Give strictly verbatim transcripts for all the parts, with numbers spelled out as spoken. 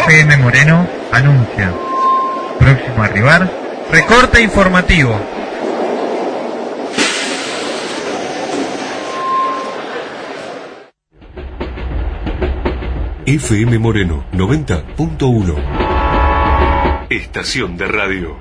F M Moreno anuncia. Próximo a arribar, recorte informativo. F M Moreno noventa punto uno. Estación de radio.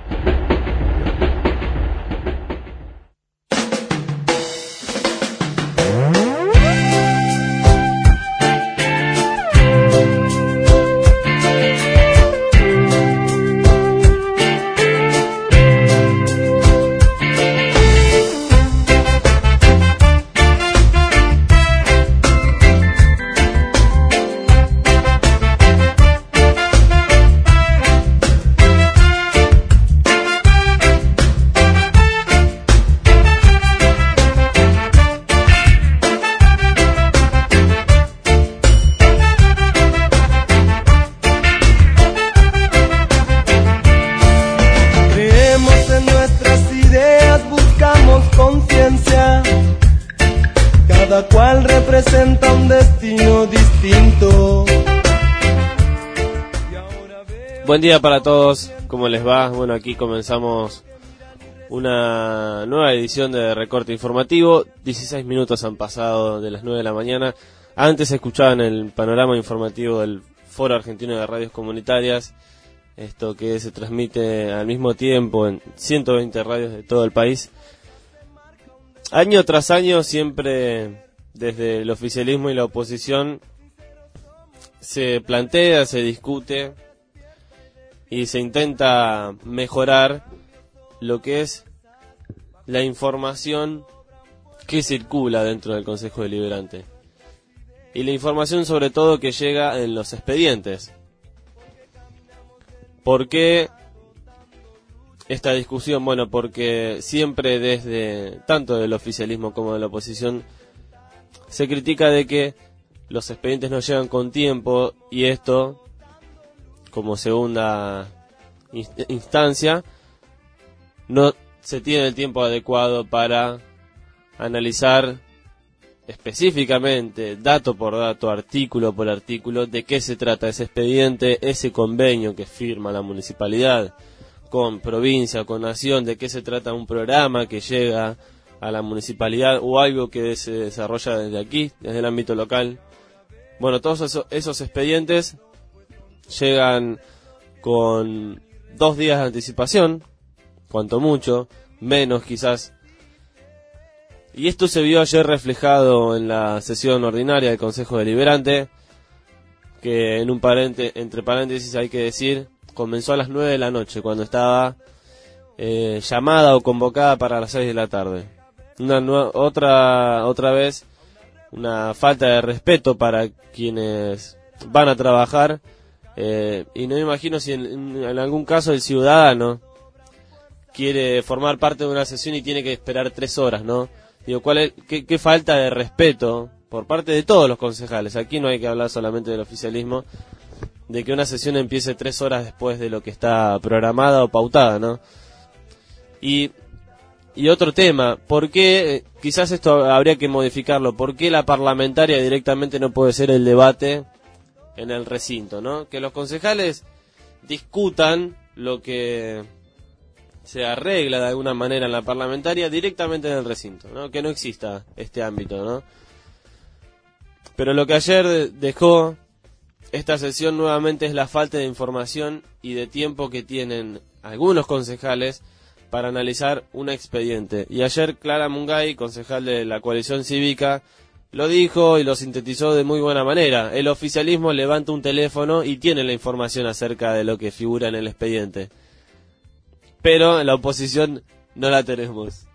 Buen día para todos, ¿cómo les va? Bueno, aquí comenzamos una nueva edición de Recorte Informativo. dieciséis minutos han pasado de las nueve de la mañana. Antes escuchaban el panorama informativo del Foro Argentino de Radios Comunitarias, esto que se transmite al mismo tiempo en ciento veinte radios de todo el país. Año tras año, siempre desde el oficialismo y la oposición se plantea, se discute y se intenta mejorar lo que es la información que circula dentro del Consejo Deliberante. Y la información sobre todo que llega en los expedientes. ¿Por qué esta discusión? Bueno, porque siempre desde, tanto del oficialismo como de la oposición, se critica de que los expedientes no llegan con tiempo y esto, como segunda instancia, no se tiene el tiempo adecuado para analizar específicamente, dato por dato, artículo por artículo, de qué se trata ese expediente, ese convenio que firma la municipalidad con provincia, con nación, de qué se trata un programa que llega a la municipalidad o algo que se desarrolla desde aquí, desde el ámbito local. Bueno, todos esos, esos expedientes llegan con dos días de anticipación, cuanto mucho, menos quizás. Y esto se vio ayer reflejado en la sesión ordinaria del Consejo Deliberante, que en un parente, entre paréntesis hay que decir, comenzó a las nueve de la noche, cuando estaba eh, llamada o convocada para las seis de la tarde. Una nu- otra otra vez, una falta de respeto para quienes van a trabajar. Eh, y no me imagino si en, en, en algún caso el ciudadano quiere formar parte de una sesión y tiene que esperar tres horas, ¿no? Digo, ¿cuál es, qué, qué falta de respeto por parte de todos los concejales? Aquí no hay que hablar solamente del oficialismo, de que una sesión empiece tres horas después de lo que está programada o pautada, ¿no? Y, y otro tema, ¿por qué, quizás esto habría que modificarlo, por qué la parlamentaria directamente no puede ser el debate en el recinto, ¿no? Que los concejales discutan lo que se arregla de alguna manera en la parlamentaria directamente en el recinto, ¿no? Que no exista este ámbito, ¿no? Pero lo que ayer dejó esta sesión nuevamente es la falta de información y de tiempo que tienen algunos concejales para analizar un expediente. Y ayer Clara Mungay, concejal de la coalición cívica, lo dijo y lo sintetizó de muy buena manera. El oficialismo levanta un teléfono y tiene la información acerca de lo que figura en el expediente. Pero en la oposición no la tenemos.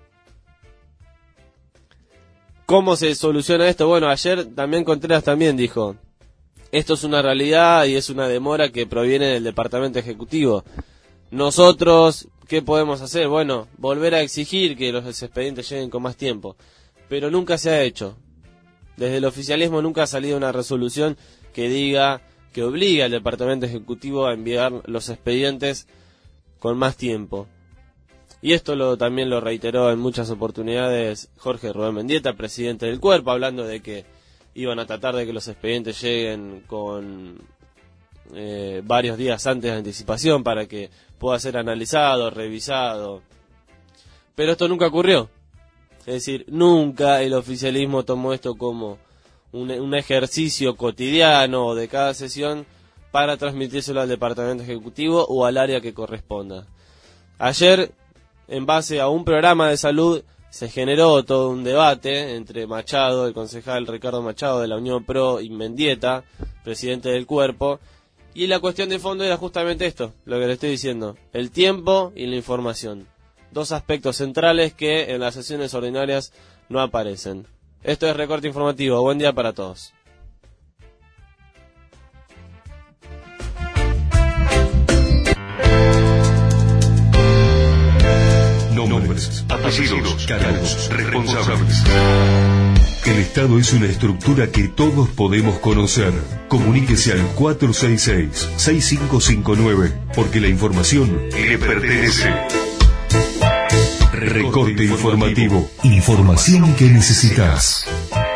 ¿Cómo se soluciona esto? Bueno, ayer también Contreras también dijo, esto es una realidad y es una demora que proviene del Departamento Ejecutivo. Nosotros, ¿qué podemos hacer? Bueno, volver a exigir que los expedientes lleguen con más tiempo. Pero nunca se ha hecho. Desde el oficialismo nunca ha salido una resolución que diga, que obligue al Departamento Ejecutivo a enviar los expedientes con más tiempo. Y esto lo también lo reiteró en muchas oportunidades Jorge Rubén Mendieta, presidente del Cuerpo, hablando de que iban a tratar de que los expedientes lleguen con eh, varios días antes de anticipación para que pueda ser analizado, revisado. Pero esto nunca ocurrió. Es decir, nunca el oficialismo tomó esto como un, un ejercicio cotidiano de cada sesión para transmitírselo al Departamento Ejecutivo o al área que corresponda. Ayer, en base a un programa de salud, se generó todo un debate entre Machado, el concejal Ricardo Machado de la Unión Pro, y Mendieta, presidente del cuerpo, y la cuestión de fondo era justamente esto, lo que le estoy diciendo, el tiempo y la información. Dos aspectos centrales que en las sesiones ordinarias no aparecen. Esto es Recorte Informativo. Buen día para todos. Nombres, apellidos, cargos, responsables. El Estado es una estructura que todos podemos conocer. Comuníquese al cuatro seis seis, seis cinco cinco nueve, porque la información le pertenece. Recorte informativo. Información que necesitas.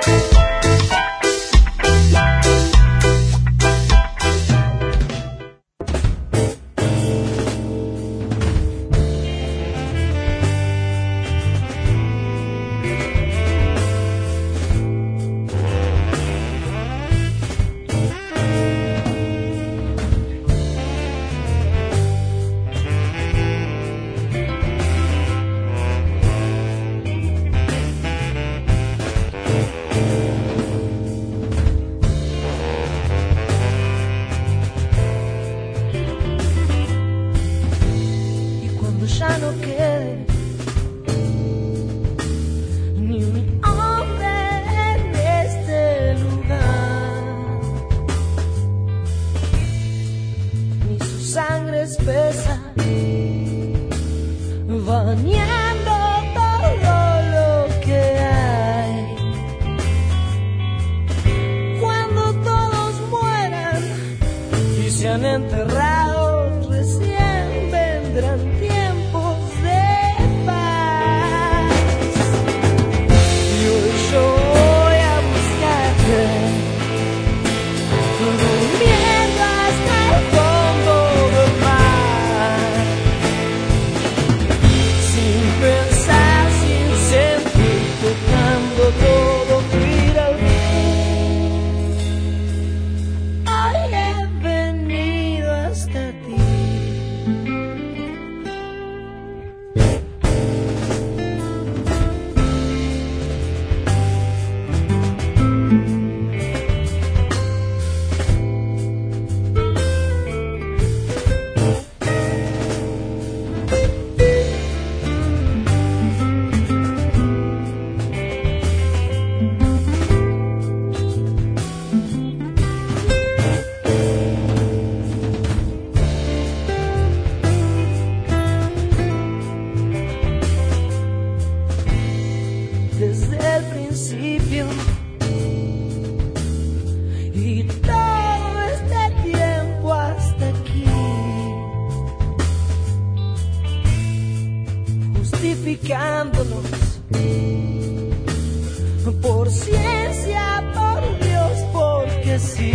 Por ciencia, por Dios, porque sí.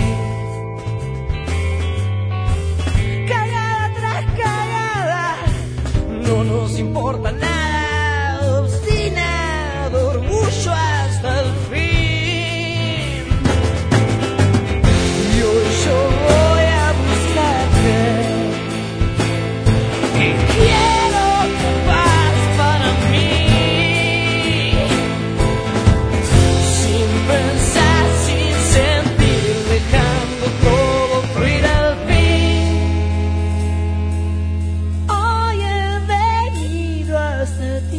Cagada tras cagada, no nos importa nada, obstinado orgullo hasta el fin. Y hoy yo voy a buscarte y quiero tu paz para mí. Pensar sin sentir, dejando todo fluir al fin. Hoy he venido hasta ti.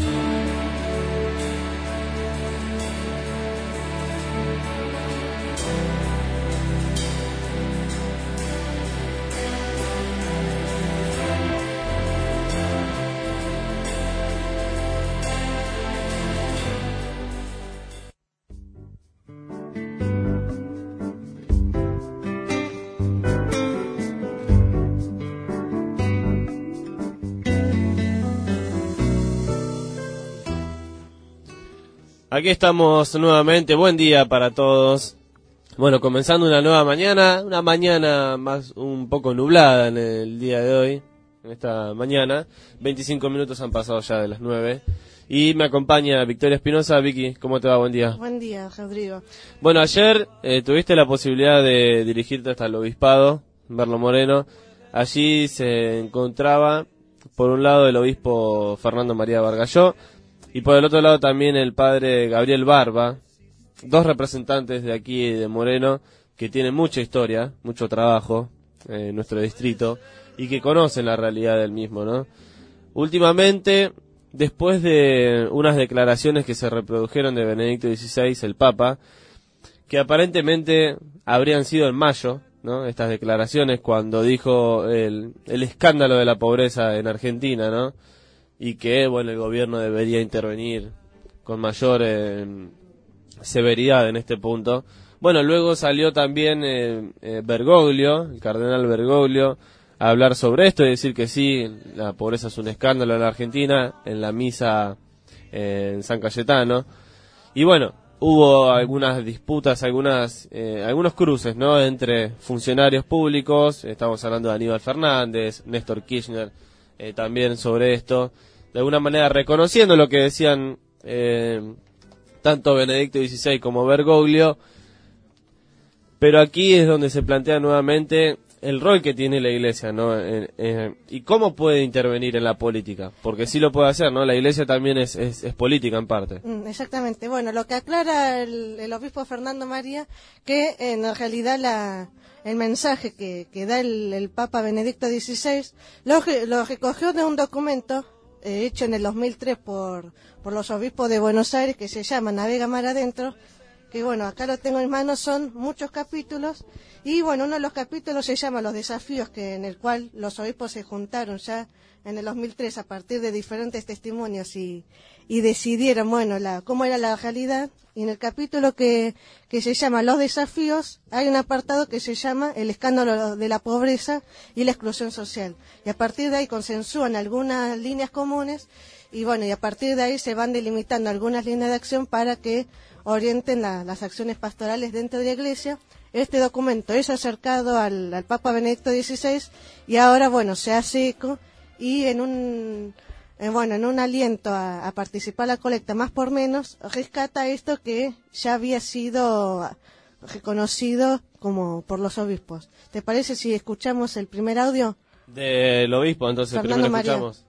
Aquí estamos nuevamente, buen día para todos. Bueno, comenzando una nueva mañana, una mañana más un poco nublada en el día de hoy, en esta mañana. veinticinco minutos han pasado ya de las nueve. Y me acompaña Victoria Espinosa. Vicky, ¿cómo te va? Buen día. Buen día, Rodrigo. Bueno, ayer eh, tuviste la posibilidad de dirigirte hasta el obispado, Merlo Moreno. Allí se encontraba, por un lado, el obispo Fernando María Bargalló, y por el otro lado también el padre Gabriel Barba, dos representantes de aquí de Moreno que tienen mucha historia, mucho trabajo eh, en nuestro distrito y que conocen la realidad del mismo, ¿no? Últimamente, después de unas declaraciones que se reprodujeron de Benedicto dieciséis, el Papa, que aparentemente habrían sido en mayo, ¿no? Estas declaraciones cuando dijo el, el escándalo de la pobreza en Argentina, ¿no? Y que, bueno, el gobierno debería intervenir con mayor eh, severidad en este punto. Bueno, luego salió también eh, eh, Bergoglio, el cardenal Bergoglio, a hablar sobre esto y decir que sí, la pobreza es un escándalo en la Argentina, en la misa eh, en San Cayetano. Y bueno, hubo algunas disputas, algunas eh, algunos cruces, ¿no?, entre funcionarios públicos. Estamos hablando de Aníbal Fernández, Néstor Kirchner, eh, también sobre esto, de alguna manera reconociendo lo que decían eh, tanto Benedicto dieciséis como Bergoglio, pero aquí es donde se plantea nuevamente el rol que tiene la Iglesia, ¿no? Eh, eh, y cómo puede intervenir en la política, porque sí lo puede hacer, ¿no? La Iglesia también es, es, es política en parte. Mm, exactamente. Bueno, lo que aclara el, el obispo Fernando María, que en realidad la, el mensaje que, que da el, el Papa Benedicto dieciséis lo, lo recogió de un documento eh, hecho en el dos mil tres por, por los obispos de Buenos Aires, que se llama Navega Mar Adentro, que bueno, acá lo tengo en mano, son muchos capítulos, y bueno, uno de los capítulos se llama Los desafíos, que en el cual los obispos se juntaron ya en el dos mil tres a partir de diferentes testimonios y, y decidieron, bueno, la, cómo era la realidad. Y en el capítulo que, que se llama Los desafíos, hay un apartado que se llama El escándalo de la pobreza y la exclusión social. Y a partir de ahí consensúan algunas líneas comunes, y bueno, y a partir de ahí se van delimitando algunas líneas de acción para que orienten la, las acciones pastorales dentro de la Iglesia. Este documento es acercado al, al Papa Benedicto dieciséis y ahora, bueno, se hace eco y en un, eh, bueno, en un aliento a, a participar la colecta más por menos, rescata esto que ya había sido reconocido como por los obispos. ¿Te parece si escuchamos el primer audio? Del obispo, entonces, Fernando primero María. escuchamos.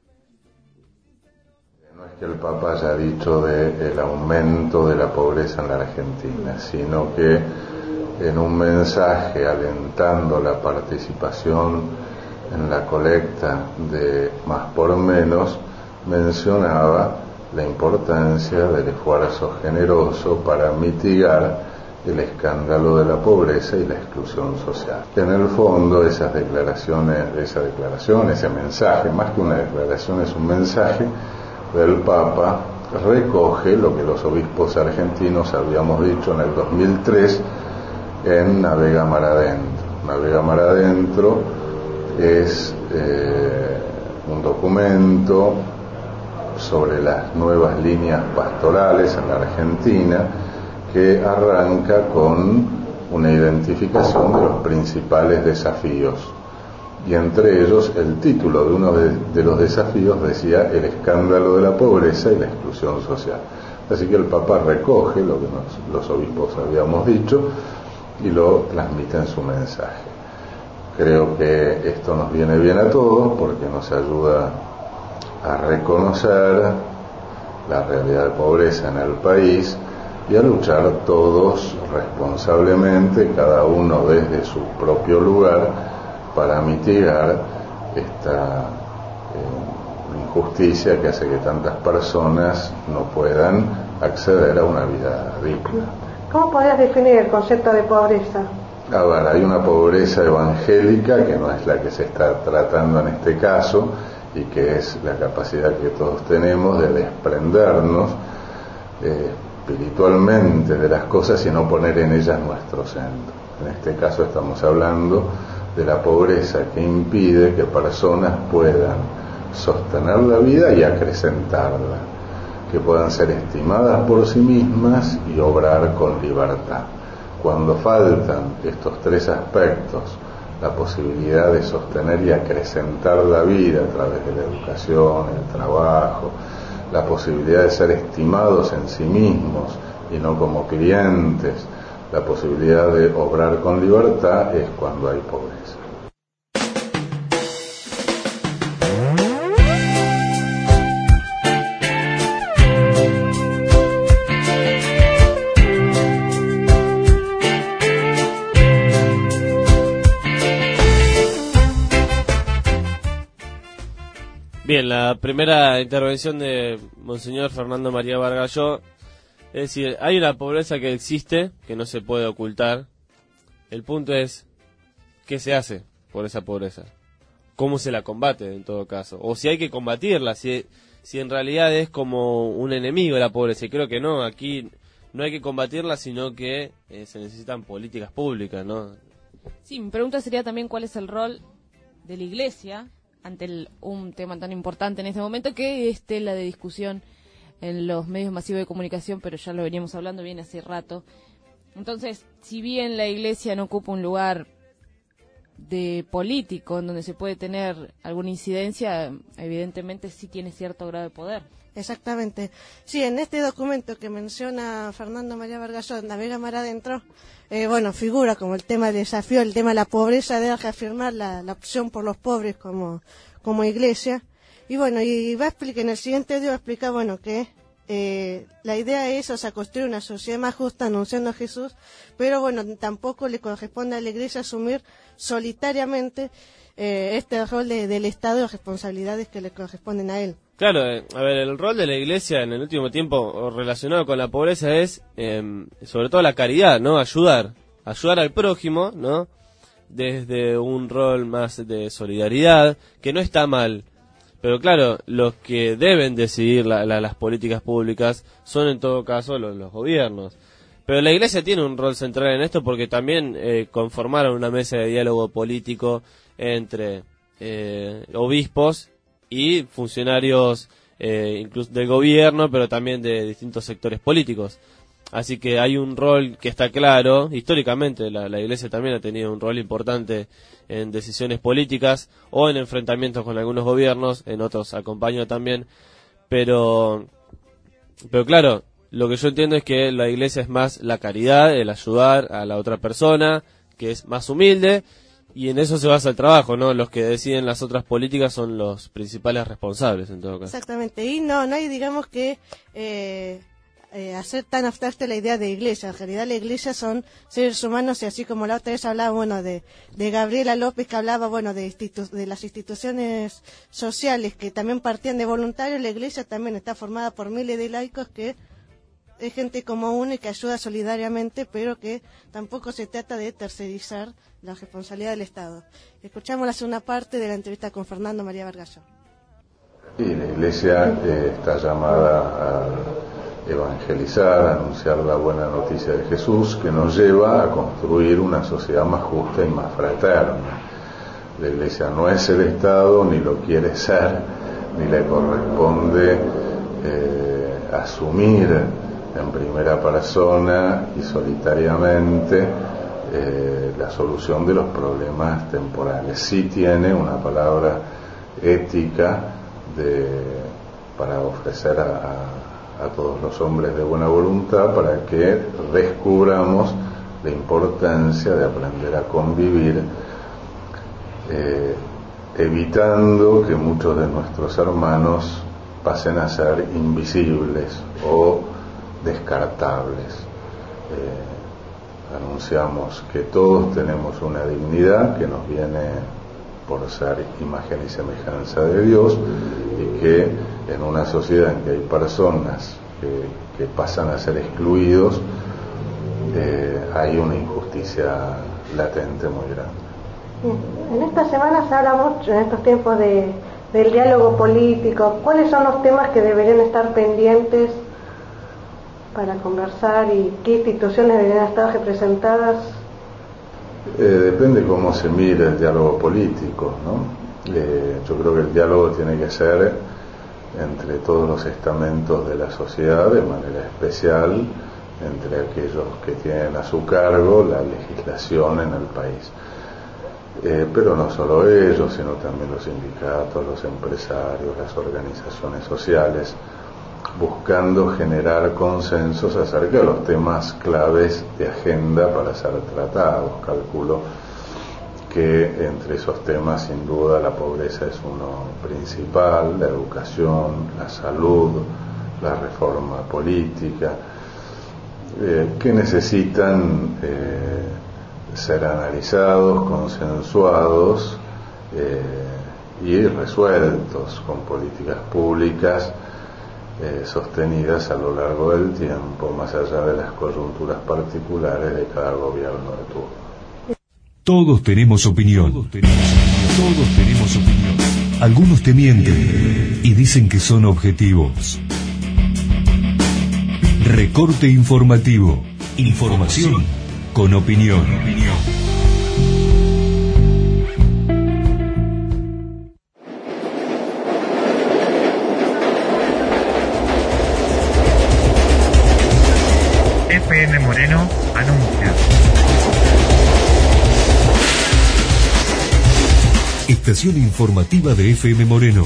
No es que el Papa haya dicho del aumento de la pobreza en la Argentina, sino que en un mensaje alentando la participación en la colecta de Más por Menos, mencionaba la importancia del esfuerzo generoso para mitigar el escándalo de la pobreza y la exclusión social. En el fondo, esas declaraciones, esa declaración, ese mensaje, más que una declaración, es un mensaje del Papa, recoge lo que los obispos argentinos habíamos dicho en el dos mil tres en Navega Mar Adentro. Navega Mar Adentro es eh, un documento sobre las nuevas líneas pastorales en la Argentina que arranca con una identificación de los principales desafíos. Y entre ellos el título de uno de, de los desafíos decía el escándalo de la pobreza y la exclusión social. Así que el Papa recoge lo que nos, los obispos habíamos dicho y lo transmite en su mensaje. Creo que esto nos viene bien a todos porque nos ayuda a reconocer la realidad de pobreza en el país y a luchar todos responsablemente, cada uno desde su propio lugar, para mitigar esta eh, injusticia que hace que tantas personas no puedan acceder a una vida digna. ¿Cómo podrías definir el concepto de pobreza? A ver, hay una pobreza evangélica que no es la que se está tratando en este caso y que es la capacidad que todos tenemos de desprendernos eh, espiritualmente de las cosas y no poner en ellas nuestro centro. En este caso estamos hablando de la pobreza que impide que personas puedan sostener la vida y acrecentarla, que puedan ser estimadas por sí mismas y obrar con libertad. cuando faltan estos tres aspectos, la posibilidad de sostener y acrecentar la vida a través de la educación, el trabajo, la posibilidad de ser estimados en sí mismos y no como clientes, la posibilidad de obrar con libertad, es cuando hay pobreza. Bien, la primera intervención de Monseñor Fernando María Vargalló, es decir, hay una pobreza que existe, que no se puede ocultar. El punto es, ¿qué se hace por esa pobreza? ¿Cómo se la combate en todo caso? O si hay que combatirla, si, si en realidad es como un enemigo la pobreza. Y creo que no, aquí no hay que combatirla, sino que eh, se necesitan políticas públicas, ¿no? Sí, mi pregunta sería también cuál es el rol de la Iglesia ante el, un tema tan importante en este momento, que es tela de discusión en los medios masivos de comunicación, pero ya lo veníamos hablando bien hace rato. Entonces, si bien la Iglesia no ocupa un lugar de político en donde se puede tener alguna incidencia, evidentemente sí tiene cierto grado de poder. Exactamente. Sí, en este documento que menciona Fernando María Vargalló, Navega Mar Adentro, eh, bueno, figura como el tema del desafío, el tema de la pobreza, de reafirmar la, la opción por los pobres como, como iglesia. Y bueno, y va a explicar, en el siguiente video va a explicar, bueno, que eh, la idea es, o sea, construir una sociedad más justa anunciando a Jesús, pero bueno, tampoco le corresponde a la iglesia asumir solitariamente eh, este rol de, del Estado y las responsabilidades que le corresponden a él. Claro, eh, a ver, el rol de la Iglesia en el último tiempo relacionado con la pobreza es, eh, sobre todo la caridad, ¿no? Ayudar, ayudar al prójimo, ¿no? Desde un rol más de solidaridad, que no está mal. Pero claro, los que deben decidir la, la, las políticas públicas son en todo caso los, los gobiernos. Pero la Iglesia tiene un rol central en esto porque también eh, conformaron una mesa de diálogo político entre eh, obispos y funcionarios eh, incluso del gobierno, pero también de distintos sectores políticos. Así que hay un rol que está claro. Históricamente la, la Iglesia también ha tenido un rol importante en decisiones políticas o en enfrentamientos con algunos gobiernos, en otros acompaña también. Pero, pero claro, lo que yo entiendo es que la Iglesia es más la caridad, el ayudar a la otra persona, que es más humilde. Y en eso se basa el trabajo, ¿no? Los que deciden las otras políticas son los principales responsables, en todo caso. Exactamente. Y no, no hay, digamos que, eh, eh, hacer tan abstracta la idea de iglesia. En realidad la iglesia son seres humanos, y así como la otra vez hablaba, bueno, de, de Gabriela López, que hablaba, bueno, de, institu de las instituciones sociales que también partían de voluntarios, la iglesia también está formada por miles de laicos que es gente como uno y que ayuda solidariamente, pero que tampoco se trata de tercerizar la responsabilidad del Estado. Escuchamos la segunda parte de la entrevista con Fernando María Vargalló. Y la Iglesia eh, está llamada a evangelizar, a anunciar la buena noticia de Jesús, que nos lleva a construir una sociedad más justa y más fraterna. La Iglesia no es el Estado, ni lo quiere ser, ni le corresponde eh, asumir en primera persona y solitariamente eh, la solución de los problemas temporales. Sí tiene una palabra ética de, para ofrecer a, a, a todos los hombres de buena voluntad para que descubramos la importancia de aprender a convivir, eh, evitando que muchos de nuestros hermanos pasen a ser invisibles o descartables. Eh, anunciamos que todos tenemos una dignidad que nos viene por ser imagen y semejanza de Dios, y que en una sociedad en que hay personas que, que pasan a ser excluidos, eh, hay una injusticia latente muy grande. En esta semana se habla mucho, en estos tiempos, de, del diálogo político. ¿Cuáles son los temas que deberían estar pendientes para conversar y qué instituciones deberían estar representadas? Eh, depende cómo se mire el diálogo político, ¿no? Eh, yo creo que el diálogo tiene que ser entre todos los estamentos de la sociedad, de manera especial entre aquellos que tienen a su cargo la legislación en el país. Eh, pero no solo ellos, sino también los sindicatos, los empresarios, las organizaciones sociales, buscando generar consensos acerca de los temas claves de agenda para ser tratados. Calculo que entre esos temas, sin duda, la pobreza es uno principal, la educación, la salud, la reforma política, eh, que necesitan eh, ser analizados, consensuados eh, y resueltos con políticas públicas eh, sostenidas a lo largo del tiempo, más allá de las coyunturas particulares de cada gobierno de turno. Todos tenemos opinión. Todos tenemos opinión. Todos tenemos opinión. Algunos te mienten y dicen que son objetivos. Recorte informativo. Información con opinión. Con opinión. F M Moreno anuncia. Estación informativa de F M Moreno.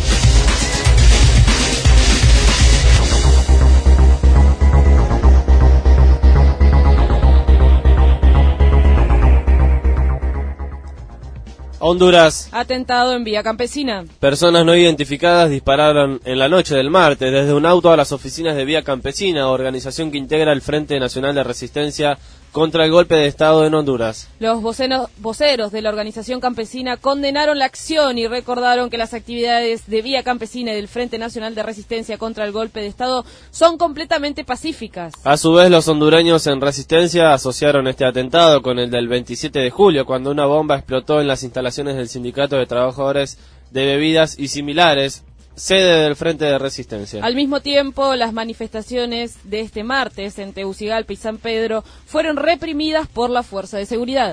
Honduras. Atentado en Vía Campesina. Personas no identificadas dispararon en la noche del martes desde un auto a las oficinas de Vía Campesina, organización que integra el Frente Nacional de Resistencia contra el golpe de Estado en Honduras. Los voceros, voceros de la organización campesina condenaron la acción y recordaron que las actividades de Vía Campesina y del Frente Nacional de Resistencia contra el golpe de Estado son completamente pacíficas. A su vez, los hondureños en resistencia asociaron este atentado con el del veintisiete de julio, cuando una bomba explotó en las instalaciones del Sindicato de Trabajadores de Bebidas y Similares, sede del Frente de Resistencia. Al mismo tiempo, las manifestaciones de este martes en Tegucigalpa y San Pedro fueron reprimidas por la fuerza de seguridad.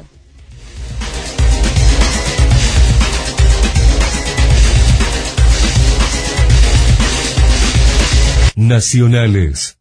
Nacionales.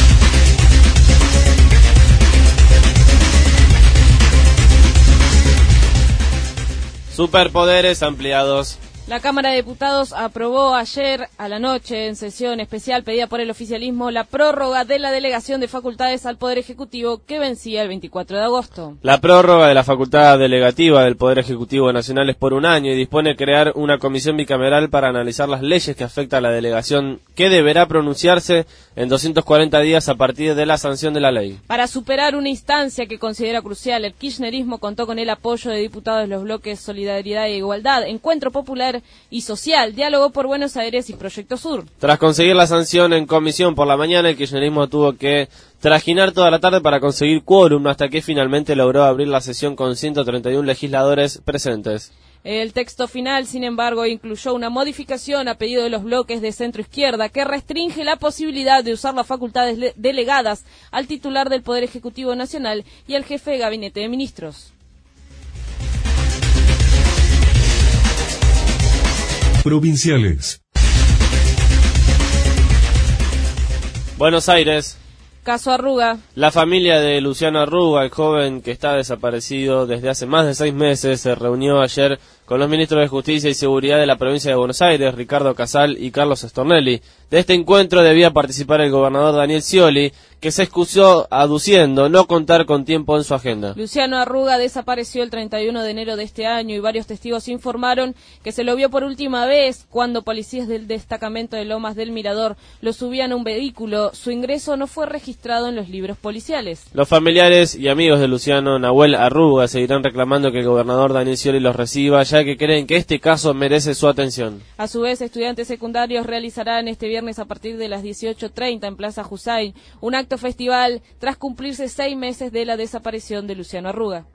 Superpoderes ampliados. La Cámara de Diputados aprobó ayer a la noche, en sesión especial pedida por el oficialismo, la prórroga de la delegación de facultades al Poder Ejecutivo que vencía el veinticuatro de agosto. La prórroga de la facultad delegativa del Poder Ejecutivo Nacional es por un año y dispone crear una comisión bicameral para analizar las leyes que afectan a la delegación, que deberá pronunciarse en doscientos cuarenta días a partir de la sanción de la ley. Para superar una instancia que considera crucial, el kirchnerismo contó con el apoyo de diputados de los bloques Solidaridad e Igualdad, Encuentro Popular y Social, Diálogo por Buenos Aires y Proyecto Sur. Tras conseguir la sanción en comisión por la mañana, el kirchnerismo tuvo que trajinar toda la tarde para conseguir quórum, hasta que finalmente logró abrir la sesión con ciento treinta y uno legisladores presentes. El texto final, sin embargo, incluyó una modificación a pedido de los bloques de centro-izquierda que restringe la posibilidad de usar las facultades delegadas al titular del Poder Ejecutivo Nacional y al jefe de Gabinete de Ministros. Provinciales. Buenos Aires. Caso Arruga. La familia de Luciano Arruga, el joven que está desaparecido desde hace más de seis meses, se reunió ayer con los ministros de Justicia y Seguridad de la provincia de Buenos Aires, Ricardo Casal y Carlos Stornelli. De este encuentro debía participar el gobernador Daniel Scioli, que se excusó aduciendo no contar con tiempo en su agenda. Luciano Arruga desapareció el treinta y uno de enero de este año y varios testigos informaron que se lo vio por última vez cuando policías del destacamento de Lomas del Mirador lo subían a un vehículo. Su ingreso no fue registrado en los libros policiales. Los familiares y amigos de Luciano Nahuel Arruga seguirán reclamando que el gobernador Daniel Scioli los reciba, ya que creen que este caso merece su atención. A su vez, estudiantes secundarios realizarán este viernes a partir de las dieciocho treinta en Plaza Jusain un acto festival tras cumplirse seis meses de la desaparición de Luciano Arruga.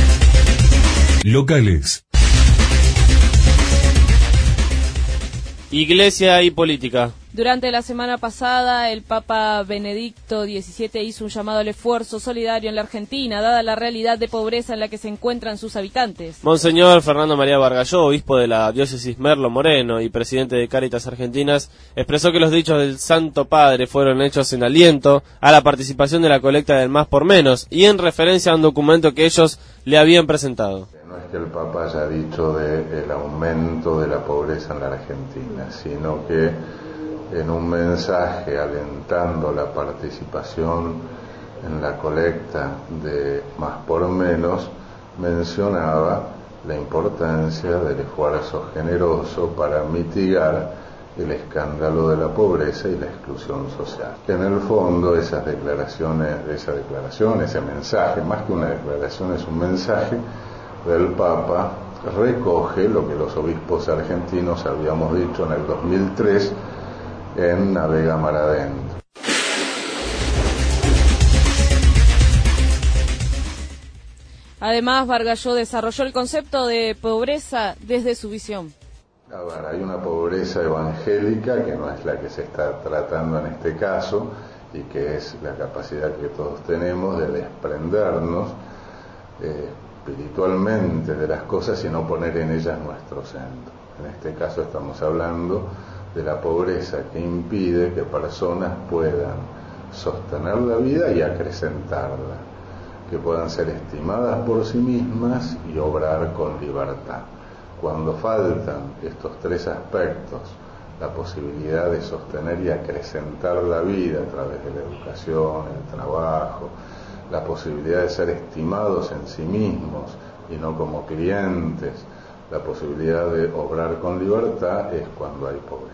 Locales. Iglesia y política. Durante la semana pasada, el Papa Benedicto diecisiete hizo un llamado al esfuerzo solidario en la Argentina, dada la realidad de pobreza en la que se encuentran sus habitantes. Monseñor Fernando María Vargalló, obispo de la diócesis Merlo Moreno y presidente de Cáritas Argentinas, expresó que los dichos del Santo Padre fueron hechos en aliento a la participación de la colecta del Más por Menos y en referencia a un documento que ellos le habían presentado. No es que el Papa haya dicho del aumento de la pobreza en la Argentina, sino que en un mensaje alentando la participación en la colecta de Más por Menos, mencionaba la importancia del esfuerzo generoso para mitigar el escándalo de la pobreza y la exclusión social. En el fondo, esas declaraciones, esa declaración, ese mensaje, más que una declaración, es un mensaje del Papa, recoge lo que los obispos argentinos habíamos dicho en el dos mil tres en Navega Mar Adentro. Además, Vargalló desarrolló el concepto de pobreza desde su visión. A ver, hay una pobreza evangélica que no es la que se está tratando en este caso y que es la capacidad que todos tenemos de desprendernos eh, espiritualmente de las cosas y no poner en ellas nuestro centro. En este caso estamos hablando de la pobreza que impide que personas puedan sostener la vida y acrecentarla, que puedan ser estimadas por sí mismas y obrar con libertad. Cuando faltan estos tres aspectos, la posibilidad de sostener y acrecentar la vida a través de la educación, el trabajo, la posibilidad de ser estimados en sí mismos y no como clientes, la posibilidad de obrar con libertad, es cuando hay pobreza.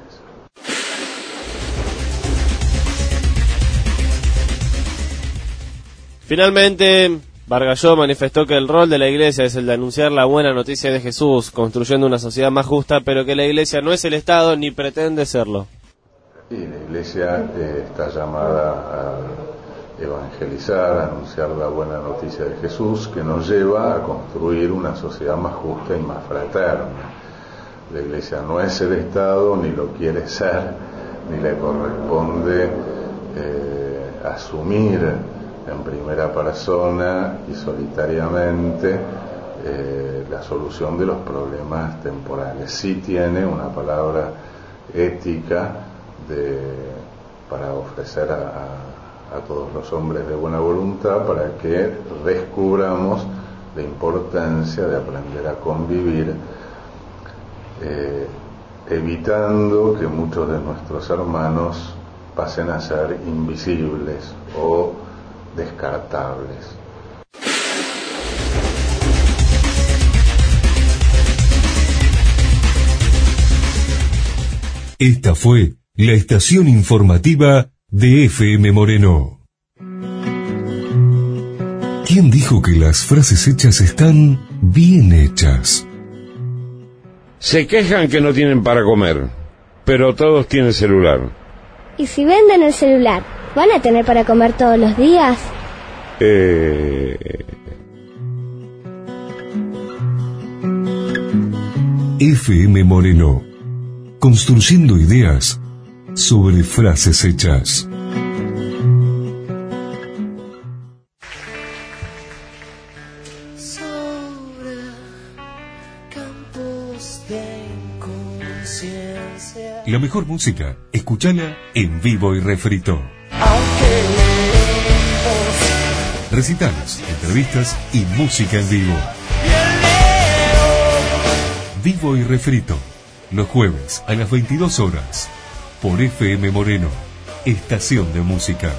Finalmente, Vargalló manifestó que el rol de la Iglesia es el de anunciar la buena noticia de Jesús, construyendo una sociedad más justa, pero que la Iglesia no es el Estado ni pretende serlo. Y la Iglesia eh, está llamada a evangelizar, a anunciar la buena noticia de Jesús, que nos lleva a construir una sociedad más justa y más fraterna. La Iglesia no es el Estado, ni lo quiere ser, ni le corresponde eh, asumir en primera persona y solitariamente eh, la solución de los problemas temporales. Sí tiene una palabra ética de, para ofrecer a, a, a todos los hombres de buena voluntad para que descubramos la importancia de aprender a convivir, eh, evitando que muchos de nuestros hermanos pasen a ser invisibles o descartables. Esta fue la estación informativa de F M Moreno. ¿Quién dijo que las frases hechas están bien hechas? Se quejan que no tienen para comer, pero todos tienen celular. ¿Y si venden el celular, van a tener para comer todos los días? Eh... F M Moreno, construyendo ideas sobre frases hechas. La mejor música, escúchala en Vivo y Refrito. Recitales, entrevistas y música en vivo. Vivo y Refrito, los jueves a las veintidós horas, por F M Moreno, estación de música.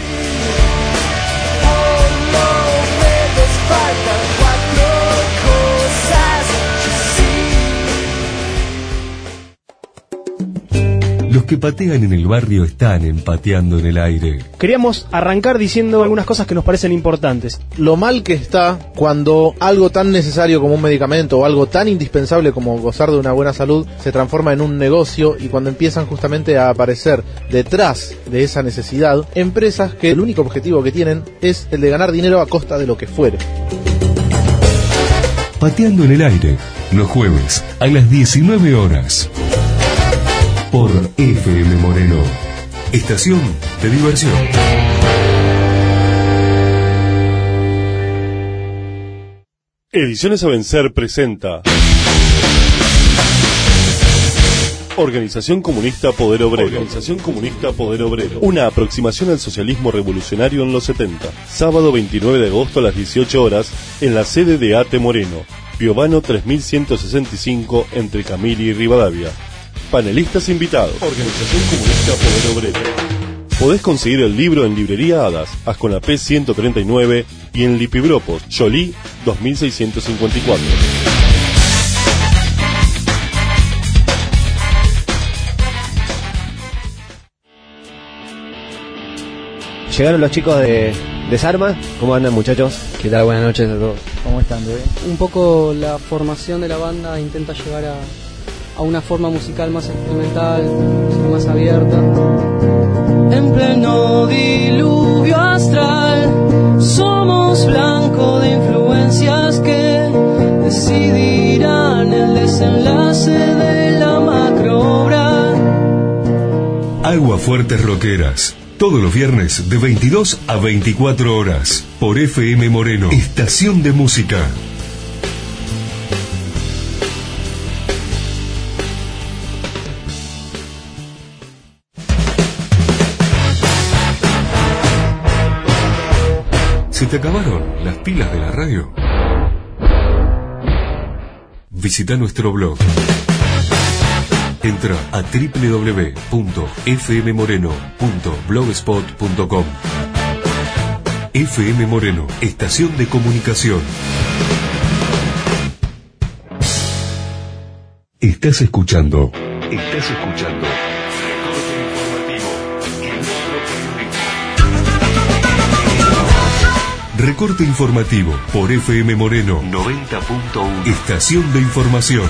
Los que patean en el barrio están empateando en el aire. Queríamos arrancar diciendo algunas cosas que nos parecen importantes. Lo mal que está cuando algo tan necesario como un medicamento o algo tan indispensable como gozar de una buena salud se transforma en un negocio, y cuando empiezan justamente a aparecer detrás de esa necesidad empresas que el único objetivo que tienen es el de ganar dinero a costa de lo que fuere. Pateando en el aire, los jueves a las diecinueve horas. por F M Moreno. Estación de diversión. Ediciones a Vencer presenta Organización Comunista Poder Obrero. Organización Comunista Poder Obrero. Una aproximación al socialismo revolucionario en los setenta. Sábado veintinueve de agosto a las dieciocho horas en la sede de ATE Moreno, Piovano tres mil ciento sesenta y cinco entre Camiri y Rivadavia. Panelistas invitados. Organización Comunista Poder Obrero. Podés conseguir el libro en Librería Hadas, Asconapé ciento treinta y nueve y en Lipibropos, Cholí dos mil seiscientos cincuenta y cuatro. Llegaron los chicos de Desarma. ¿Cómo andan, muchachos? ¿Qué tal? Buenas noches a todos. ¿Cómo están, bebé? Un poco la formación de la banda intenta llegar a, a una forma musical más experimental, más abierta. En pleno diluvio astral, somos blanco de influencias que decidirán el desenlace de la macroobra. Aguafuertes Rockeras. Todos los viernes de veintidós a veinticuatro horas por F M Moreno, estación de música. ¿Se te acabaron las pilas de la radio? Visita nuestro blog. Entra a doble u doble u doble u punto f m moreno punto blogspot punto com. F M Moreno, estación de comunicación. Estás escuchando. Estás escuchando. Recorte informativo por F M Moreno noventa punto uno. Estación de información.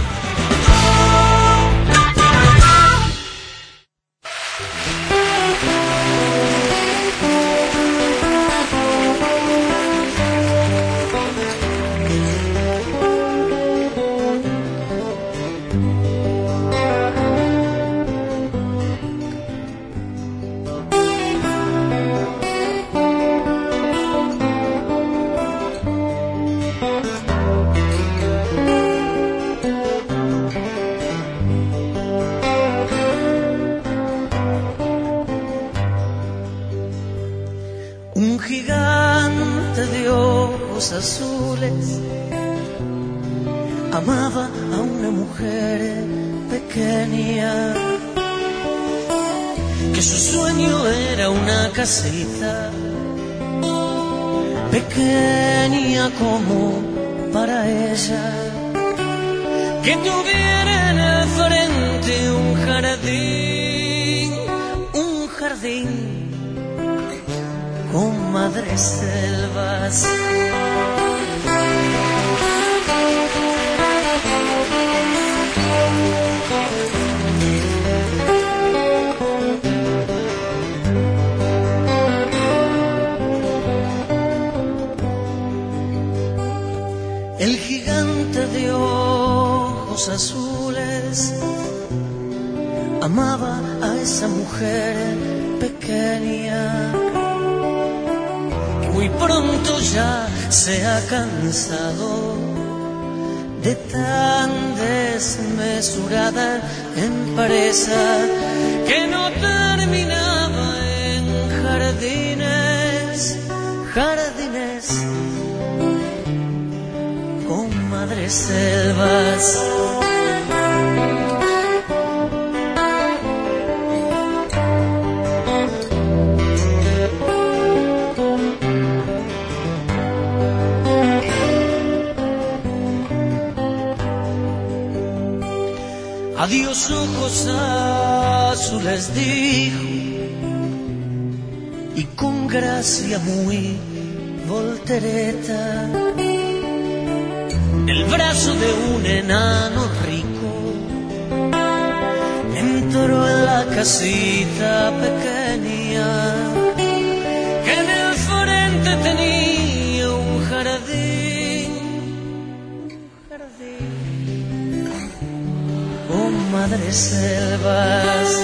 Pequeña como para ella, que tuviera en el frente un jardín, un jardín con madres selvas. El gigante de ojos azules amaba a esa mujer pequeña, que muy pronto ya se ha cansado de tan desmesurada empresa que no terminaba en jardines, jardines con madres selvas. Adiós ojos azules dijo, y con gracia muy voltereta, el brazo de un enano rico entró en la casita pequeña, que en el frente tenía un jardín, un jardín con madreselvas.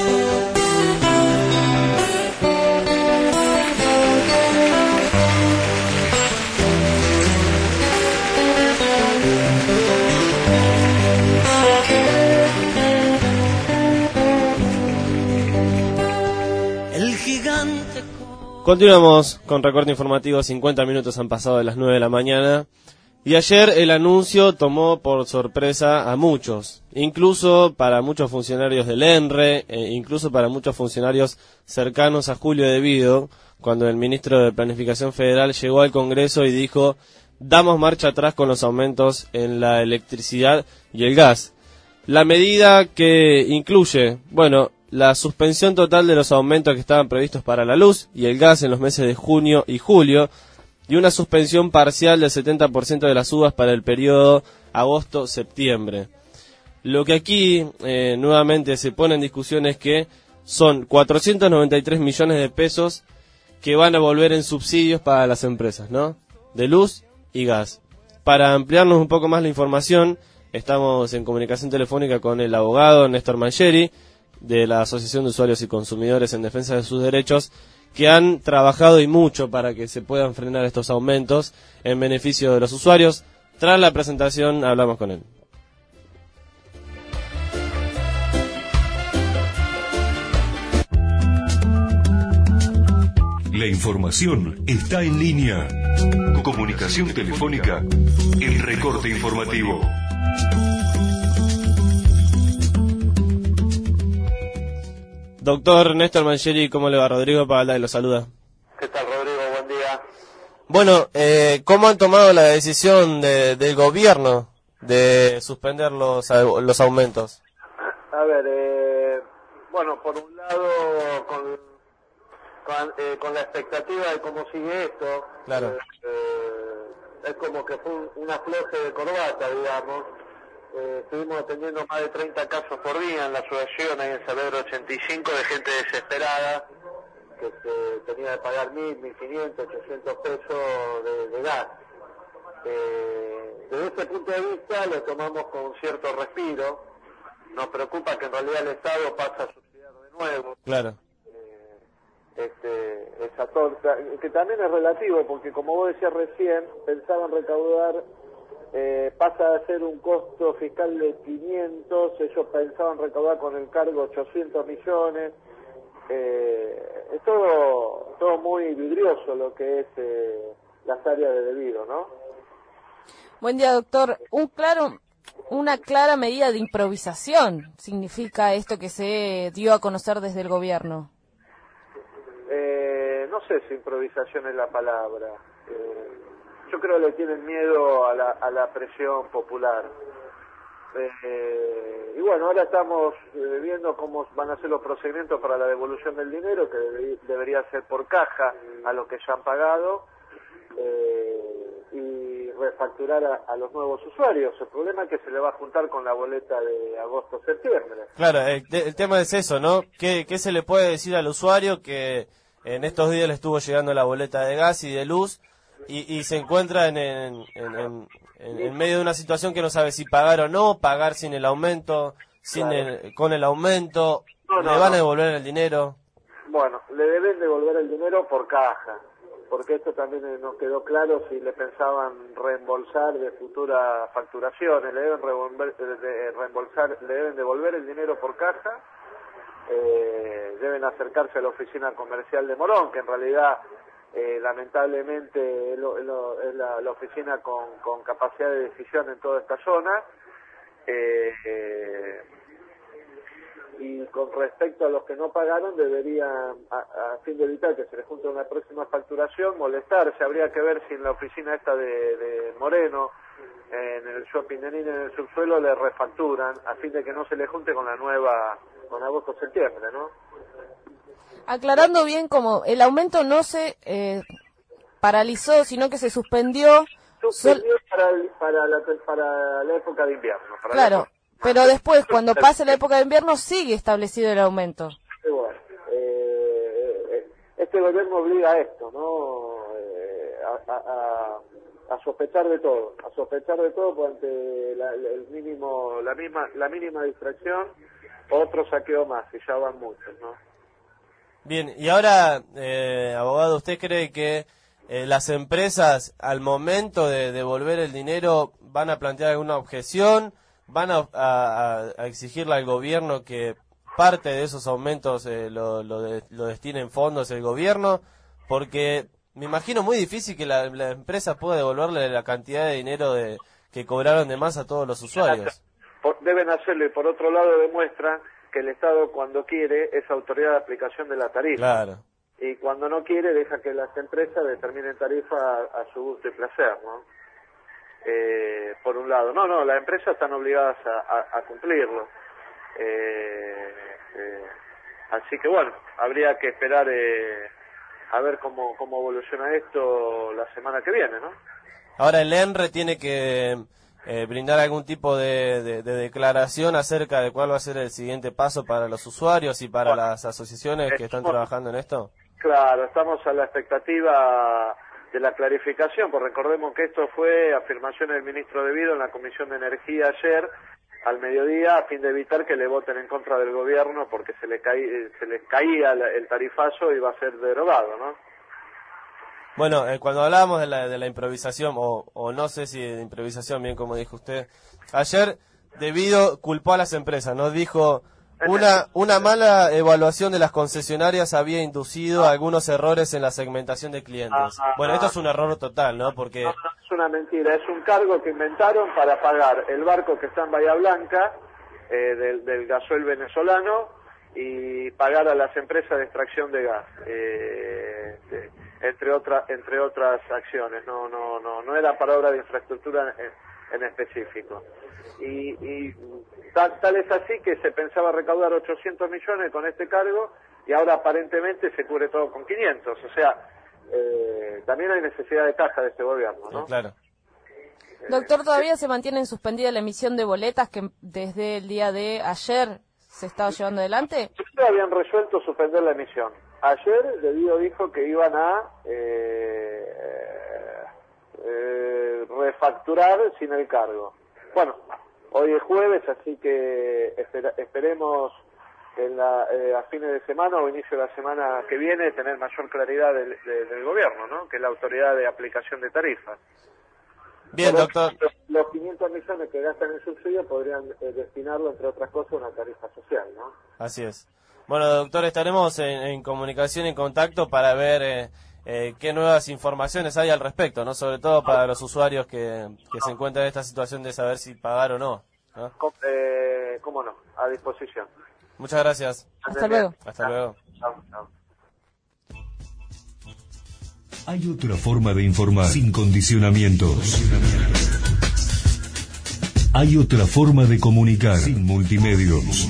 El gigante. Continuamos con recorte informativo. Cincuenta minutos han pasado de las nueve de la mañana. Y ayer el anuncio tomó por sorpresa a muchos, incluso para muchos funcionarios del ENRE, e incluso para muchos funcionarios cercanos a Julio De Vido, cuando el ministro de Planificación Federal llegó al Congreso y dijo: damos marcha atrás con los aumentos en la electricidad y el gas. La medida que incluye, bueno, la suspensión total de los aumentos que estaban previstos para la luz y el gas en los meses de junio y julio, y una suspensión parcial del setenta por ciento de las subas para el periodo agosto-septiembre. Lo que aquí eh, nuevamente se pone en discusión es que son cuatrocientos noventa y tres millones de pesos que van a volver en subsidios para las empresas, ¿no? De luz y gas. Para ampliarnos un poco más la información, estamos en comunicación telefónica con el abogado Néstor Mangieri, de la Asociación de Usuarios y Consumidores en Defensa de sus Derechos, que han trabajado y mucho para que se puedan frenar estos aumentos en beneficio de los usuarios. Tras la presentación hablamos con él. La información está en línea. Comunicación telefónica, el recorte informativo. Doctor Néstor Mangieri, ¿cómo le va? Rodrigo Pavalday lo saluda. ¿Qué tal, Rodrigo? Buen día. Bueno, eh, ¿cómo han tomado la decisión de, del gobierno de suspender los, los aumentos? A ver, eh, bueno, por un lado, con, con, eh, con la expectativa de cómo sigue esto, claro. eh, eh, es como que fue un, un afloje de corbata, digamos. Eh, estuvimos atendiendo más de treinta casos por día en la asociación, ahí en Saavedra ochenta y cinco, de gente desesperada que se tenía que pagar mil, mil quinientos, ochocientos pesos de, de gas. Eh, desde ese punto de vista lo tomamos con cierto respiro. Nos preocupa que en realidad el Estado pasa a subsidiar de nuevo. Claro. Eh, este, esa torta, que también es relativo, porque como vos decías recién, pensaban recaudar. Eh, pasa a ser un costo fiscal de quinientos, ellos pensaban recaudar con el cargo ochocientos millones, eh, es todo, todo muy vidrioso lo que es eh, las áreas de debido, ¿no? Buen día, doctor. Un claro, una clara medida de improvisación significa esto que se dio a conocer desde el gobierno. Eh, no sé si improvisación es la palabra. Eh, Yo creo que le tienen miedo a la, a la presión popular. Eh, y bueno, ahora estamos eh, viendo cómo van a ser los procedimientos para la devolución del dinero, que debe, debería ser por caja a los que ya han pagado, eh, y refacturar a, a los nuevos usuarios. El problema es que se le va a juntar con la boleta de agosto-septiembre. Claro, el, el tema es eso, ¿no? ¿Qué, ¿Qué se le puede decir al usuario que en estos días le estuvo llegando la boleta de gas y de luz? Y, y se encuentra en, en, en, en, en medio de una situación que no sabe si pagar o no, pagar sin el aumento, sin Claro. el, con el aumento, No, no, le van no. a devolver el dinero. Bueno, le deben devolver el dinero por caja, porque esto también nos quedó claro si le pensaban reembolsar de futuras facturaciones, le deben revolver, de reembolsar, le deben devolver el dinero por caja, eh, deben acercarse a la oficina comercial de Morón, que en realidad Eh, lamentablemente es, lo, es, lo, es la, la oficina con, con capacidad de decisión en toda esta zona. Eh, eh, y con respecto a los que no pagaron, deberían, a, a fin de evitar que se les junte una próxima facturación, molestarse. Habría que ver si en la oficina esta de, de Moreno, en el shopping de Nina, en el subsuelo, le refacturan, a fin de que no se le junte con la nueva, con agosto-septiembre, ¿no? Aclarando bien, como el aumento no se eh, paralizó, sino que se suspendió. Suspendió para, el- para, la, para la época de invierno. Para Claro, la época- pero después, cuando pase la época de invierno, sigue establecido el aumento. Y bueno, eh, eh, este gobierno obliga a esto, ¿no? Eh, a, a, a, a sospechar de todo, a sospechar de todo, porque ante la, el mínimo, la misma, la mínima distracción otro saqueo más, y ya van muchos, ¿no? Bien, y ahora, eh, abogado, ¿usted cree que eh, las empresas al momento de devolver el dinero van a plantear alguna objeción? ¿Van a, a, a exigirle al gobierno que parte de esos aumentos eh, lo, lo, de, lo destine en fondos el gobierno? Porque me imagino muy difícil que la, la empresa pueda devolverle la cantidad de dinero de, que cobraron de más a todos los usuarios. Por, deben hacerlo, y por otro lado demuestran que el Estado cuando quiere es autoridad de aplicación de la tarifa. Claro. Y cuando no quiere deja que las empresas determinen tarifa a, a su gusto y placer, ¿no? Eh, por un lado. No, no, las empresas están obligadas a, a, a cumplirlo. Eh, eh, así que bueno, habría que esperar eh, a ver cómo, cómo evoluciona esto la semana que viene, ¿no? Ahora el ENRE tiene que eh, brindar algún tipo de, de, de declaración acerca de cuál va a ser el siguiente paso para los usuarios y para bueno, las asociaciones que están trabajando en esto. Claro, estamos a la expectativa de la clarificación, pues recordemos que esto fue afirmación del ministro De Vido en la Comisión de Energía ayer al mediodía, a fin de evitar que le voten en contra del gobierno porque se le caí, se les caía el tarifazo y va a ser derogado, ¿no? Bueno, eh, cuando hablábamos de la, de la improvisación, o, o no sé si de improvisación, bien como dijo usted, ayer De Vido culpó a las empresas, nos dijo una una mala evaluación de las concesionarias había inducido a algunos errores en la segmentación de clientes. Bueno, esto es un error total, ¿no? Porque no, no, es una mentira, es un cargo que inventaron para pagar el barco que está en Bahía Blanca, eh, del, del gasoil venezolano, y pagar a las empresas de extracción de gas. Eh, de, entre otras entre otras acciones, no no no no era para obra de infraestructura en, en específico, y, y tal, tal es así que se pensaba recaudar ochocientos millones con este cargo y ahora aparentemente se cubre todo con quinientos, o sea, eh, también hay necesidad de caja de este gobierno, ¿no? Sí, claro. Doctor, todavía se mantiene suspendida la emisión de boletas que desde el día de ayer se estaba llevando adelante. Ya habían resuelto suspender la emisión. Ayer De Vido dijo que iban a eh, eh, refacturar sin el cargo. Bueno, hoy es jueves, así que espera, esperemos en la, eh, a fines de semana o inicio de la semana que viene tener mayor claridad del, de, del gobierno, ¿no? Que es la autoridad de aplicación de tarifas. Bien, Pero doctor. Los, los quinientos millones que gastan en subsidio podrían eh, destinarlo, entre otras cosas, a una tarifa social, ¿no? Así es. Bueno, doctor, estaremos en, en comunicación, en contacto para ver eh, eh, qué nuevas informaciones hay al respecto, ¿no? Sobre todo para los usuarios que, que se encuentran en esta situación de saber si pagar o no, ¿no? Com eh, ¿Cómo no? A disposición. Muchas gracias. Hasta luego. Hasta luego. Chao, chao. Hay otra forma de informar sin condicionamientos. Hay otra forma de comunicar sin multimedios.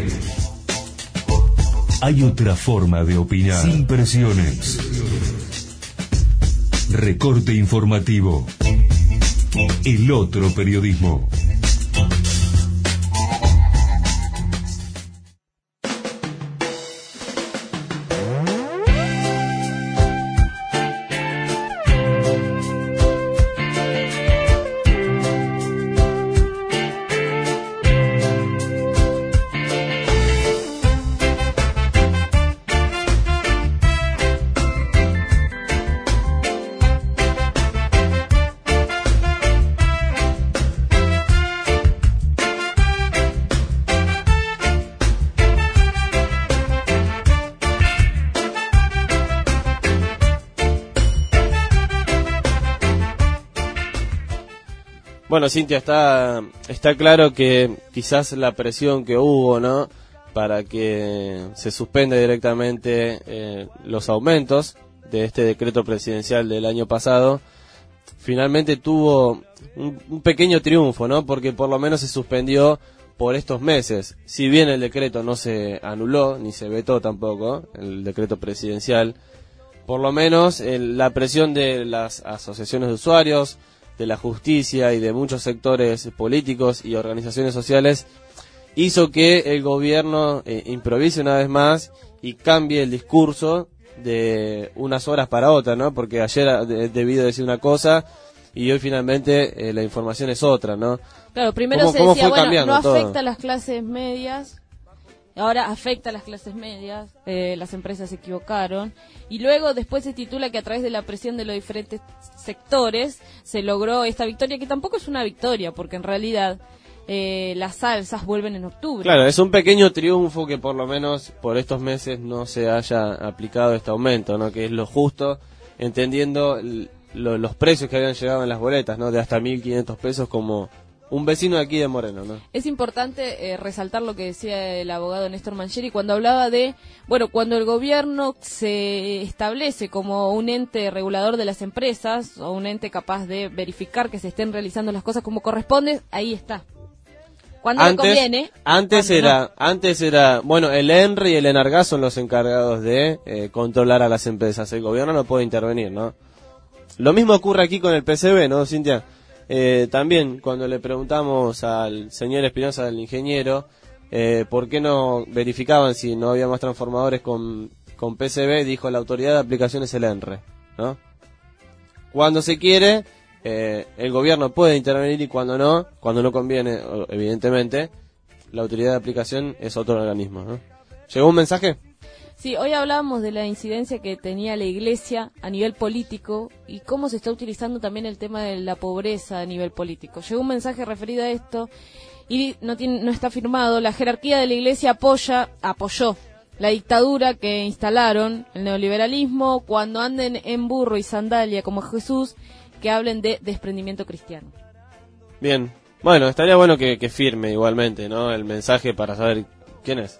Hay otra forma de opinar sin presiones. Recorte informativo. El otro periodismo. Bueno, Cintia, está está claro que quizás la presión que hubo, ¿no?, para que se suspenda directamente eh, los aumentos de este decreto presidencial del año pasado, finalmente tuvo un, un pequeño triunfo, ¿no?, porque por lo menos se suspendió por estos meses. Si bien el decreto no se anuló, ni se vetó tampoco, el decreto presidencial, por lo menos el, la presión de las asociaciones de usuarios, de la justicia y de muchos sectores políticos y organizaciones sociales hizo que el gobierno eh, improvise una vez más y cambie el discurso de unas horas para otras, ¿no? Porque ayer ha debido decir una cosa y hoy finalmente eh, la información es otra, ¿no? Claro, primero ¿Cómo, se cómo decía, fue bueno, no todo? afecta a las clases medias ahora afecta a las clases medias, eh, las empresas se equivocaron, y luego después se titula que a través de la presión de los diferentes sectores se logró esta victoria, que tampoco es una victoria, porque en realidad eh, las salsas vuelven en octubre. Claro, es un pequeño triunfo que por lo menos por estos meses no se haya aplicado este aumento, ¿no? Que es lo justo, entendiendo l- lo- los precios que habían llegado en las boletas, ¿no? De hasta mil quinientos pesos, como un vecino de aquí de Moreno, ¿no? Es importante eh, resaltar lo que decía el abogado Néstor Mancheri cuando hablaba de, bueno, cuando el gobierno se establece como un ente regulador de las empresas o un ente capaz de verificar que se estén realizando las cosas como corresponde, ahí está. Cuando Antes, le conviene. antes cuando era, no. antes era, bueno, el ENRE y el ENARGAS son los encargados de eh, controlar a las empresas. El gobierno no puede intervenir, ¿no? Lo mismo ocurre aquí con el P C B, ¿no, Cintia? Eh, también cuando le preguntamos al señor Espinosa, del ingeniero, eh, por qué no verificaban si no había más transformadores con, con P C B, dijo la autoridad de aplicación es el ENRE, ¿no? Cuando se quiere, eh, el gobierno puede intervenir y cuando no, cuando no conviene, evidentemente, la autoridad de aplicación es otro organismo, ¿no? ¿Llegó un mensaje? Sí, hoy hablábamos de la incidencia que tenía la Iglesia a nivel político y cómo se está utilizando también el tema de la pobreza a nivel político. Llegó un mensaje referido a esto y no tiene, no está firmado. La jerarquía de la Iglesia apoya, apoyó la dictadura que instalaron, el neoliberalismo. Cuando anden en burro y sandalia como Jesús, que hablen de desprendimiento cristiano. Bien, bueno, estaría bueno que, que firme igualmente, ¿no? El mensaje para saber quién es.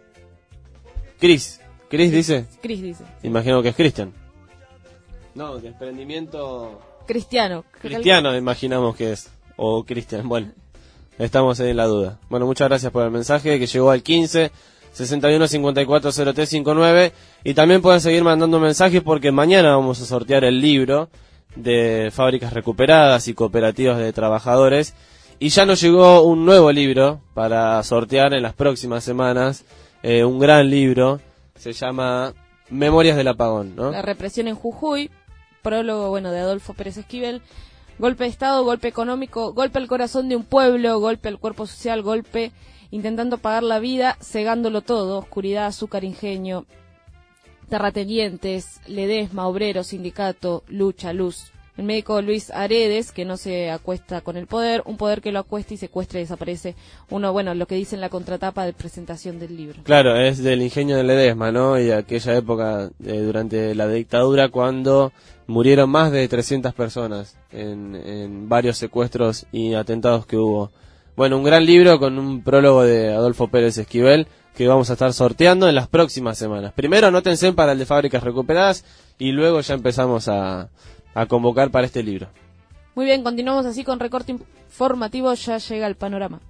Cris. ¿Cris dice? Cris dice. Imagino que es Cristian. No, desprendimiento... Cristiano. Cristiano imaginamos que es. O Cristian, bueno. Estamos en la duda. Bueno, muchas gracias por el mensaje que llegó al quince sesenta y uno cincuenta y cuatro cero tres cincuenta y nueve. Y también pueden seguir mandando mensajes porque mañana vamos a sortear el libro de Fábricas Recuperadas y Cooperativas de Trabajadores. Y ya nos llegó un nuevo libro para sortear en las próximas semanas. Eh, un gran libro. Se llama Memorias del Apagón, ¿no? La represión en Jujuy, prólogo, bueno, de Adolfo Pérez Esquivel. Golpe de Estado, golpe económico, golpe al corazón de un pueblo, golpe al cuerpo social, golpe intentando pagar la vida, cegándolo todo, oscuridad, azúcar, ingenio, terratenientes, Ledesma, obrero, sindicato, lucha, luz. El médico Luis Aredes, que no se acuesta con el poder, un poder que lo acuesta y secuestra y desaparece. Uno, bueno, lo que dice en la contratapa de presentación del libro. Claro, es del ingenio de Ledesma, ¿no? Y aquella época, eh, durante la dictadura, cuando murieron más de trescientas personas en, en varios secuestros y atentados que hubo. Bueno, un gran libro con un prólogo de Adolfo Pérez Esquivel que vamos a estar sorteando en las próximas semanas. Primero anótense para el de Fábricas Recuperadas y luego ya empezamos a... a convocar para este libro. Muy bien, continuamos así con recorte informativo, ya llega el panorama.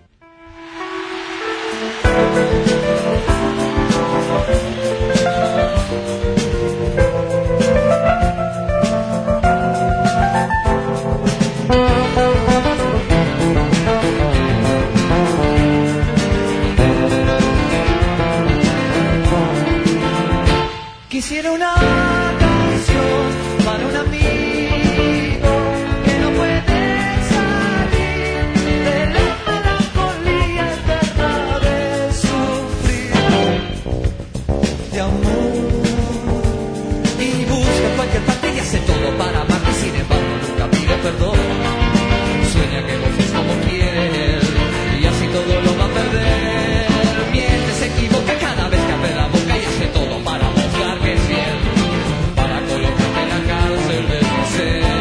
Quisiera una canción para un amigo que no puede salir de la melancolía eterna de sufrir de amor y busca cualquier parte y hace todo para amarte, sin embargo nunca pide perdón. Sueña que vos es como quiere él y así todo lo va a perder. Miente, se equivoca cada vez que abre la boca y hace todo para mostrar que es fiel, para colocarte en la cárcel de tu ser.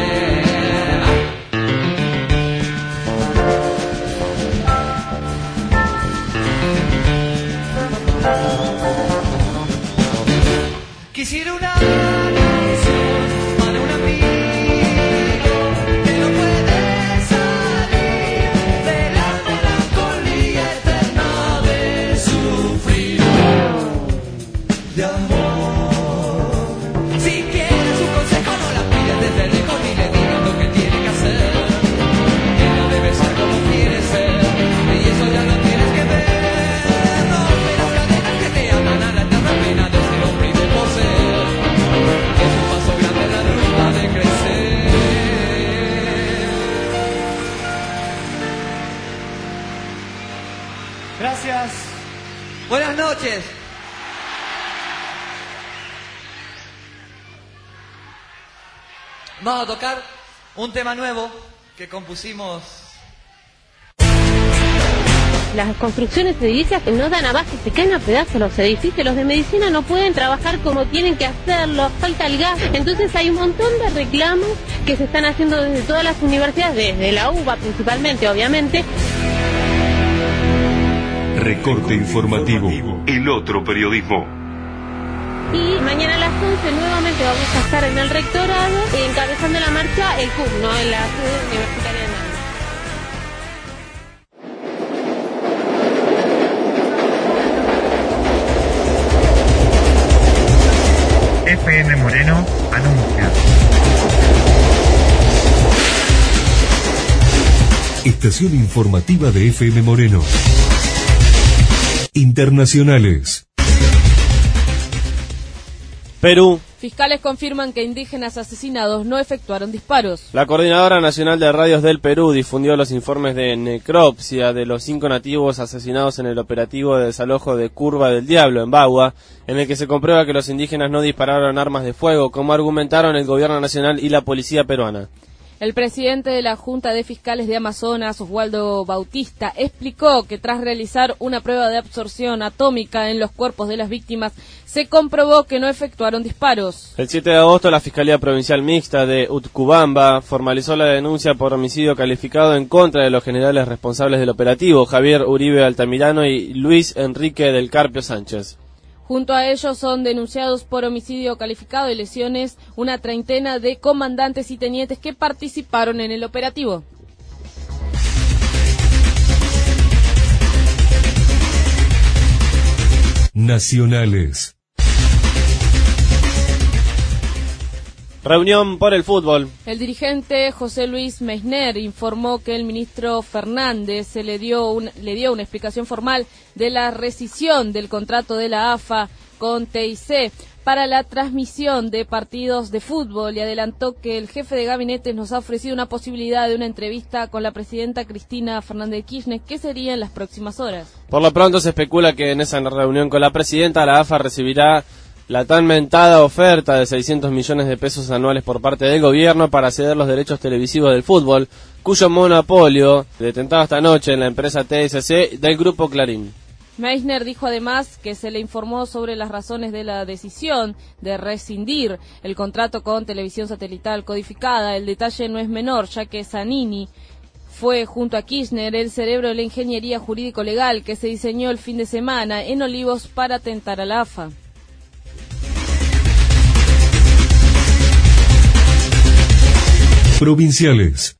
Quisiera una canción para un amigo que no puede salir de la melancolía eterna de sufrir de amor. Si quieres un consejo no la pides desde lejos ni le digas lo que tiene que hacer. Ella debe ser como quiere ser y eso ya lo tienes que ver. Rompe las cadenas que te atan a la eterna pena de ser hombre y de poseer. Es un paso grande en la ruta de crecer. Gracias. Bueno. Vamos a tocar un tema nuevo que compusimos. Las construcciones edilicias no dan abasto, se caen a pedazos los edificios, los de medicina no pueden trabajar como tienen que hacerlo, falta el gas, entonces hay un montón de reclamos que se están haciendo desde todas las universidades, desde la U B A principalmente, obviamente. Recorte informativo, el otro periodismo. Y mañana a las once nuevamente vamos a estar en el rectorado encabezando la marcha el C U B, ¿no? En la sede universitaria de Madrid. F M Moreno anuncia. Estación informativa de F M Moreno. Internacionales. Perú. Fiscales confirman que indígenas asesinados no efectuaron disparos. La Coordinadora Nacional de Radios del Perú difundió los informes de necropsia de los cinco nativos asesinados en el operativo de desalojo de Curva del Diablo, en Bagua, en el que se comprueba que los indígenas no dispararon armas de fuego, como argumentaron el Gobierno Nacional y la Policía Peruana. El presidente de la Junta de Fiscales de Amazonas, Oswaldo Bautista, explicó que tras realizar una prueba de absorción atómica en los cuerpos de las víctimas, se comprobó que no efectuaron disparos. El siete de agosto, la Fiscalía Provincial Mixta de Utcubamba formalizó la denuncia por homicidio calificado en contra de los generales responsables del operativo, Javier Uribe Altamirano y Luis Enrique del Carpio Sánchez. Junto a ellos son denunciados por homicidio calificado y lesiones una treintena de comandantes y tenientes que participaron en el operativo. Nacionales. Reunión por el fútbol. El dirigente José Luis Meissner informó que el ministro Fernández se le dio un, le dio una explicación formal de la rescisión del contrato de la A F A con T I C para la transmisión de partidos de fútbol y adelantó que el jefe de gabinete nos ha ofrecido una posibilidad de una entrevista con la presidenta Cristina Fernández de Kirchner, que sería en las próximas horas. Por lo pronto se especula que en esa reunión con la presidenta la A F A recibirá la tan mentada oferta de seiscientos millones de pesos anuales por parte del gobierno para ceder los derechos televisivos del fútbol, cuyo monopolio detentado esta noche en la empresa T S C del Grupo Clarín. Meissner dijo además que se le informó sobre las razones de la decisión de rescindir el contrato con Televisión Satelital Codificada. El detalle no es menor, ya que Zanini fue junto a Kirchner el cerebro de la ingeniería jurídico-legal que se diseñó el fin de semana en Olivos para tentar a la A F A. Provinciales.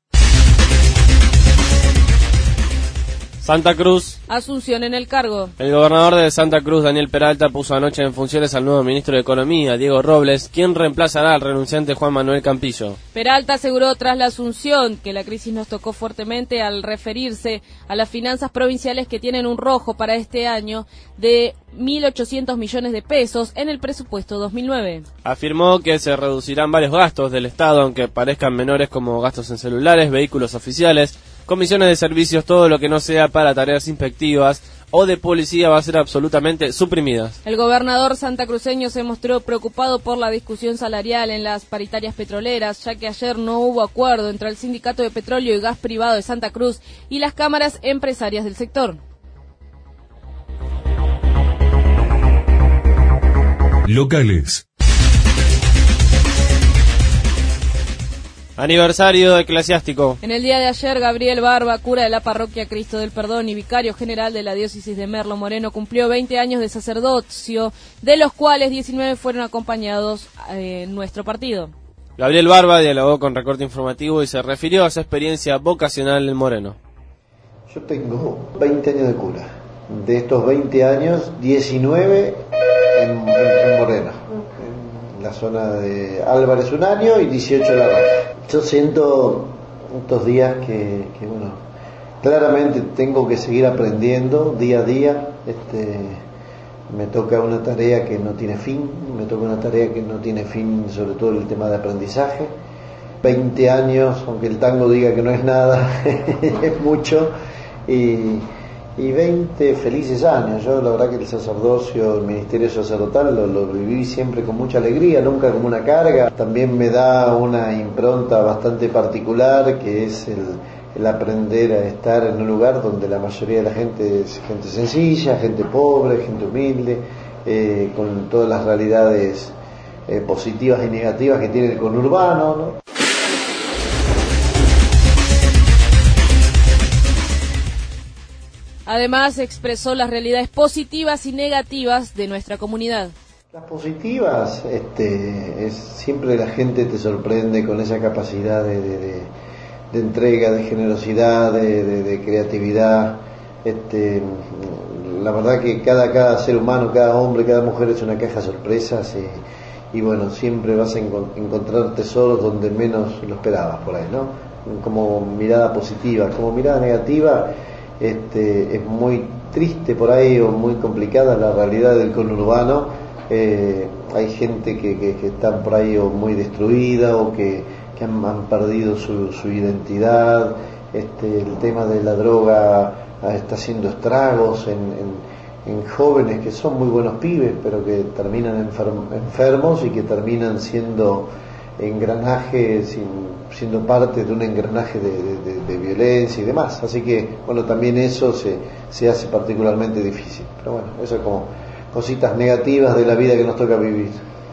Santa Cruz. Asunción en el cargo. El gobernador de Santa Cruz, Daniel Peralta, puso anoche en funciones al nuevo ministro de Economía, Diego Robles, quien reemplazará al renunciante Juan Manuel Campillo. Peralta aseguró tras la asunción que la crisis nos tocó fuertemente al referirse a las finanzas provinciales que tienen un rojo para este año de mil ochocientos millones de pesos en el presupuesto dos mil nueve. Afirmó que se reducirán varios gastos del Estado, aunque parezcan menores, como gastos en celulares, vehículos oficiales, comisiones de servicios, todo lo que no sea para tareas inspectivas o de policía va a ser absolutamente suprimidas. El gobernador santacruceño se mostró preocupado por la discusión salarial en las paritarias petroleras, ya que ayer no hubo acuerdo entre el Sindicato de Petróleo y Gas Privado de Santa Cruz y las cámaras empresarias del sector. Locales. Aniversario eclesiástico. En el día de ayer, Gabriel Barba, cura de la parroquia Cristo del Perdón y vicario general de la diócesis de Merlo Moreno, cumplió veinte años de sacerdocio, de los cuales diecinueve fueron acompañados eh, en nuestro partido. Gabriel Barba dialogó con Recorte Informativo y se refirió a su experiencia vocacional en Moreno. Yo tengo veinte años de cura. De estos veinte años, diecinueve en, en, en Moreno. En la zona de Álvarez un año y dieciocho en La Vaca. Yo siento estos días que, que, bueno, claramente tengo que seguir aprendiendo día a día. Este, me toca una tarea que no tiene fin, me toca una tarea que no tiene fin, sobre todo el tema de aprendizaje. veinte años, aunque el tango diga que no es nada, es mucho. Y, y veinte felices años. Yo la verdad que el sacerdocio, el ministerio sacerdotal lo, lo viví siempre con mucha alegría, nunca como una carga. También me da una impronta bastante particular, que es el, el aprender a estar en un lugar donde la mayoría de la gente es gente sencilla, gente pobre, gente humilde, eh, con todas las realidades eh, positivas y negativas que tiene el conurbano, ¿no? Además, expresó las realidades positivas y negativas de nuestra comunidad. Las positivas, este, es siempre la gente te sorprende con esa capacidad de, de, de, de entrega, de generosidad, de, de, de creatividad. Este, la verdad que cada, cada ser humano, cada hombre, cada mujer es una caja de sorpresas y, y bueno, siempre vas a enco- encontrar tesoros donde menos lo esperabas por ahí, ¿no? Como mirada positiva, como mirada negativa. Este, es muy triste por ahí o muy complicada la realidad del conurbano. Eh, hay gente que, que, que está por ahí o muy destruida o que, que han, han perdido su, su identidad. Este, el tema de la droga está haciendo estragos en, en, en jóvenes que son muy buenos pibes pero que terminan enfer- enfermos y que terminan siendo engranaje, sin, siendo parte de un engranaje de, de, de, de violencia y demás. Así que, bueno, también eso se, se hace particularmente difícil. Pero bueno, eso es como cositas negativas de la vida que nos toca vivir.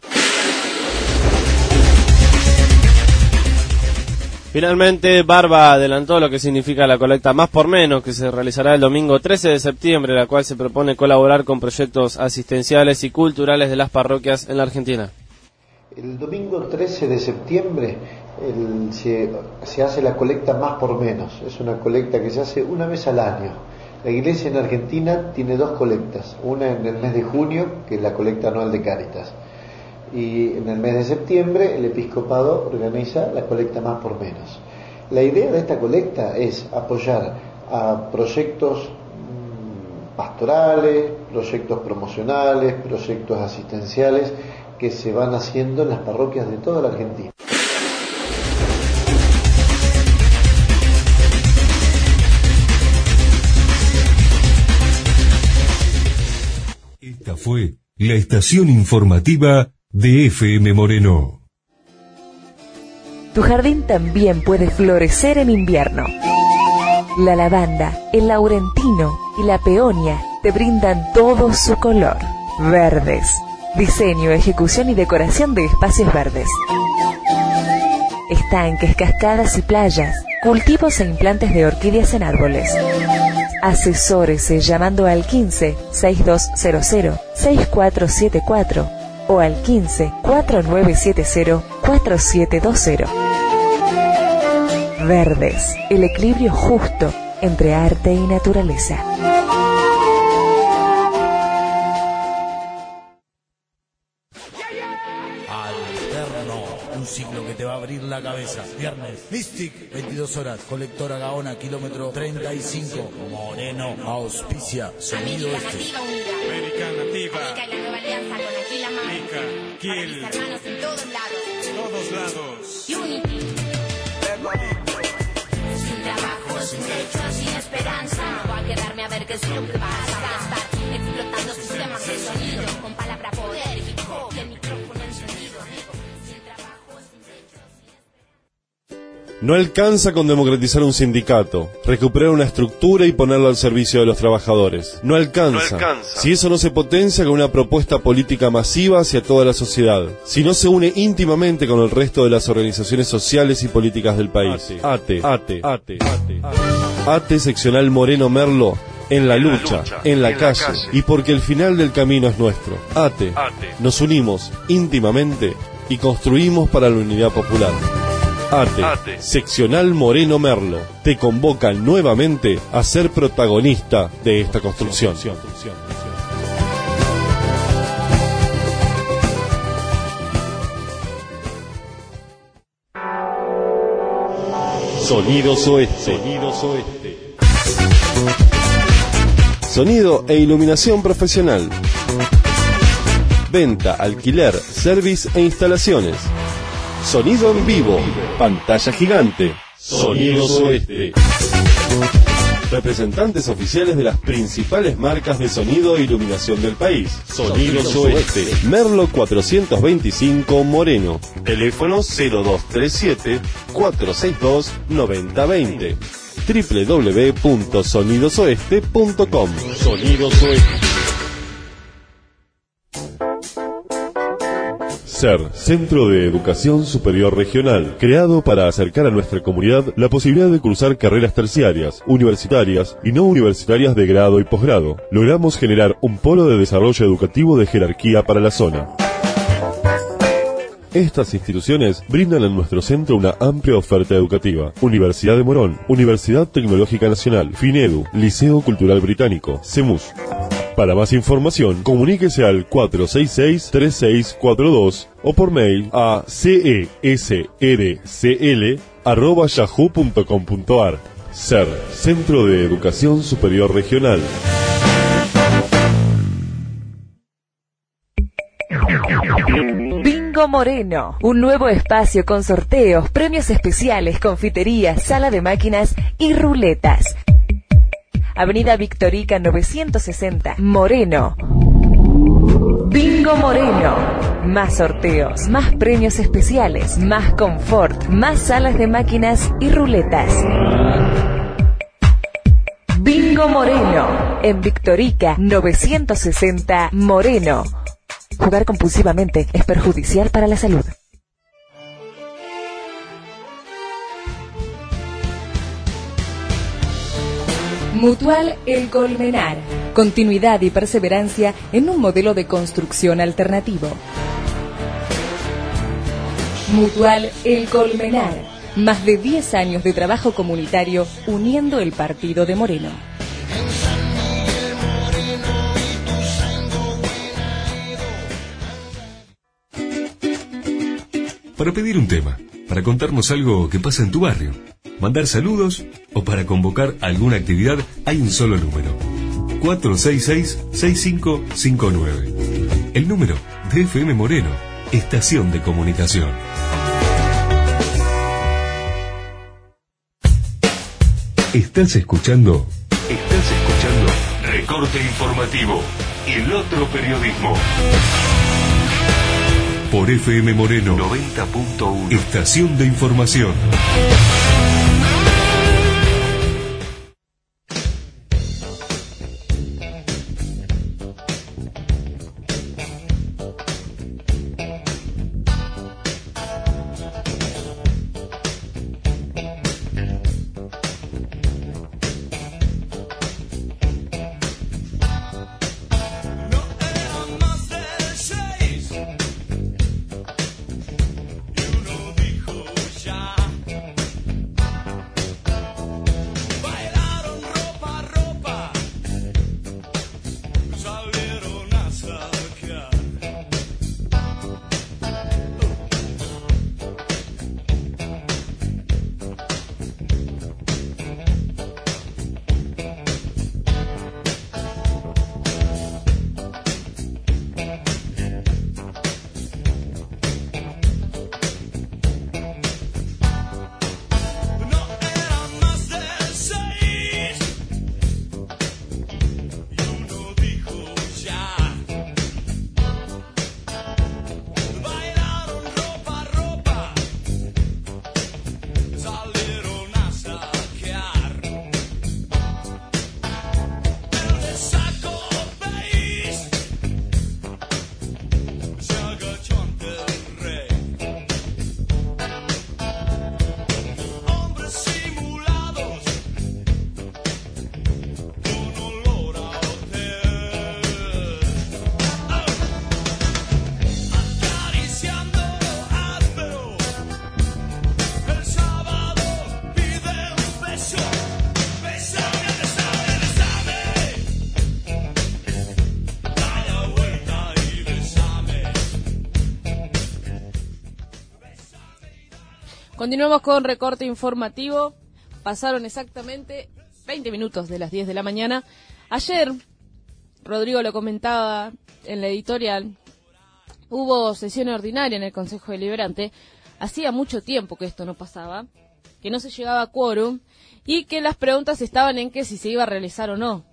Finalmente, Barba adelantó lo que significa la colecta Más por Menos, que se realizará el domingo trece de septiembre, la cual se propone colaborar con proyectos asistenciales y culturales de las parroquias en la Argentina. El domingo trece de septiembre el, se, se hace la colecta Más por Menos. Es una colecta que se hace una vez al año. La iglesia en Argentina tiene dos colectas. Una en el mes de junio, que es la colecta anual de Cáritas. Y en el mes de septiembre el episcopado organiza la colecta Más por Menos. La idea de esta colecta es apoyar a proyectos pastorales, proyectos promocionales, proyectos asistenciales que se van haciendo en las parroquias de toda la Argentina. Esta fue la estación informativa de F M Moreno. Tu jardín también puede florecer en invierno. La lavanda, el laurentino y la peonia te brindan todo su color. Verdes. Diseño, ejecución y decoración de espacios verdes. Estanques, cascadas y playas. Cultivos e implantes de orquídeas en árboles. Asesórese llamando al quince, sesenta y dos cero cero, sesenta y cuatro setenta y cuatro o al quince, cuarenta y nueve setenta, cuarenta y siete veinte. Verdes, el equilibrio justo entre arte y naturaleza. Un ciclo que te va a abrir la cabeza. Viernes, Mystic, veintidós horas. Colectora Gaona, kilómetro treinta y cinco. Moreno, auspicia, sonido este. American Nativa. América y la nueva alianza con Aquila Más. Mica, Kill. Para mis hermanos en todos lados. Todos lados. Unity. Sin trabajo, sin techo, sin esperanza. Voy a quedarme a ver qué es lo que pasa. Voy a estar explotando sistemas de sonido. Con palabra poder, hip hop, el micrófono encendido. No alcanza con democratizar un sindicato, recuperar una estructura y ponerlo al servicio de los trabajadores. No alcanza, no alcanza. Si eso no se potencia con una propuesta política masiva hacia toda la sociedad, si no se une íntimamente con el resto de las organizaciones sociales y políticas del país. ATE, ATE, ATE, ATE, ATE seccional Moreno Merlo, en la lucha, en la calle, y porque el final del camino es nuestro. ATE, nos unimos íntimamente y construimos para la unidad popular. ATE, ATE, seccional Moreno Merlo, te convoca nuevamente a ser protagonista de esta construcción. Sonidos Oeste. Sonidos Oeste. Sonido e iluminación profesional. Venta, alquiler, service e instalaciones. Sonido en vivo, pantalla gigante, Sonidos Oeste. Representantes oficiales de las principales marcas de sonido e iluminación del país. Sonidos Oeste. Merlo cuatrocientos veinticinco Moreno. Teléfono cero dos tres siete, cuatro seis dos, nueve cero dos cero. doble u doble u doble u punto sonidos oeste punto com. Sonidos Oeste. C E R, Centro de Educación Superior Regional, creado para acercar a nuestra comunidad la posibilidad de cursar carreras terciarias, universitarias y no universitarias de grado y posgrado. Logramos generar un polo de desarrollo educativo de jerarquía para la zona. Estas instituciones brindan a nuestro centro una amplia oferta educativa. Universidad de Morón, Universidad Tecnológica Nacional, FINEDU, Liceo Cultural Británico, CEMUS. Para más información, comuníquese al cuatro seis seis, tres seis cuatro dos o por mail a cesrcl arroba yahoo punto com punto ar. C E R, Centro de Educación Superior Regional. Bingo Moreno, un nuevo espacio con sorteos, premios especiales, confiterías, sala de máquinas y ruletas. Avenida Victorica novecientos sesenta, Moreno. Bingo Moreno. Más sorteos, más premios especiales, más confort, más salas de máquinas y ruletas. Bingo Moreno. En Victorica novecientos sesenta, Moreno. Jugar compulsivamente es perjudicial para la salud. Mutual El Colmenar. Continuidad y perseverancia en un modelo de construcción alternativo. Mutual El Colmenar. Más de diez años de trabajo comunitario uniendo el partido de Moreno. Para pedir un tema, para contarnos algo que pasa en tu barrio, mandar saludos o para convocar alguna actividad, hay un solo número: cuatro seis seis, seis cinco cinco nueve. El número de F M Moreno, Estación de Comunicación. Estás escuchando, estás escuchando Recorte Informativo, el otro periodismo. Por F M Moreno noventa punto uno. Estación de Información. Continuamos con recorte informativo. Pasaron exactamente veinte minutos de las diez de la mañana. Ayer, Rodrigo lo comentaba en la editorial, hubo sesión ordinaria en el Consejo Deliberante. Hacía mucho tiempo que esto no pasaba, que no se llegaba a quórum y que las preguntas estaban en que si se iba a realizar o no.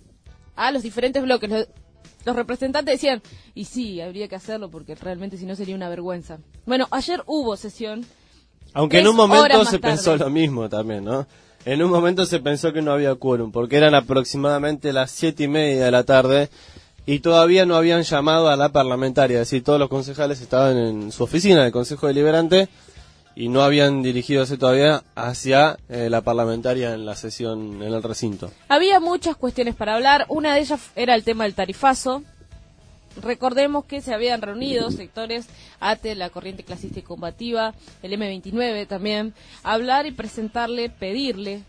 A los diferentes bloques, los, los representantes decían, y sí, habría que hacerlo porque realmente si no sería una vergüenza. Bueno, ayer hubo sesión. Aunque en un momento se pensó lo mismo también, ¿no? En un momento se pensó que no había quórum, porque eran aproximadamente las siete y media de la tarde y todavía no habían llamado a la parlamentaria, es decir, todos los concejales estaban en su oficina del Consejo Deliberante y no habían dirigido todavía hacia eh, la parlamentaria en la sesión, en el recinto. Había muchas cuestiones para hablar, una de ellas era el tema del tarifazo. Recordemos que se habían reunido sectores A T E, la Corriente Clasista y Combativa, el eme veintinueve también, a hablar y presentarle, pedirle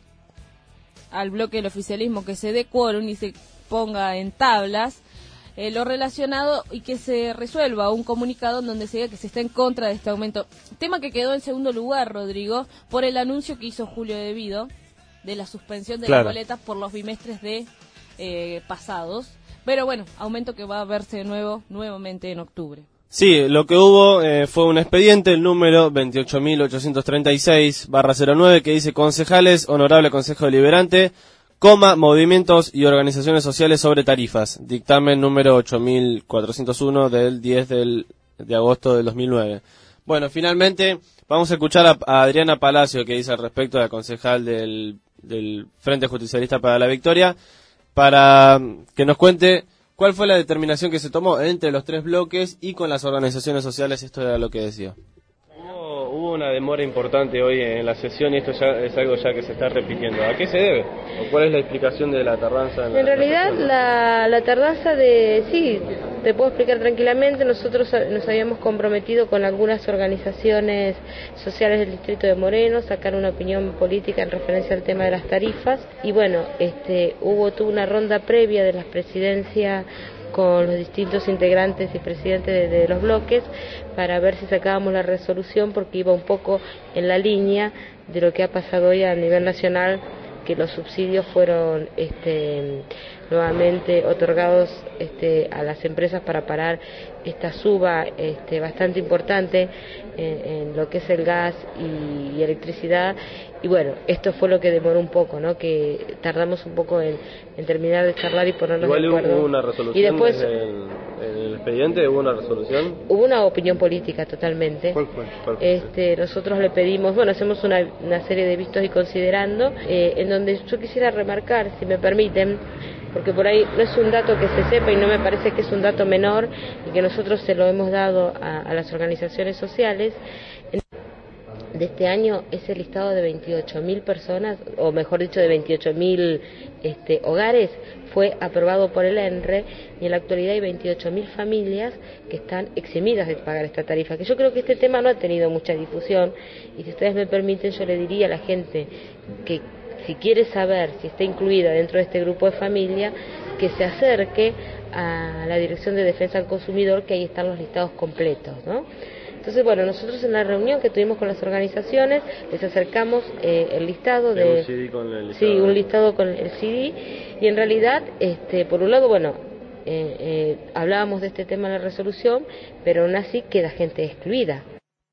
al bloque del oficialismo que se dé quórum y se ponga en tablas eh, lo relacionado y que se resuelva un comunicado en donde se diga que se está en contra de este aumento. Tema que quedó en segundo lugar, Rodrigo, por el anuncio que hizo Julio De Vido de la suspensión de Claro. las boletas por los bimestres de eh, pasados. Pero bueno, aumento que va a verse de nuevo, nuevamente en octubre. Sí, lo que hubo eh, fue un expediente, el número veintiocho mil ochocientos treinta y seis barra cero nueve, que dice concejales, honorable Consejo Deliberante, coma, movimientos y organizaciones sociales sobre tarifas. Dictamen número ocho mil cuatrocientos uno del diez del, de agosto del dos mil nueve. Bueno, finalmente vamos a escuchar a, a Adriana Palacio, que dice al respecto, la concejal del, del Frente Justicialista para la Victoria, para que nos cuente cuál fue la determinación que se tomó entre los tres bloques y con las organizaciones sociales. Esto era lo que decía. Hubo, hubo una demora importante hoy en la sesión y esto ya es algo ya que se está repitiendo. ¿A qué se debe? ¿O cuál es la explicación de la tardanza? En, En la, realidad la, la tardanza de, sí, te puedo explicar tranquilamente, nosotros nos habíamos comprometido con algunas organizaciones sociales del distrito de Moreno, sacar una opinión política en referencia al tema de las tarifas y bueno, este, hubo tuvo una ronda previa de las presidencias con los distintos integrantes y presidentes de, de los bloques para ver si sacábamos la resolución porque iba un poco en la línea de lo que ha pasado hoy a nivel nacional, que los subsidios fueron este, nuevamente otorgados este, a las empresas para parar esta suba este, bastante importante en, en lo que es el gas y, y electricidad. Y bueno, esto fue lo que demoró un poco, ¿no? Que tardamos un poco en, en terminar de charlar y ponernos Igual de acuerdo. hubo una resolución y después desde el, en el expediente, hubo una resolución. hubo una opinión política totalmente. ¿Cuál fue? ¿Cuál fue? Este, nosotros le pedimos, bueno, hacemos una, una serie de vistos y considerando, eh, en donde yo quisiera remarcar, si me permiten, porque por ahí no es un dato que se sepa y no me parece que es un dato menor y que nosotros se lo hemos dado a, a las organizaciones sociales. De este año es el listado de veintiocho mil personas, o mejor dicho de veintiocho mil este, hogares, fue aprobado por el ENRE y en la actualidad hay veintiocho mil familias que están eximidas de pagar esta tarifa, que yo creo que este tema no ha tenido mucha difusión y si ustedes me permiten yo le diría a la gente que si quiere saber si está incluida dentro de este grupo de familia, que se acerque a la Dirección de Defensa al Consumidor, que ahí están los listados completos, ¿no? Entonces, bueno, nosotros en la reunión que tuvimos con las organizaciones les acercamos eh, el listado de... Un C D con el listado. Sí, un listado con el C D y en realidad, este, por un lado, bueno, eh, eh, hablábamos de este tema en la resolución, pero aún así queda gente excluida.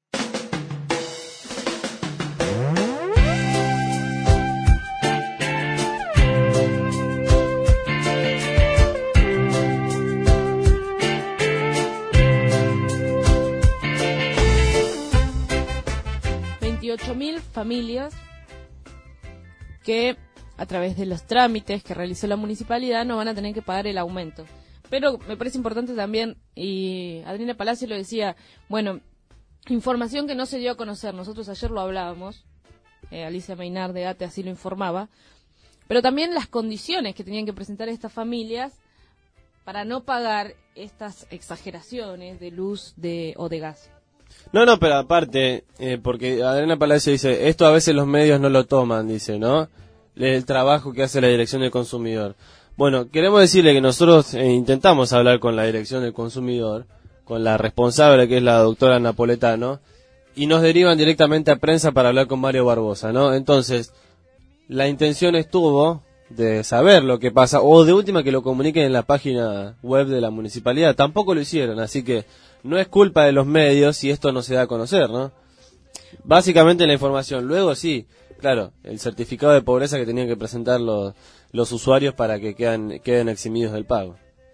veintiocho mil familias que a través de los trámites que realizó la municipalidad no van a tener que pagar el aumento. Pero me parece importante también, y Adriana Palacio lo decía, bueno, información que no se dio a conocer, nosotros ayer lo hablábamos, eh, Alicia Meinar de A T E así lo informaba, pero también las condiciones que tenían que presentar estas familias para no pagar estas exageraciones de luz de o de gas. No, no, pero aparte, eh, porque Adriana Palacio dice, esto a veces los medios no lo toman, dice, ¿no? El trabajo que hace la Dirección del Consumidor. Bueno, queremos decirle que nosotros eh, intentamos hablar con la Dirección del Consumidor, con la responsable que es la doctora Napoletano, y nos derivan directamente a prensa para hablar con Mario Barbosa, ¿no? Entonces, la intención estuvo de saber lo que pasa, o de última que lo comuniquen en la página web de la municipalidad. Tampoco lo hicieron, así que no es culpa de los medios si esto no se da a conocer, ¿no? Básicamente la información. Luego sí, claro, el certificado de pobreza que tenían que presentar los, los usuarios para que quedan, queden eximidos del pago.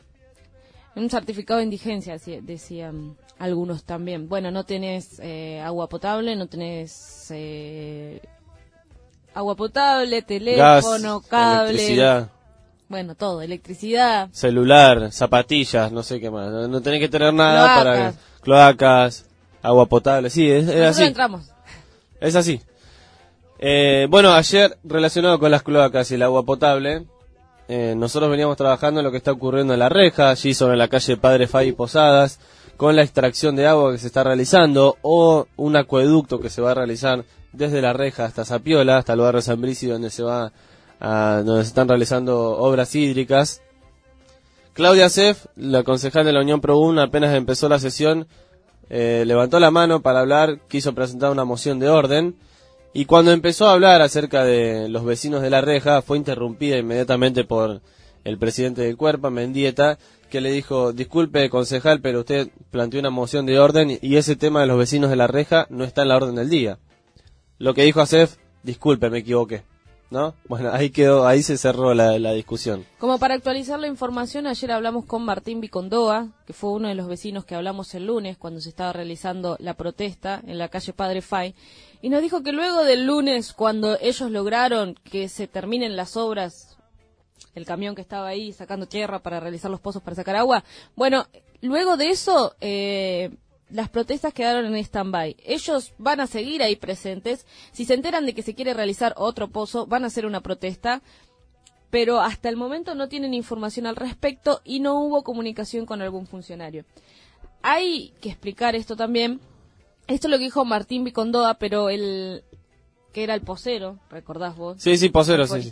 Un certificado de indigencia, decían algunos también. Bueno, no tenés eh, agua potable, no tenés eh, agua potable, teléfono, gas, cable. Electricidad. Bueno, todo, electricidad. Celular, zapatillas, no sé qué más. No, no tenés que tener nada Cloacas. para... Cloacas, agua potable, sí, es, es Nosotros así. entramos. Es así. Eh, bueno, ayer, relacionado con las cloacas y el agua potable, eh, nosotros veníamos trabajando en lo que está ocurriendo en La Reja, allí sobre la calle Padre Fay y Posadas, con la extracción de agua que se está realizando, o un acueducto que se va a realizar desde La Reja hasta Zapiola, hasta el barrio San Brisi, donde se va a, donde se están realizando obras hídricas. Claudia Sef, la concejal de la Unión Pro uno, apenas empezó la sesión, eh, levantó la mano para hablar, quiso presentar una moción de orden, y cuando empezó a hablar acerca de los vecinos de La Reja, fue interrumpida inmediatamente por el presidente del Cuerpa, Mendieta, que le dijo: disculpe, concejal, pero usted planteó una moción de orden y ese tema de los vecinos de La Reja no está en la orden del día. Lo que dijo Acef: disculpe, me equivoqué. ¿No? Bueno, ahí quedó, ahí se cerró la, la discusión. Como para actualizar la información, ayer hablamos con Martín Vicondoa, que fue uno de los vecinos que hablamos el lunes cuando se estaba realizando la protesta en la calle Padre Fay, y nos dijo que luego del lunes, cuando ellos lograron que se terminen las obras, el camión que estaba ahí sacando tierra para realizar los pozos para sacar agua, bueno, luego de eso... Eh, las protestas quedaron en stand-by. Ellos van a seguir ahí presentes. Si se enteran de que se quiere realizar otro pozo, van a hacer una protesta. Pero hasta el momento no tienen información al respecto y no hubo comunicación con algún funcionario. Hay que explicar esto también. Esto es lo que dijo Martín Vicondoa, pero el que era el posero, ¿recordás vos? Sí, sí, posero, sí. sí.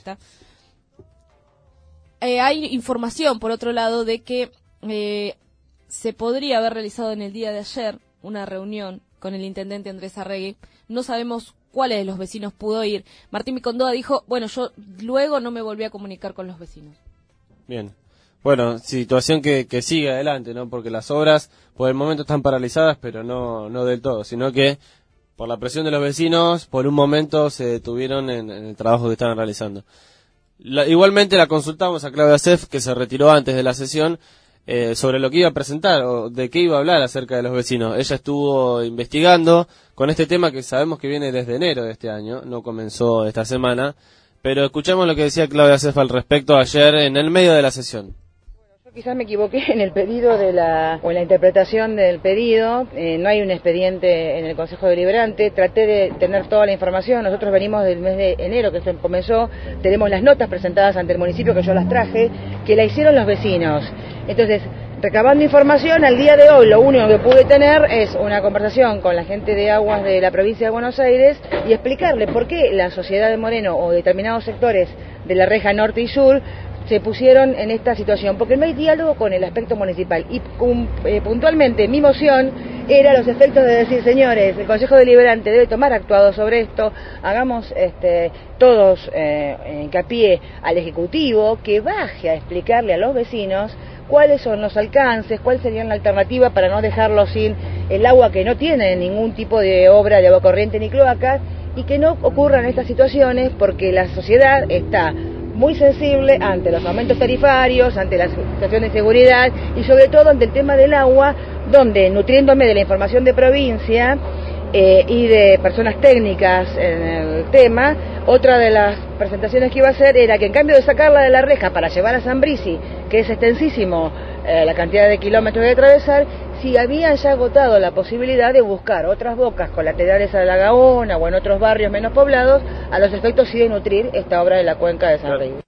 Eh, hay información, por otro lado, de que... Eh, se podría haber realizado en el día de ayer una reunión con el intendente Andrés Arregui. No sabemos cuáles de los vecinos pudo ir. Martín Vicondoa dijo, bueno, yo luego no me volví a comunicar con los vecinos. Bien. Bueno, situación que, que sigue adelante, ¿no? Porque las obras por el momento están paralizadas, pero no, no del todo, sino que por la presión de los vecinos, por un momento se detuvieron en, en el trabajo que estaban realizando. La, igualmente la consultamos a Claudia Sef, que se retiró antes de la sesión, Eh, sobre lo que iba a presentar o de qué iba a hablar acerca de los vecinos. Ella estuvo investigando con este tema que sabemos que viene desde enero de este año, no comenzó esta semana, pero escuchamos lo que decía Claudia Cefa al respecto ayer en el medio de la sesión. Quizás me equivoqué en el pedido de la, o en la interpretación del pedido, eh, no hay un expediente en el Consejo Deliberante, traté de tener toda la información, nosotros venimos del mes de enero que se comenzó, tenemos las notas presentadas ante el municipio que yo las traje, que la hicieron los vecinos. Entonces, recabando información, al día de hoy lo único que pude tener es una conversación con la gente de aguas de la provincia de Buenos Aires y explicarle por qué la sociedad de Moreno o determinados sectores de la reja norte y sur se pusieron en esta situación, porque no hay diálogo con el aspecto municipal. Y um, eh, puntualmente mi moción era los efectos de decir, señores, el Consejo Deliberante debe tomar actuado sobre esto, hagamos este, todos eh, hincapié al Ejecutivo que baje a explicarle a los vecinos cuáles son los alcances, cuál sería la alternativa para no dejarlos sin el agua, que no tiene ningún tipo de obra de agua corriente ni cloacas, y que no ocurran estas situaciones porque la sociedad está muy sensible ante los aumentos tarifarios, ante la situación de seguridad y sobre todo ante el tema del agua, donde, nutriéndome de la información de provincia eh, y de personas técnicas en el tema, otra de las presentaciones que iba a hacer era que en cambio de sacarla de la reja para llevar a San Brisi, que es extensísimo eh, la cantidad de kilómetros de atravesar, si habían ya agotado la posibilidad de buscar otras bocas colaterales a la Gaona o en otros barrios menos poblados, a los efectos sí de nutrir esta obra de la cuenca de San Río.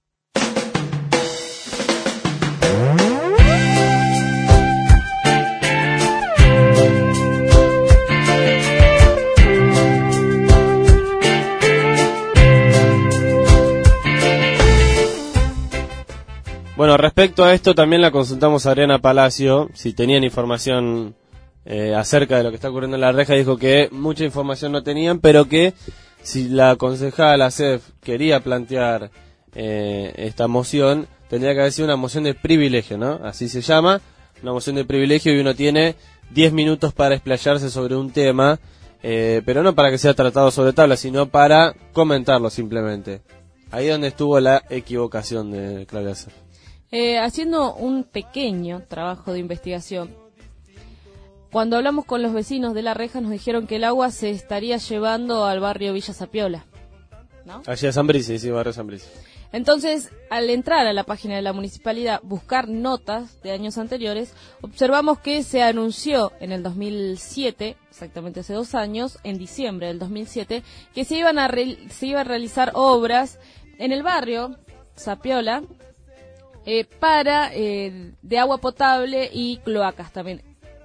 Bueno, respecto a esto también la consultamos a Adriana Palacio, si tenían información eh, acerca de lo que está ocurriendo en La Reja. Dijo que mucha información no tenían, pero que si la concejal Acef quería plantear eh, esta moción, tendría que haber sido una moción de privilegio, ¿no? Así se llama, una moción de privilegio, y uno tiene diez minutos para explayarse sobre un tema eh, pero no para que sea tratado sobre tabla, sino para comentarlo simplemente. Ahí donde estuvo la equivocación de Claudia Sef. Eh, haciendo un pequeño trabajo de investigación, cuando hablamos con los vecinos de La Reja nos dijeron que el agua se estaría llevando al barrio Villa Sapiola, ¿no? Allí a San Brice, sí, barrio San Brice. Entonces, al entrar a la página de la municipalidad, buscar notas de años anteriores, observamos que se anunció en el dos mil siete, exactamente hace dos años, en diciembre del dos mil siete, que se iban a re- se iban a realizar obras en el barrio Sapiola eh, para eh, de agua potable y cloacas también.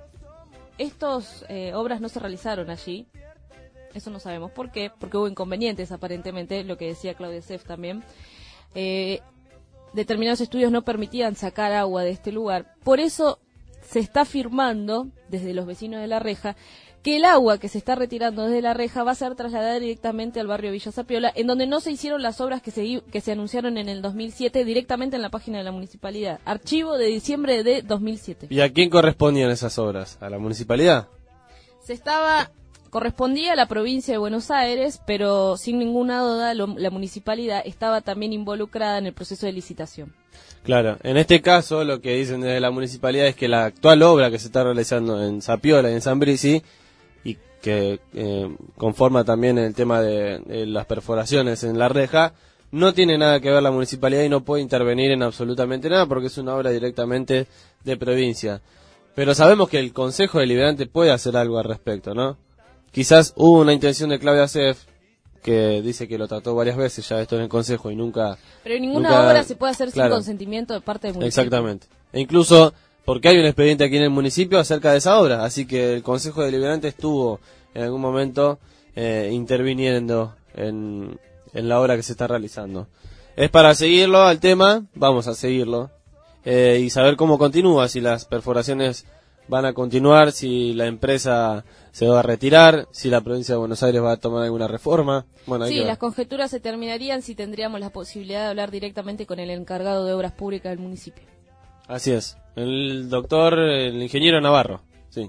Estas eh, obras no se realizaron allí, eso no sabemos por qué, porque hubo inconvenientes aparentemente, lo que decía Claudia Sef también. Eh, determinados estudios no permitían sacar agua de este lugar. Por eso se está afirmando desde los vecinos de La Reja que el agua que se está retirando desde La Reja va a ser trasladada directamente al barrio Villa Sapiola, en donde no se hicieron las obras que se, que se anunciaron en el dos mil siete directamente en la página de la municipalidad. Archivo de diciembre de dos mil siete. ¿Y a quién correspondían esas obras? ¿A la municipalidad? Se estaba... Correspondía a la provincia de Buenos Aires, pero sin ninguna duda lo, la municipalidad estaba también involucrada en el proceso de licitación. Claro, en este caso lo que dicen desde la municipalidad es que la actual obra que se está realizando en Sapiola y en San Brice, y que eh, conforma también el tema de, de las perforaciones en La Reja, no tiene nada que ver la municipalidad y no puede intervenir en absolutamente nada porque es una obra directamente de provincia. Pero sabemos que el Consejo Deliberante puede hacer algo al respecto, ¿no? Quizás hubo una intención de Claudia Sef, que dice que lo trató varias veces ya esto en el Consejo y nunca... Pero ninguna nunca, obra se puede hacer claro, sin consentimiento de parte del municipio. Exactamente. E incluso porque hay un expediente aquí en el municipio acerca de esa obra, así que el Consejo Deliberante estuvo en algún momento eh, interviniendo en, en la obra que se está realizando. Es para seguirlo al tema, vamos a seguirlo, eh, y saber cómo continúa, si las perforaciones van a continuar, si la empresa se va a retirar, si la provincia de Buenos Aires va a tomar alguna reforma. Bueno, sí, las conjeturas se terminarían si tendríamos la posibilidad de hablar directamente con el encargado de obras públicas del municipio. Así es, el doctor, el ingeniero Navarro, sí.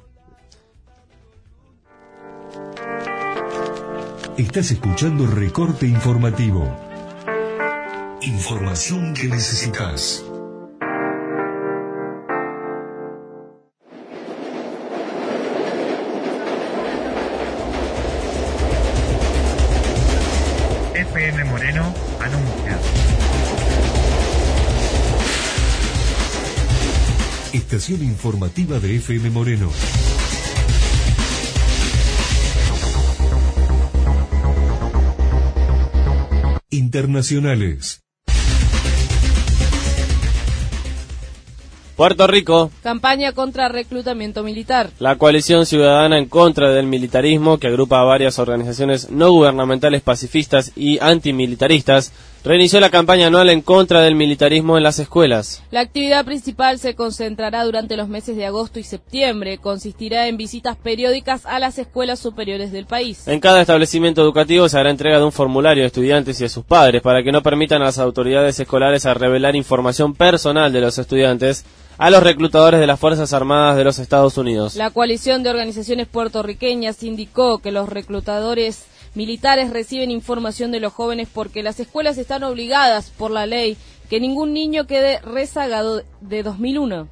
Estás escuchando Recorte Informativo. Información que necesitas. F M Moreno anuncia. Estación informativa de F M Moreno. Internacionales. Puerto Rico. Campaña contra reclutamiento militar. La coalición ciudadana en contra del militarismo, que agrupa a varias organizaciones no gubernamentales pacifistas y antimilitaristas, reinició la campaña anual en contra del militarismo en las escuelas. La actividad principal se concentrará durante los meses de agosto y septiembre. Consistirá en visitas periódicas a las escuelas superiores del país. En cada establecimiento educativo se hará entrega de un formulario a estudiantes y a sus padres para que no permitan a las autoridades escolares a revelar información personal de los estudiantes a los reclutadores de las Fuerzas Armadas de los Estados Unidos. La coalición de organizaciones puertorriqueñas indicó que los reclutadores militares reciben información de los jóvenes porque las escuelas están obligadas por la ley que ningún niño quede rezagado de dos mil uno.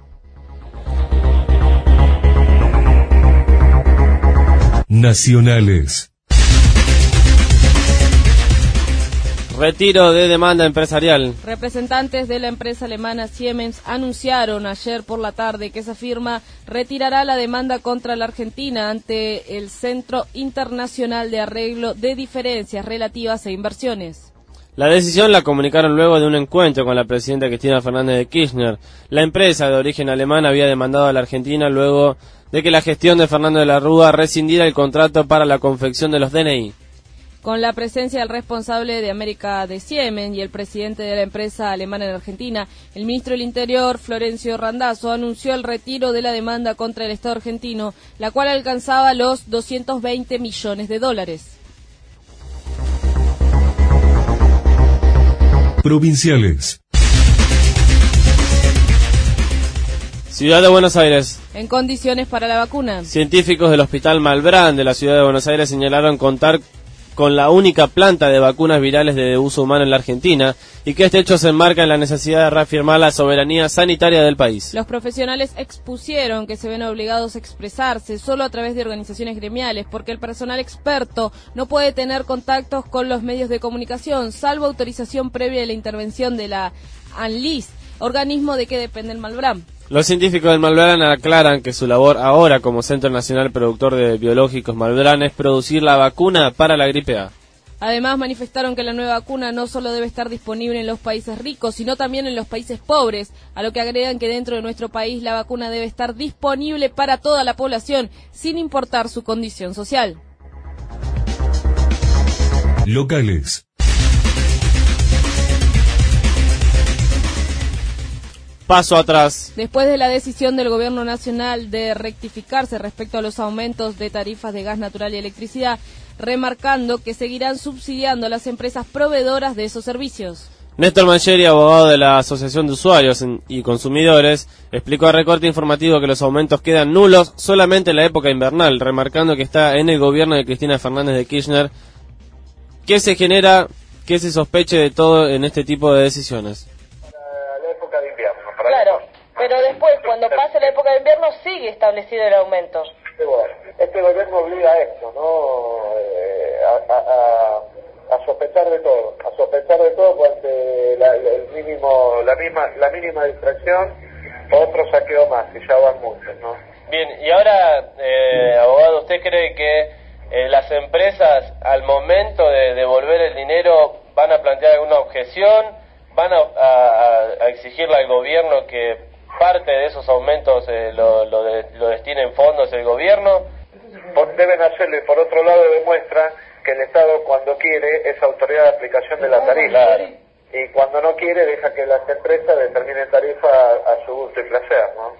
Nacionales. Retiro de demanda empresarial. Representantes de la empresa alemana Siemens anunciaron ayer por la tarde que esa firma retirará la demanda contra la Argentina ante el Centro Internacional de Arreglo de Diferencias Relativas e Inversiones. La decisión la comunicaron luego de un encuentro con la presidenta Cristina Fernández de Kirchner. La empresa de origen alemán había demandado a la Argentina luego de que la gestión de Fernando de la Rúa rescindiera el contrato para la confección de los D N I. Con la presencia del responsable de América de Siemens y el presidente de la empresa alemana en Argentina, el ministro del Interior, Florencio Randazzo, anunció el retiro de la demanda contra el Estado argentino, la cual alcanzaba los doscientos veinte millones de dólares. Provinciales. Ciudad de Buenos Aires. En condiciones para la vacuna. Científicos del Hospital Malbrán de la Ciudad de Buenos Aires señalaron contar con la única planta de vacunas virales de uso humano en la Argentina y que este hecho se enmarca en la necesidad de reafirmar la soberanía sanitaria del país. Los profesionales expusieron que se ven obligados a expresarse solo a través de organizaciones gremiales porque el personal experto no puede tener contactos con los medios de comunicación, salvo autorización previa de la intervención de la ANLIS, organismo de que depende el Malbrán. Los científicos del Malbrán aclaran que su labor ahora como Centro Nacional Productor de Biológicos Malbrán es producir la vacuna para la gripe A. Además manifestaron que la nueva vacuna no solo debe estar disponible en los países ricos, sino también en los países pobres, a lo que agregan que dentro de nuestro país la vacuna debe estar disponible para toda la población, sin importar su condición social. Locales. Paso atrás. Después de la decisión del Gobierno Nacional de rectificarse respecto a los aumentos de tarifas de gas natural y electricidad, remarcando que seguirán subsidiando a las empresas proveedoras de esos servicios. Néstor Mancheri, abogado de la Asociación de Usuarios y Consumidores, explicó a Recorte Informativo que los aumentos quedan nulos solamente en la época invernal, remarcando que está en el gobierno de Cristina Fernández de Kirchner que se genera que se sospeche de todo en este tipo de decisiones. Claro, pero después, cuando pase la época de invierno, sigue establecido el aumento. Bueno, este gobierno obliga a esto, ¿no? Eh, a, a, a sospechar de todo, a sospechar de todo, pues ante la, el mínimo, la misma, la mínima distracción, otro saqueo más, y ya van muchos, ¿no? Bien, y ahora, eh, abogado, ¿usted cree que eh, las empresas, al momento de devolver el dinero, van a plantear alguna objeción? ¿Van a, a, a exigirle al gobierno que parte de esos aumentos eh, lo, lo, de, lo destine en fondos el gobierno? Por, deben hacerlo, y por otro lado demuestra que el Estado cuando quiere es autoridad de aplicación de la tarifa. Claro. Y cuando no quiere deja que las empresas determinen tarifa a, a su gusto y placer, ¿no?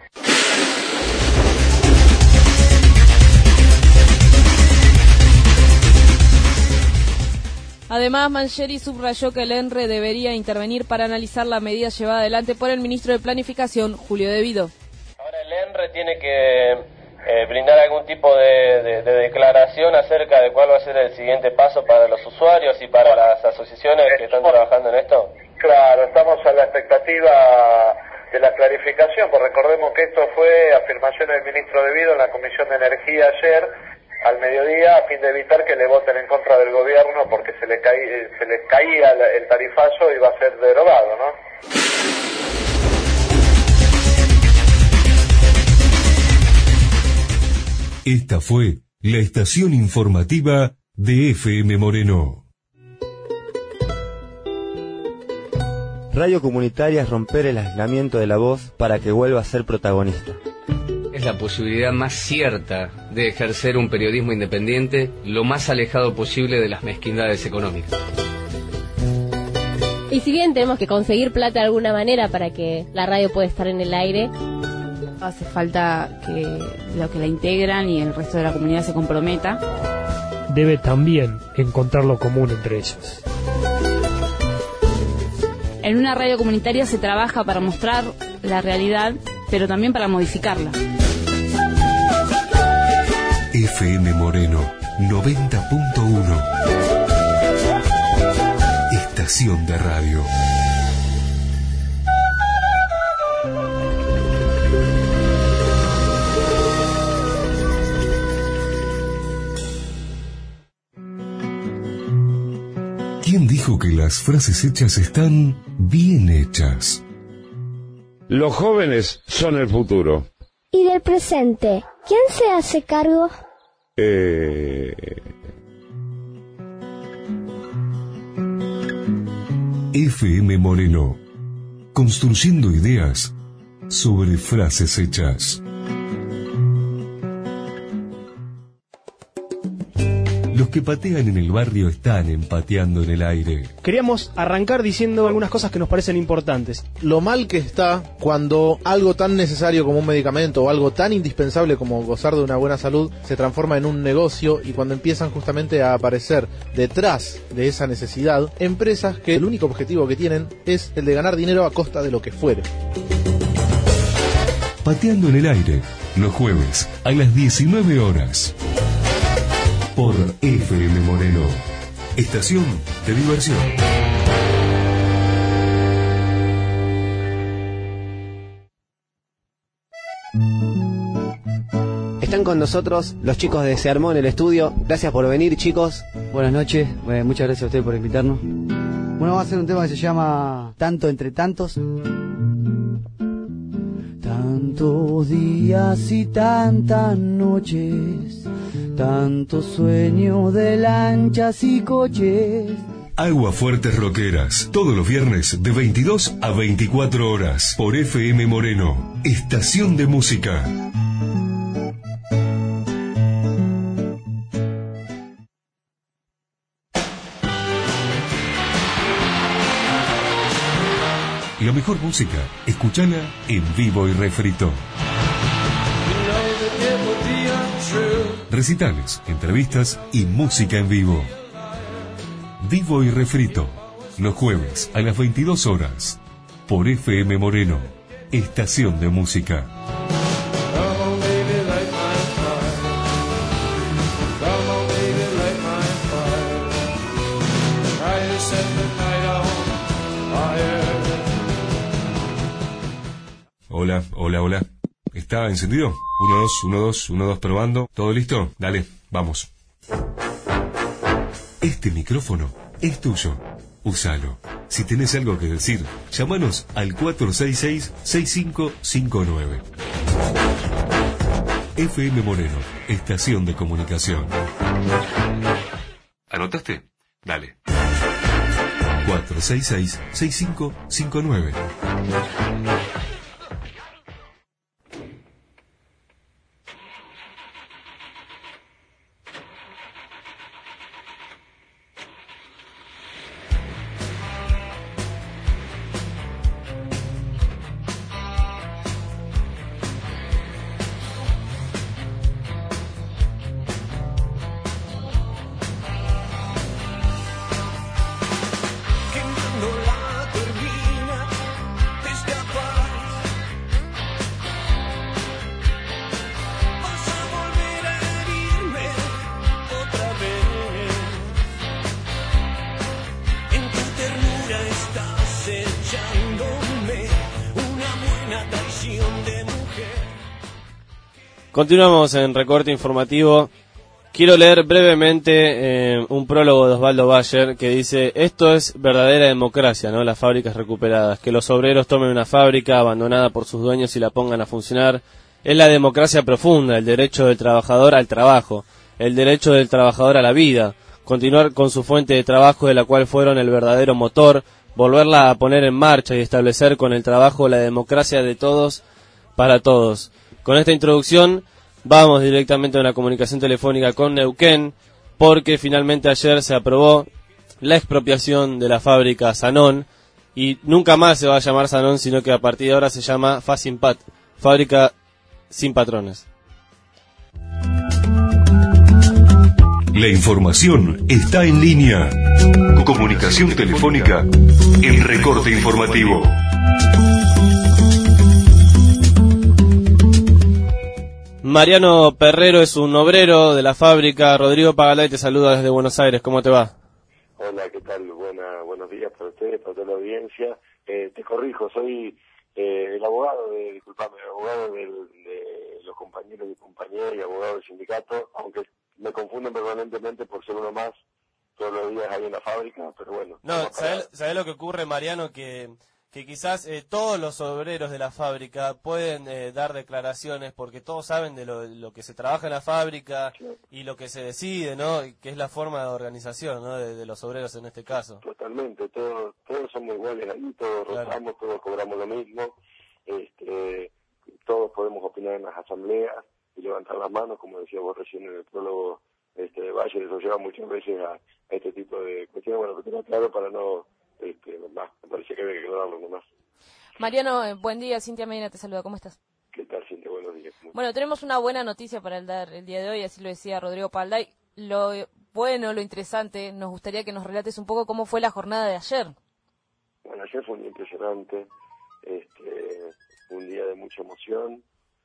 Además, Mancheri subrayó que el ENRE debería intervenir para analizar la medida llevada adelante por el ministro de Planificación, Julio De Vido. Ahora el ENRE tiene que eh, brindar algún tipo de, de, de declaración acerca de cuál va a ser el siguiente paso para los usuarios y para las asociaciones que están trabajando en esto. Claro, estamos a la expectativa de la clarificación, pues recordemos que esto fue afirmación del ministro De Vido en la Comisión de Energía ayer, al mediodía, a fin de evitar que le voten en contra del gobierno porque se le, caí, se les caía el tarifazo y va a ser derogado, ¿no? Esta fue la estación informativa de F M Moreno. Radio comunitaria es romper el aislamiento de la voz para que vuelva a ser protagonista. Es la posibilidad más cierta de ejercer un periodismo independiente lo más alejado posible de las mezquindades económicas. Y si bien tenemos que conseguir plata de alguna manera para que la radio pueda estar en el aire, hace falta que los que la integran y el resto de la comunidad se comprometa. Debe también encontrar lo común entre ellos. En una radio comunitaria se trabaja para mostrar la realidad, pero también para modificarla. F M Moreno noventa punto uno. Estación de radio. ¿Quién dijo que las frases hechas están bien hechas? Los jóvenes son el futuro. ¿Y del presente? ¿Quién se hace cargo? Eh... F M Moreno, construyendo ideas sobre frases hechas. Los que patean en el barrio están empateando en el aire. Queríamos arrancar diciendo algunas cosas que nos parecen importantes. Lo mal que está cuando algo tan necesario como un medicamento o algo tan indispensable como gozar de una buena salud se transforma en un negocio, y cuando empiezan justamente a aparecer detrás de esa necesidad empresas que el único objetivo que tienen es el de ganar dinero a costa de lo que fuere. Pateando en el aire, los jueves a las diecinueve horas. Por F M Moreno, estación de diversión. Están con nosotros los chicos de Se Armó en el estudio. Gracias por venir, chicos. Buenas noches, eh, muchas gracias a ustedes por invitarnos. Bueno, vamos a hacer un tema que se llama Tanto entre tantos. Tantos días y tantas noches, tantos sueños de lanchas y coches. Aguafuertes Rockeras, todos los viernes de veintidós a veinticuatro horas por F M Moreno, estación de música. La mejor música, escúchala en vivo y refrito. Recitales, entrevistas y música en vivo. Vivo y refrito, los jueves a las veintidós horas, por F M Moreno, estación de música. Hola, hola, hola. ¿Está encendido? Uno, dos, uno, dos, uno, dos, probando. ¿Todo listo? Dale, vamos. Este micrófono es tuyo. Úsalo. Si tenés algo que decir, llámanos al cuatro seis seis, seis cinco cinco nueve. F M Moreno, estación de comunicación. ¿Anotaste? Dale. cuatro seis seis, seis cinco cinco nueve. Continuamos en Recorte Informativo. Quiero leer brevemente eh, un prólogo de Osvaldo Bayer que dice: esto es verdadera democracia, ¿no? Las fábricas recuperadas. Que los obreros tomen una fábrica abandonada por sus dueños y la pongan a funcionar. Es la democracia profunda, el derecho del trabajador al trabajo, el derecho del trabajador a la vida, continuar con su fuente de trabajo de la cual fueron el verdadero motor, volverla a poner en marcha y establecer con el trabajo la democracia de todos para todos. Con esta introducción vamos directamente a una comunicación telefónica con Neuquén, porque finalmente ayer se aprobó la expropiación de la fábrica Sanón, y nunca más se va a llamar Sanón, sino que a partir de ahora se llama Fasimpat, fábrica sin patrones. La información está en línea. Comunicación telefónica, el recorte informativo. Mariano Perrero es un obrero de la fábrica. Rodrigo Pagalay te saluda desde Buenos Aires. ¿Cómo te va? Hola, ¿qué tal? Buena, buenos días para ustedes, para toda la audiencia. Eh, te corrijo, soy eh, el abogado, de, disculpame, el abogado del, de los compañeros y compañeras y abogado del sindicato, aunque me confunden permanentemente por ser uno más todos los días ahí en la fábrica, pero bueno. No, ¿sabés, ¿sabés lo que ocurre, Mariano? Que... que quizás eh, todos los obreros de la fábrica pueden eh, dar declaraciones porque todos saben de lo, lo que se trabaja en la fábrica y lo que se decide, ¿no? Y que es la forma de organización, ¿no? De, de los obreros en este caso. Totalmente, todos todos somos iguales ahí, todos claro. Rotamos, todos cobramos lo mismo, este, todos podemos opinar en las asambleas y levantar las manos, como decía vos recién en el prólogo este, de Valle, eso lleva muchas veces a, a este tipo de cuestiones, bueno, que tenga claro para no... Este, más, me parece que debe quedarlo nomás. Mariano, eh, buen día, Cintia Medina te saluda, ¿cómo estás? ¿Qué tal, Cintia? Buenos días. Bueno, tenemos una buena noticia para el dar el día de hoy, así lo decía Rodrigo Palday. Lo bueno, lo interesante, nos gustaría que nos relates un poco cómo fue la jornada de ayer. Bueno, ayer fue un día impresionante, este, un día de mucha emoción,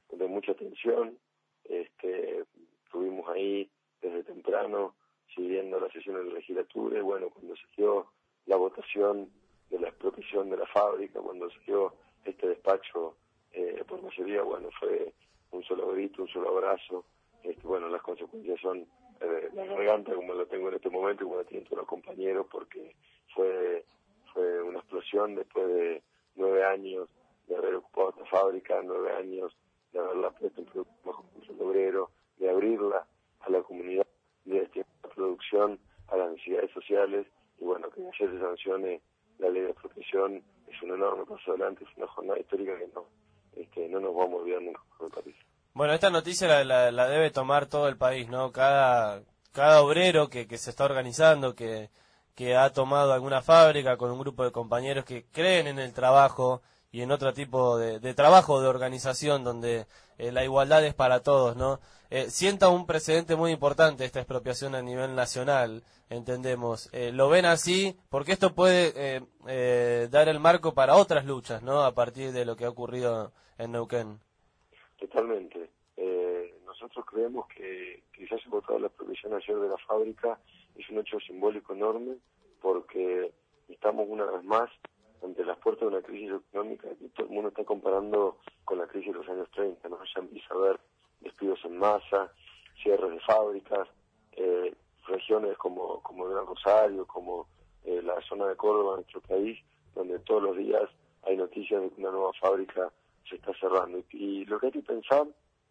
de mucha tensión. Este, estuvimos ahí desde temprano siguiendo la sesión de la legislatura y bueno, cuando se dio la votación de la expropiación de la fábrica, cuando se dio este despacho eh, por mayoría, bueno, fue un solo grito, un solo abrazo. Este, bueno, las consecuencias son eh, la garganta, como la tengo en este momento, y como la tienen todos los compañeros, porque fue, fue una explosión después de nueve años de haber ocupado esta fábrica, nueve años de haberla puesto en producción bajo control obrero, de abrirla a la comunidad, de destinar la producción a las necesidades sociales, y bueno, que ayer se sancione la ley de expropiación es un enorme paso adelante, es una jornada histórica que no, este, no nos vamos a olvidar nunca con el país. Bueno, esta noticia la, la, la debe tomar todo el país, ¿no? Cada cada obrero que, que se está organizando, que, que ha tomado alguna fábrica con un grupo de compañeros que creen en el trabajo y en otro tipo de, de trabajo, de organización, donde eh, la igualdad es para todos, ¿no? Eh, sienta un precedente muy importante esta expropiación a nivel nacional, entendemos. Eh, ¿Lo ven así? Porque esto puede eh, eh, dar el marco para otras luchas, ¿no? A partir de lo que ha ocurrido en Neuquén. Totalmente. Eh, nosotros creemos que, que se haya votado la expropiación ayer de la fábrica es un hecho simbólico enorme, porque estamos una vez más ante las puertas de una crisis económica que todo el mundo está comparando con la crisis de los años treinta, ¿no? Ya empieza a haber despidos en masa, cierres de fábricas, eh, regiones como, como Gran Rosario, como eh, la zona de Córdoba, en nuestro país, donde todos los días hay noticias de que una nueva fábrica se está cerrando. Y, y lo que hay que pensar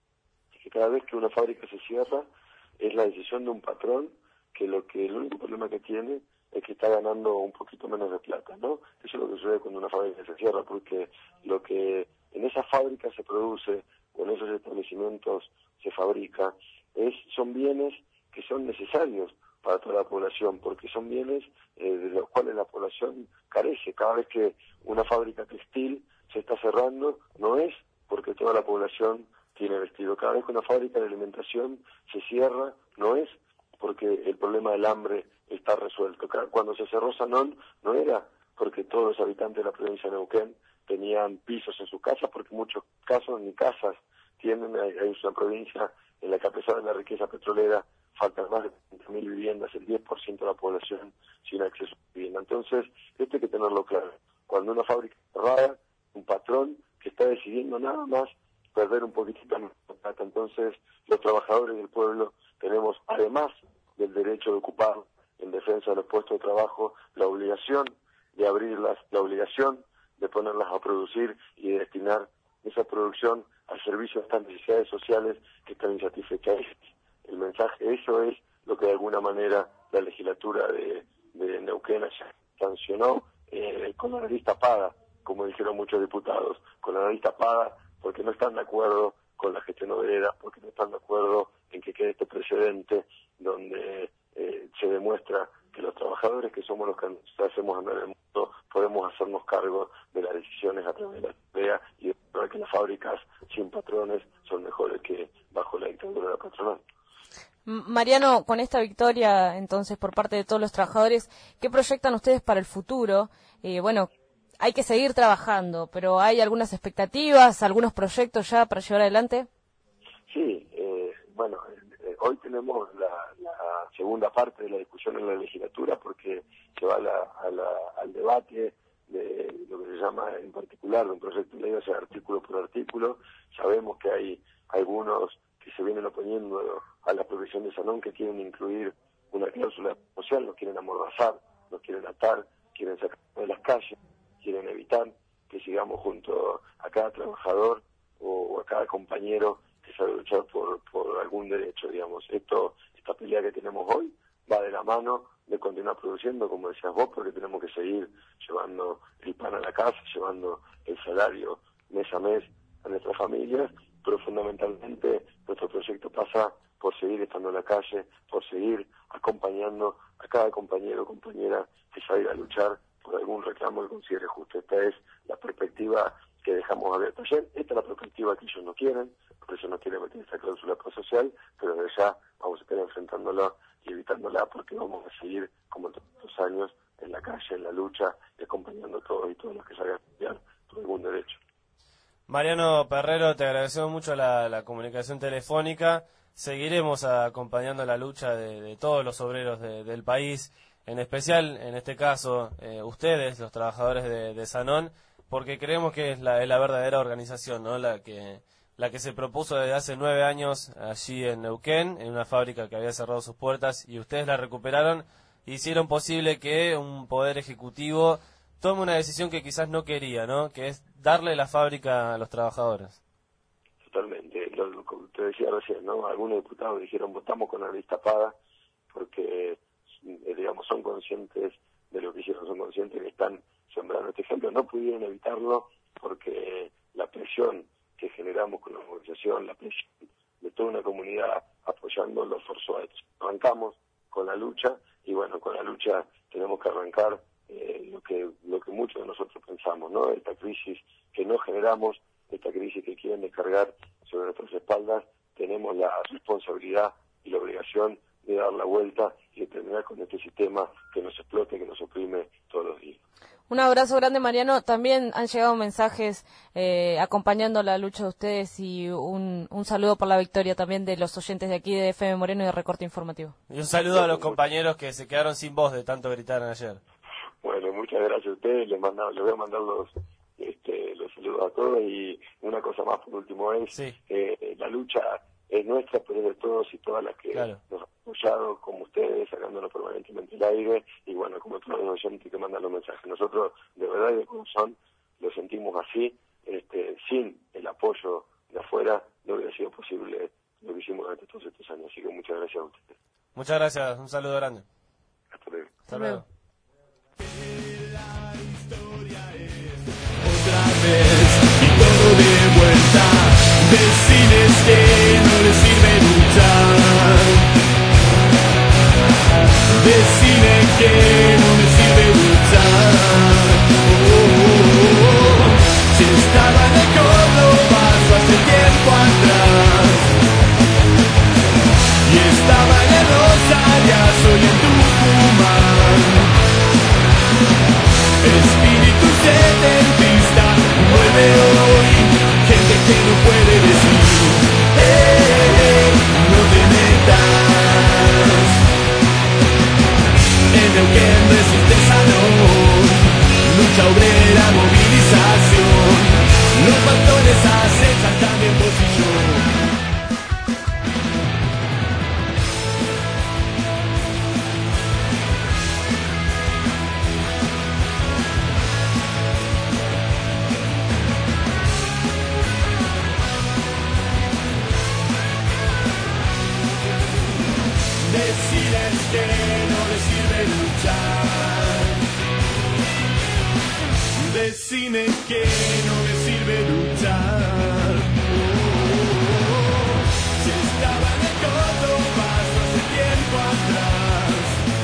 es que cada vez que una fábrica se cierra es la decisión de un patrón que lo que el único problema que tiene es que está ganando un poquito menos de plata, ¿no? Eso es lo que sucede cuando una fábrica se cierra, porque lo que en esa fábrica se produce o en esos establecimientos se fabrica es son bienes que son necesarios para toda la población, porque son bienes eh, de los cuales la población carece. Cada vez que una fábrica textil se está cerrando, no es porque toda la población tiene vestido. Cada vez que una fábrica de alimentación se cierra, no es porque el problema del hambre está resuelto. Cuando se cerró Sanón, no era porque todos los habitantes de la provincia de Neuquén tenían pisos en sus casas, porque en muchos casos ni casas tienen. Hay una provincia en la que, a pesar de la riqueza petrolera, faltan más de treinta mil viviendas, el diez por ciento de la población sin acceso a vivienda. Entonces, esto hay que tenerlo claro. Cuando una fábrica es cerrada, un patrón que está decidiendo nada más perder un poquitito de plata. Entonces, los trabajadores del pueblo tenemos, además del derecho de ocupar en defensa de los puestos de trabajo, la obligación de abrirlas, la obligación de ponerlas a producir y de destinar esa producción al servicio de estas necesidades sociales que están insatisfechas. El mensaje, eso es lo que de alguna manera la legislatura de, de Neuquén sancionó, eh, con la nariz tapada, como dijeron muchos diputados, con la nariz tapada porque no están de acuerdo con la gestión obrera, porque no están de acuerdo en que quede este precedente donde eh, se demuestra que los trabajadores, que somos los que nos hacemos andar el mundo, podemos hacernos cargo de las decisiones a través de la asamblea y de ver que las fábricas sin patrones son mejores que bajo la dictadura de la patronal. Mariano, con esta victoria, entonces, por parte de todos los trabajadores, ¿qué proyectan ustedes para el futuro? Eh, bueno, hay que seguir trabajando, pero ¿hay algunas expectativas, algunos proyectos ya para llevar adelante? Sí, eh, bueno, eh, hoy tenemos la, la segunda parte de la discusión en la legislatura, porque se va a la, a la, al debate de lo que se llama en particular de un proyecto de ley, o sea, artículo por artículo. Sabemos que hay algunos que se vienen oponiendo a la expropiación de Sanón, que quieren incluir una cláusula social, nos quieren amordazar, nos quieren atar, quieren sacar de las calles, quieren evitar que sigamos junto a cada trabajador o a cada compañero que sabe luchar por, por algún derecho, digamos. Esto, esta pelea que tenemos hoy va de la mano de continuar produciendo, como decías vos, porque tenemos que seguir llevando el pan a la casa, llevando el salario mes a mes a nuestras familias, pero fundamentalmente nuestro proyecto pasa por seguir estando en la calle, por seguir acompañando a cada compañero o compañera que salga a luchar por algún reclamo que considere justo. Esta es la perspectiva que dejamos abierta ayer, esta es la perspectiva que ellos no quieren, por eso no quieren meter esta cláusula prosocial, pero desde ya vamos a estar enfrentándola y evitándola, porque vamos a seguir, como en todos los años, en la calle, en la lucha, y acompañando a todos y todos los que salgan a pelear por algún derecho. Mariano Perrero, te agradecemos mucho la, la comunicación telefónica. Seguiremos acompañando la lucha de, de todos los obreros de, del país, en especial, en este caso, eh, ustedes, los trabajadores de, de Sanón, porque creemos que es la, es la verdadera organización, ¿no? La que, la que se propuso desde hace nueve años allí en Neuquén, en una fábrica que había cerrado sus puertas, y ustedes la recuperaron, hicieron posible que un poder ejecutivo tome una decisión que quizás no quería, ¿no? Que es darle la fábrica a los trabajadores. Totalmente, lo, lo que te decía recién, ¿no? Algunos diputados dijeron votamos con la nariz tapada porque, eh, digamos, son conscientes de lo que hicieron, son conscientes que están sembrando este ejemplo. No pudieron evitarlo porque la presión que generamos con la movilización, la presión de toda una comunidad apoyando los forzó a esto. Arrancamos con la lucha y bueno, con la lucha tenemos que arrancar eh, lo que lo que muchos de nosotros pensamos, ¿no? Esta crisis que no generamos, esta crisis que quieren descargar sobre nuestras espaldas, tenemos la responsabilidad y la obligación de dar la vuelta y de terminar con este sistema que nos explote, que nos oprime todos los días. Un abrazo grande, Mariano. También han llegado mensajes eh, acompañando la lucha de ustedes y un, un saludo por la victoria también de los oyentes de aquí de F M Moreno y de Recorte Informativo. Y un saludo a los compañeros que se quedaron sin voz de tanto gritar ayer. Bueno, muchas gracias a ustedes. Les, manda, les voy a mandar los, este, los saludos a todos y una cosa más por último es sí. eh, la lucha es nuestra, pero es de todos y todas las que claro. nos han apoyado, como ustedes, sacándonos permanentemente el aire, y bueno, como todos los oyentes que mandan los mensajes. Nosotros, de verdad y de corazón, lo sentimos así, este, sin el apoyo de afuera, no hubiera sido posible lo que hicimos durante todos estos años. Así que muchas gracias a ustedes. Muchas gracias, un saludo grande. Hasta luego. Hasta luego. Y todo de vuelta, decirles que no les sirve luchar, decirles que no les sirve luchar. Oh, oh, oh. Si estaba en el Córdoba hace tiempo atrás y estaba en el Rosarias hoy en Tucumán, espíritu setentista vuelve hoy, gente que no puede decir, eh, no te metas. En Neuquén resiste Sanón, lucha obrera, movilización, los patrones acechan también vos y yo. Deciles que no les sirve luchar, decime que no les sirve luchar. Oh, oh, oh. Si estaba en el Córdoba hace tiempo atrás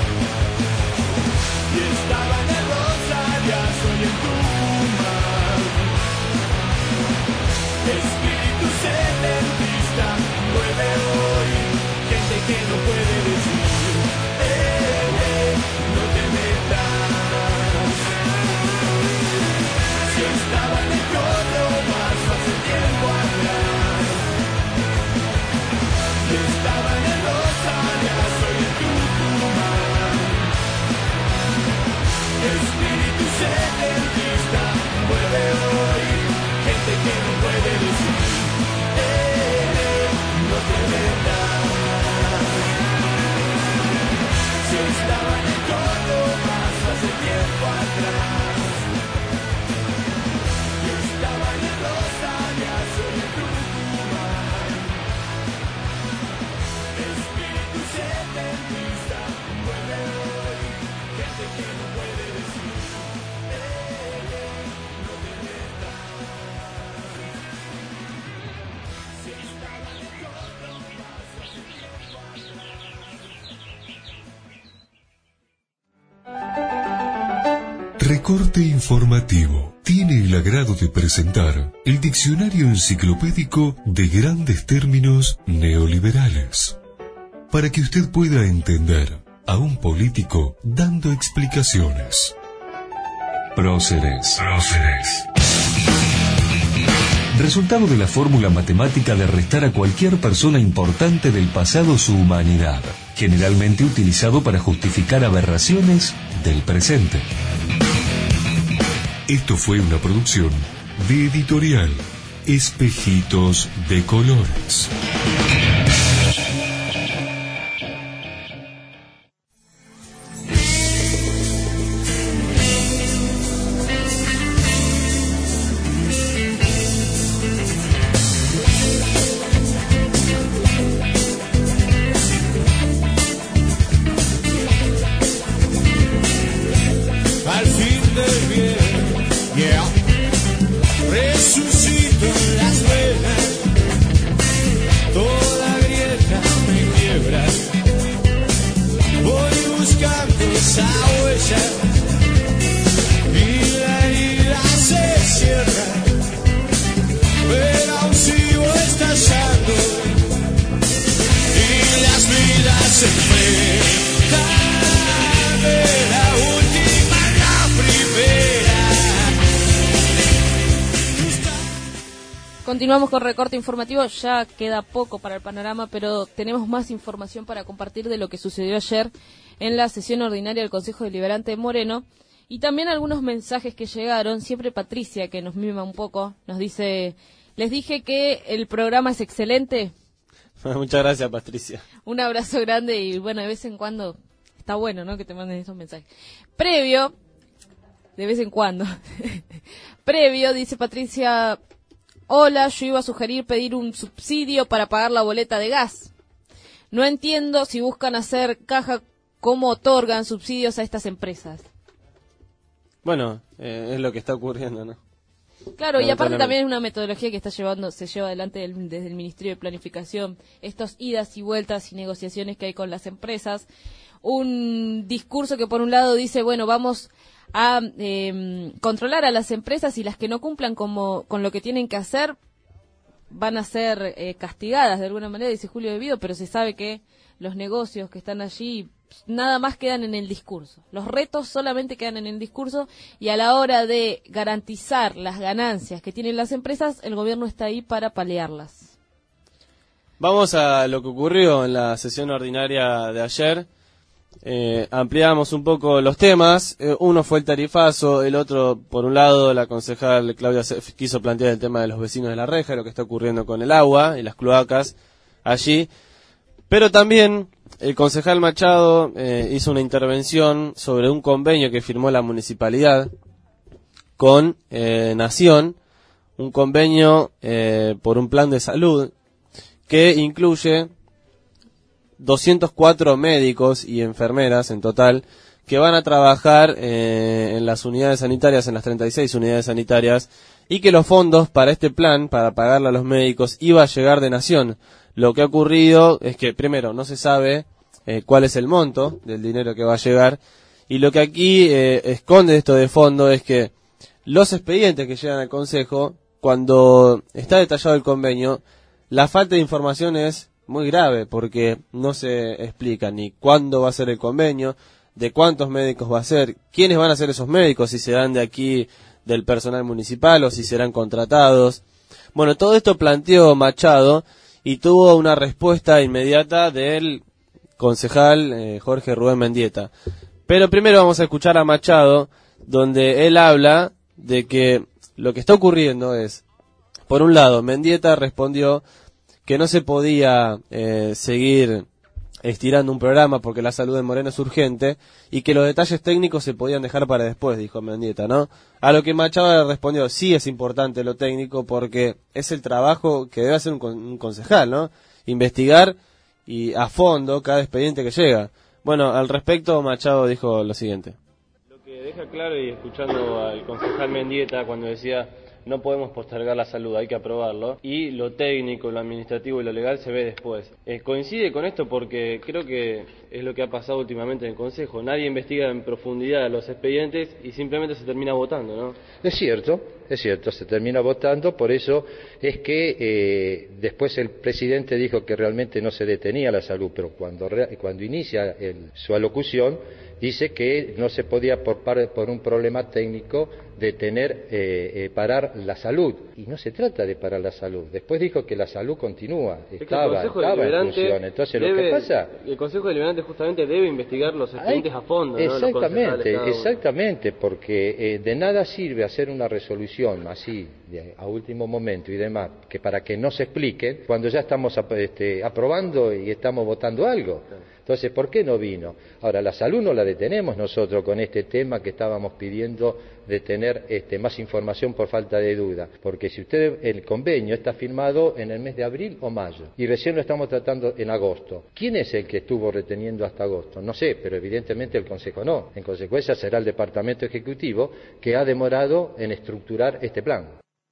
y estaba en el Rosarias hoy en Tucumán, espíritu setentista vuelve hoy, gente que no puede decir, eh, eh, no te metas. Si estaba en el Córdoba hace tiempo atrás y estaba en el Rosarias hoy en Tucumán, espíritu setentista vuelve hoy, gente que no puede decir, eh, eh, no te metas. Si estaba en el Córdoba hace tiempo atrás y estaba en el Rosarias hoy en Tucumán, espíritu setentista vuelve hoy, gente que no puede decir, eh, eh, no te metas. Si estaba en el Córdoba hace tiempo atrás. Recorte Informativo tiene el agrado de presentar el diccionario enciclopédico de grandes términos neoliberales, para que usted pueda entender a un político dando explicaciones. Próceres. Próceres. resultado de la fórmula matemática de restar a cualquier persona importante del pasado su humanidad, generalmente utilizado para justificar aberraciones del presente. Esto fue una producción de Editorial Espejitos de Colores. Al fin del bien, yeah. Resucito en las venas, toda grieta me quiebra. Voy buscando esa huella y la herida se cierra, pero aún sigo estallando y las vidas se enfrentan de la última a la primera. Continuamos con recorte informativo, ya queda poco para el panorama, pero tenemos más información para compartir de lo que sucedió ayer en la sesión ordinaria del Consejo Deliberante de Moreno y también algunos mensajes que llegaron. Siempre Patricia, que nos mima un poco, nos dice: les dije que el programa es excelente. Muchas gracias, Patricia. Un abrazo grande y bueno, de vez en cuando está bueno, ¿no?, que te manden esos mensajes. Previo, de vez en cuando, previo, dice Patricia: hola, yo iba a sugerir pedir un subsidio para pagar la boleta de gas. No entiendo si buscan hacer caja, cómo otorgan subsidios a estas empresas. Bueno, eh, es lo que está ocurriendo, ¿no? Claro, y aparte también es una metodología que está llevando, se lleva adelante del, desde el Ministerio de Planificación, estos idas y vueltas y negociaciones que hay con las empresas. Un discurso que por un lado dice, bueno, vamos a eh, controlar a las empresas y las que no cumplan como, con lo que tienen que hacer van a ser eh, castigadas de alguna manera, dice Julio Devido, pero se sabe que los negocios que están allí nada más quedan en el discurso. Los retos solamente quedan en el discurso y a la hora de garantizar las ganancias que tienen las empresas, el gobierno está ahí para paliarlas. Vamos a lo que ocurrió en la sesión ordinaria de ayer. Eh, ampliamos un poco los temas. Eh, uno fue el tarifazo, el otro, por un lado, la concejal Claudia Sef quiso plantear el tema de los vecinos de La Reja, lo que está ocurriendo con el agua y las cloacas allí. Pero también el concejal Machado eh, hizo una intervención sobre un convenio que firmó la municipalidad con eh, Nación, un convenio eh, por un plan de salud que incluye doscientos cuatro médicos y enfermeras en total que van a trabajar eh, en las unidades sanitarias, en las treinta y seis unidades sanitarias, y que los fondos para este plan, para pagarle a los médicos, iba a llegar de Nación. Lo que ha ocurrido es que, primero, no se sabe eh, cuál es el monto del dinero que va a llegar, y lo que aquí eh, esconde esto de fondo es que los expedientes que llegan al Consejo, cuando está detallado el convenio, la falta de información es muy grave, porque no se explica ni cuándo va a ser el convenio, de cuántos médicos va a ser, quiénes van a ser esos médicos, si serán de aquí del personal municipal o si serán contratados. Bueno, todo esto planteó Machado y tuvo una respuesta inmediata del concejal eh, Jorge Rubén Mendieta. Pero primero vamos a escuchar a Machado, donde él habla de que lo que está ocurriendo es, por un lado, Mendieta respondió que no se podía eh, seguir estirando un programa porque la salud de Moreno es urgente y que los detalles técnicos se podían dejar para después, dijo Mendieta, ¿no? A lo que Machado respondió, sí es importante lo técnico porque es el trabajo que debe hacer un, con, un concejal, ¿no? Investigar y a fondo cada expediente que llega. Bueno, al respecto Machado dijo lo siguiente. Lo que deja claro, y escuchando al concejal Mendieta cuando decía no podemos postergar la salud, hay que aprobarlo, y lo técnico, lo administrativo y lo legal se ve después. Eh, coincide con esto porque creo que es lo que ha pasado últimamente en el Consejo, nadie investiga en profundidad los expedientes y simplemente se termina votando, ¿no? Es cierto, es cierto, se termina votando, por eso es que eh, después el presidente dijo que realmente no se detenía la salud, pero cuando, cuando inicia el, su alocución, dice que no se podía por, por un problema técnico detener, eh, eh, parar la salud. Y no se trata de parar la salud. Después dijo que la salud continúa, estaba, estaba en función. Entonces debe, lo que pasa... El Consejo Deliberante justamente debe investigar los expedientes a fondo, ¿no? Exactamente, los exactamente, porque eh, de nada sirve hacer una resolución así, de, a último momento y demás, que para que no se expliquen, cuando ya estamos este, aprobando y estamos votando algo. Entonces, ¿por qué no vino? Ahora, la salud no la detenemos nosotros con este tema que estábamos pidiendo de tener este, más información por falta de duda. Porque si usted, el convenio está firmado en el mes de abril o mayo, y recién lo estamos tratando en agosto. ¿Quién es el que estuvo reteniendo hasta agosto? No sé, pero evidentemente el Consejo no. En consecuencia, será el Departamento Ejecutivo que ha demorado en estructurar este plan.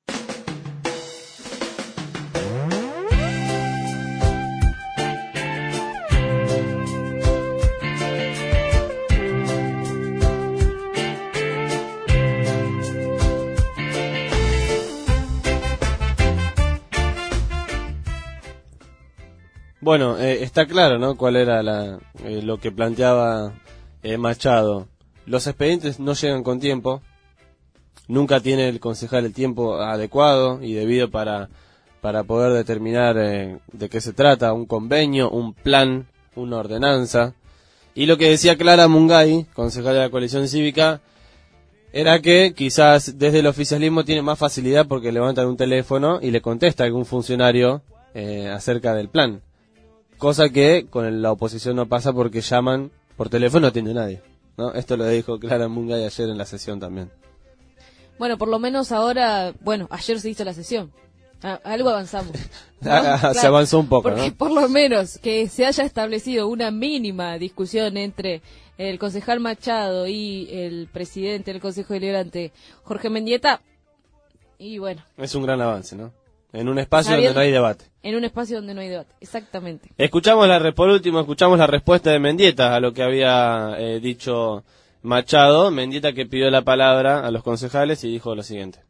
Bueno, eh, está claro, ¿no? Cuál era la, eh, lo que planteaba eh, Machado. Los expedientes no llegan con tiempo. Nunca tiene el concejal el tiempo adecuado y debido para, para poder determinar eh, de qué se trata, un convenio, un plan, una ordenanza. Y lo que decía Clara Mungay, concejal de la coalición cívica, era que quizás desde el oficialismo tiene más facilidad porque levantan un teléfono y le contesta a algún funcionario eh, acerca del plan. Cosa que con la oposición no pasa porque llaman por teléfono, no atiende nadie, ¿no? Esto lo dijo Clara Mungay ayer en la sesión también. Bueno, por lo menos ahora, bueno, ayer se hizo la sesión. Ah, algo avanzamos, ¿no? Claro, se avanzó un poco, porque ¿no? Por lo menos que se haya establecido una mínima discusión entre el concejal Machado y el presidente del Consejo Deliberante, Jorge Mendieta, y bueno. Es un gran avance, ¿no? En un espacio Sabiendo, donde no hay debate. En un espacio donde no hay debate, exactamente. Escuchamos la, por último, escuchamos la respuesta de Mendieta a lo que había eh, dicho Machado. Mendieta que pidió la palabra a los concejales y dijo lo siguiente.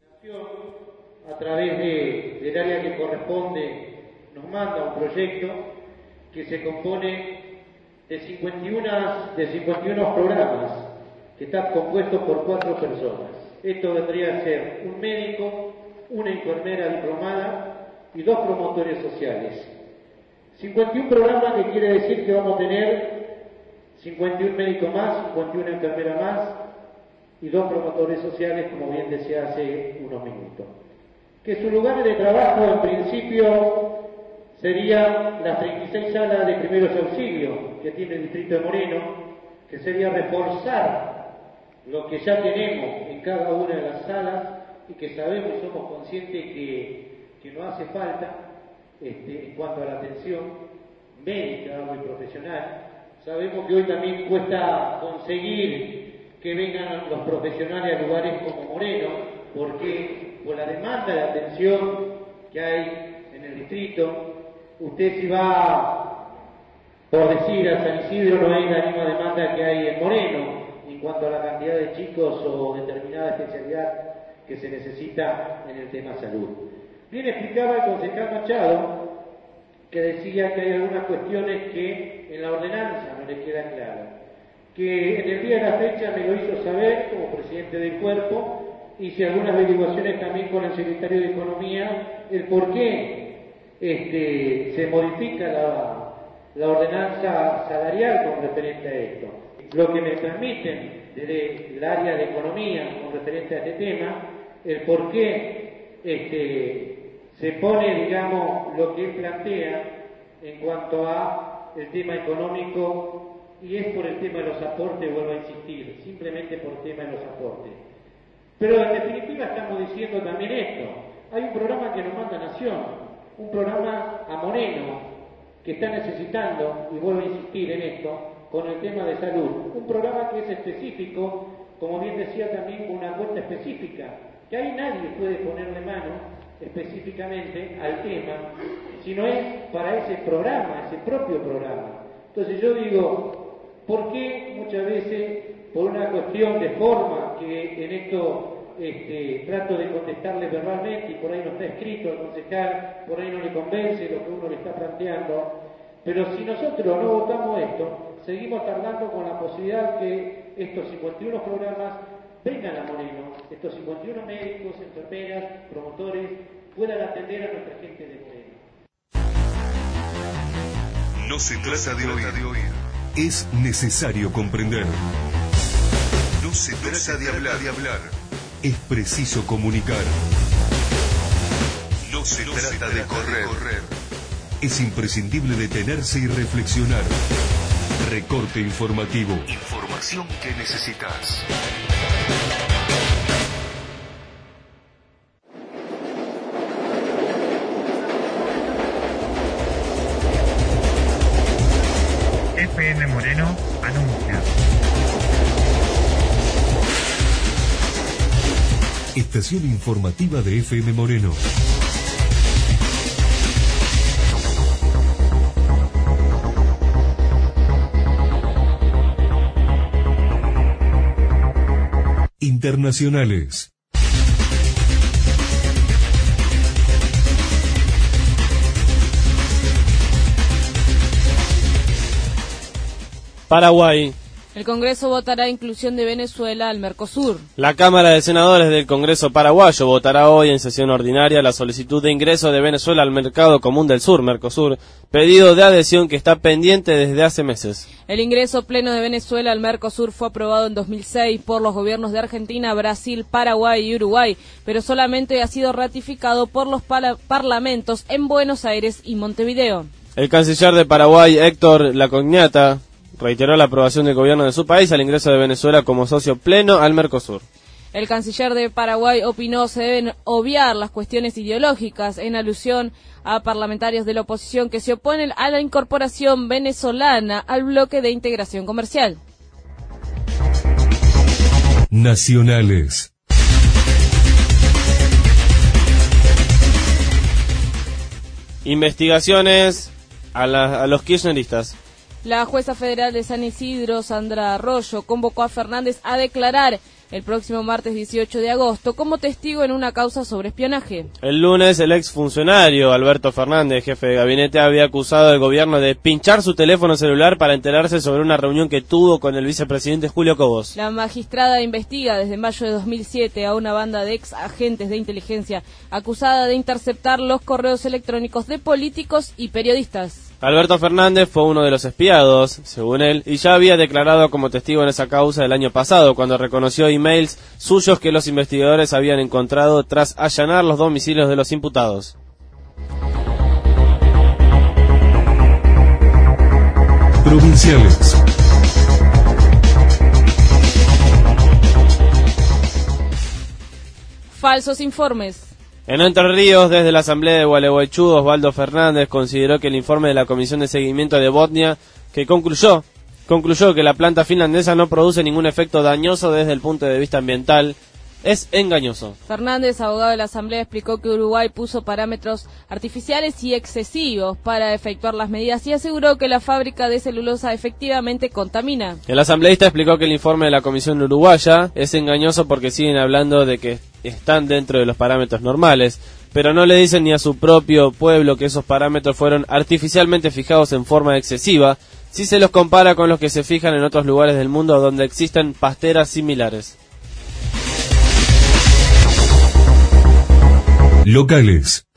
A través de, del área que corresponde nos manda un proyecto que se compone de cincuenta y uno, de cincuenta y uno programas que están compuestos por cuatro personas. Esto vendría a ser un médico, una enfermera diplomada y dos promotores sociales. cincuenta y uno programas que quiere decir que vamos a tener cincuenta y uno médicos más, cincuenta y una enfermeras más y dos promotores sociales, como bien decía hace unos minutos. Que sus lugares de trabajo en principio serían las treinta y seis salas de primeros auxilios que tiene el distrito de Moreno, que sería reforzar lo que ya tenemos en cada una de las salas y que sabemos y somos conscientes que, que no hace falta este, en cuanto a la atención médica y profesional. Sabemos que hoy también cuesta conseguir que vengan los profesionales a lugares como Moreno, porque por la demanda de atención que hay en el distrito, usted si va, por decir, a San Isidro, no hay la misma demanda que hay en Moreno en cuanto a la cantidad de chicos o determinada especialidad que se necesita en el tema salud. Bien explicaba el concejal Machado que decía que hay algunas cuestiones que en la ordenanza no le quedan claras, que en el día de la fecha me lo hizo saber como presidente del cuerpo, hice algunas averiguaciones también con el secretario de Economía, el por qué este, se modifica la, la ordenanza salarial con referente a esto. Lo que me transmiten desde el área de Economía con referente a este tema, el por qué este, se pone, digamos, lo que él plantea en cuanto a el tema económico, y es por el tema de los aportes, vuelvo a insistir, simplemente por el tema de los aportes. Pero en definitiva estamos diciendo también esto, hay un programa que nos manda Nación, un programa a Moreno, que está necesitando, y vuelvo a insistir en esto, con el tema de salud, un programa que es específico, como bien decía también, con una cuenta específica, que ahí nadie puede ponerle mano específicamente al tema, sino es para ese programa, ese propio programa. Entonces yo digo, ¿por qué muchas veces, por una cuestión de forma, que en esto este, trato de contestarle verbalmente y por ahí no está escrito al concejal, por ahí no le convence lo que uno le está planteando, Pero si nosotros no votamos esto, seguimos tardando con la posibilidad que estos cincuenta y uno programas vengan a Moreno, estos cincuenta y uno médicos, enfermeras, promotores, puedan atender a nuestra gente de Moreno. No se trata de oír, es necesario comprender. No se trata de hablar, de hablar, es preciso comunicar. No se trata de correr, es imprescindible detenerse y reflexionar. Recorte informativo. Información que necesitas. F M Moreno anuncia. Estación informativa de F M Moreno. Internacionales. Paraguay. El Congreso votará inclusión de Venezuela al Mercosur. La Cámara de Senadores del Congreso paraguayo votará hoy en sesión ordinaria la solicitud de ingreso de Venezuela al Mercado Común del Sur, Mercosur, pedido de adhesión que está pendiente desde hace meses. El ingreso pleno de Venezuela al Mercosur fue aprobado en dos mil seis por los gobiernos de Argentina, Brasil, Paraguay y Uruguay, pero solamente ha sido ratificado por los pala- parlamentos en Buenos Aires y Montevideo. El canciller de Paraguay, Héctor Lacognata, reiteró la aprobación del gobierno de su país al ingreso de Venezuela como socio pleno al Mercosur. El canciller de Paraguay opinó se deben obviar las cuestiones ideológicas en alusión a parlamentarios de la oposición que se oponen a la incorporación venezolana al bloque de integración comercial. Nacionales. Investigaciones a, la, a los kirchneristas. La jueza federal de San Isidro, Sandra Arroyo, convocó a Fernández a declarar el próximo martes dieciocho de agosto como testigo en una causa sobre espionaje. El lunes, el exfuncionario Alberto Fernández, jefe de gabinete, había acusado al gobierno de pinchar su teléfono celular para enterarse sobre una reunión que tuvo con el vicepresidente Julio Cobos. La magistrada investiga desde mayo de dos mil siete a una banda de ex agentes de inteligencia acusada de interceptar los correos electrónicos de políticos y periodistas. Alberto Fernández fue uno de los espiados, según él, y ya había declarado como testigo en esa causa el año pasado, cuando reconoció emails suyos que los investigadores habían encontrado tras allanar los domicilios de los imputados. Provinciales. Falsos informes. En Entre Ríos, desde la Asamblea de Gualeguaychú, Osvaldo Fernández consideró que el informe de la Comisión de Seguimiento de Botnia, que concluyó, concluyó que la planta finlandesa no produce ningún efecto dañoso desde el punto de vista ambiental, es engañoso. Fernández, abogado de la Asamblea, explicó que Uruguay puso parámetros artificiales y excesivos para efectuar las medidas y aseguró que la fábrica de celulosa efectivamente contamina. El asambleísta explicó que el informe de la Comisión Uruguaya es engañoso porque siguen hablando de que están dentro de los parámetros normales, pero no le dicen ni a su propio pueblo que esos parámetros fueron artificialmente fijados en forma excesiva si se los compara con los que se fijan en otros lugares del mundo donde existen pasteras similares. Locales.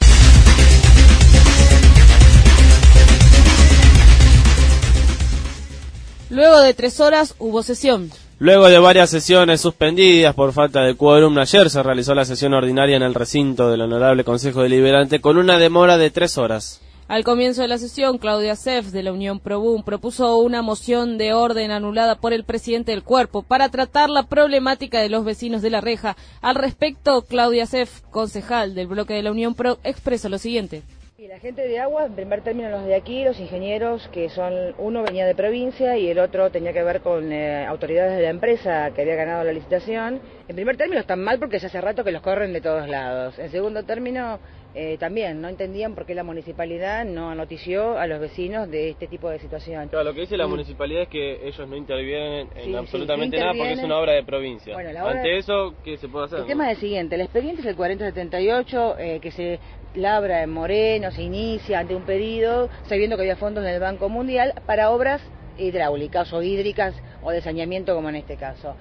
Luego de tres horas hubo sesión. Luego de varias sesiones suspendidas por falta de quórum, ayer se realizó la sesión ordinaria en el recinto del Honorable Consejo Deliberante con una demora de tres horas. Al comienzo de la sesión, Claudia Sef, de la Unión Probum, propuso una moción de orden anulada por el presidente del cuerpo para tratar la problemática de los vecinos de La Reja. Al respecto, Claudia Sef, concejal del bloque de la Unión Pro, expresó lo siguiente. Y la gente de agua, en primer término los de aquí, los ingenieros, que son, uno venía de provincia y el otro tenía que ver con eh, autoridades de la empresa que había ganado la licitación. En primer término están mal porque ya hace rato que los corren de todos lados. En segundo término, eh, también no entendían por qué la municipalidad no notició a los vecinos de este tipo de situación. Claro, lo que dice la y, municipalidad es que ellos no intervienen en sí, absolutamente sí, nada porque es una obra de provincia. Bueno, la obra Ante de... eso, ¿qué se puede hacer? El ¿no? tema es el siguiente, el expediente es el cuarenta setenta y ocho, eh, que se labra en Moreno, se inicia ante un pedido, sabiendo que había fondos en el Banco Mundial para obras hidráulicas o hídricas o de saneamiento como en este caso.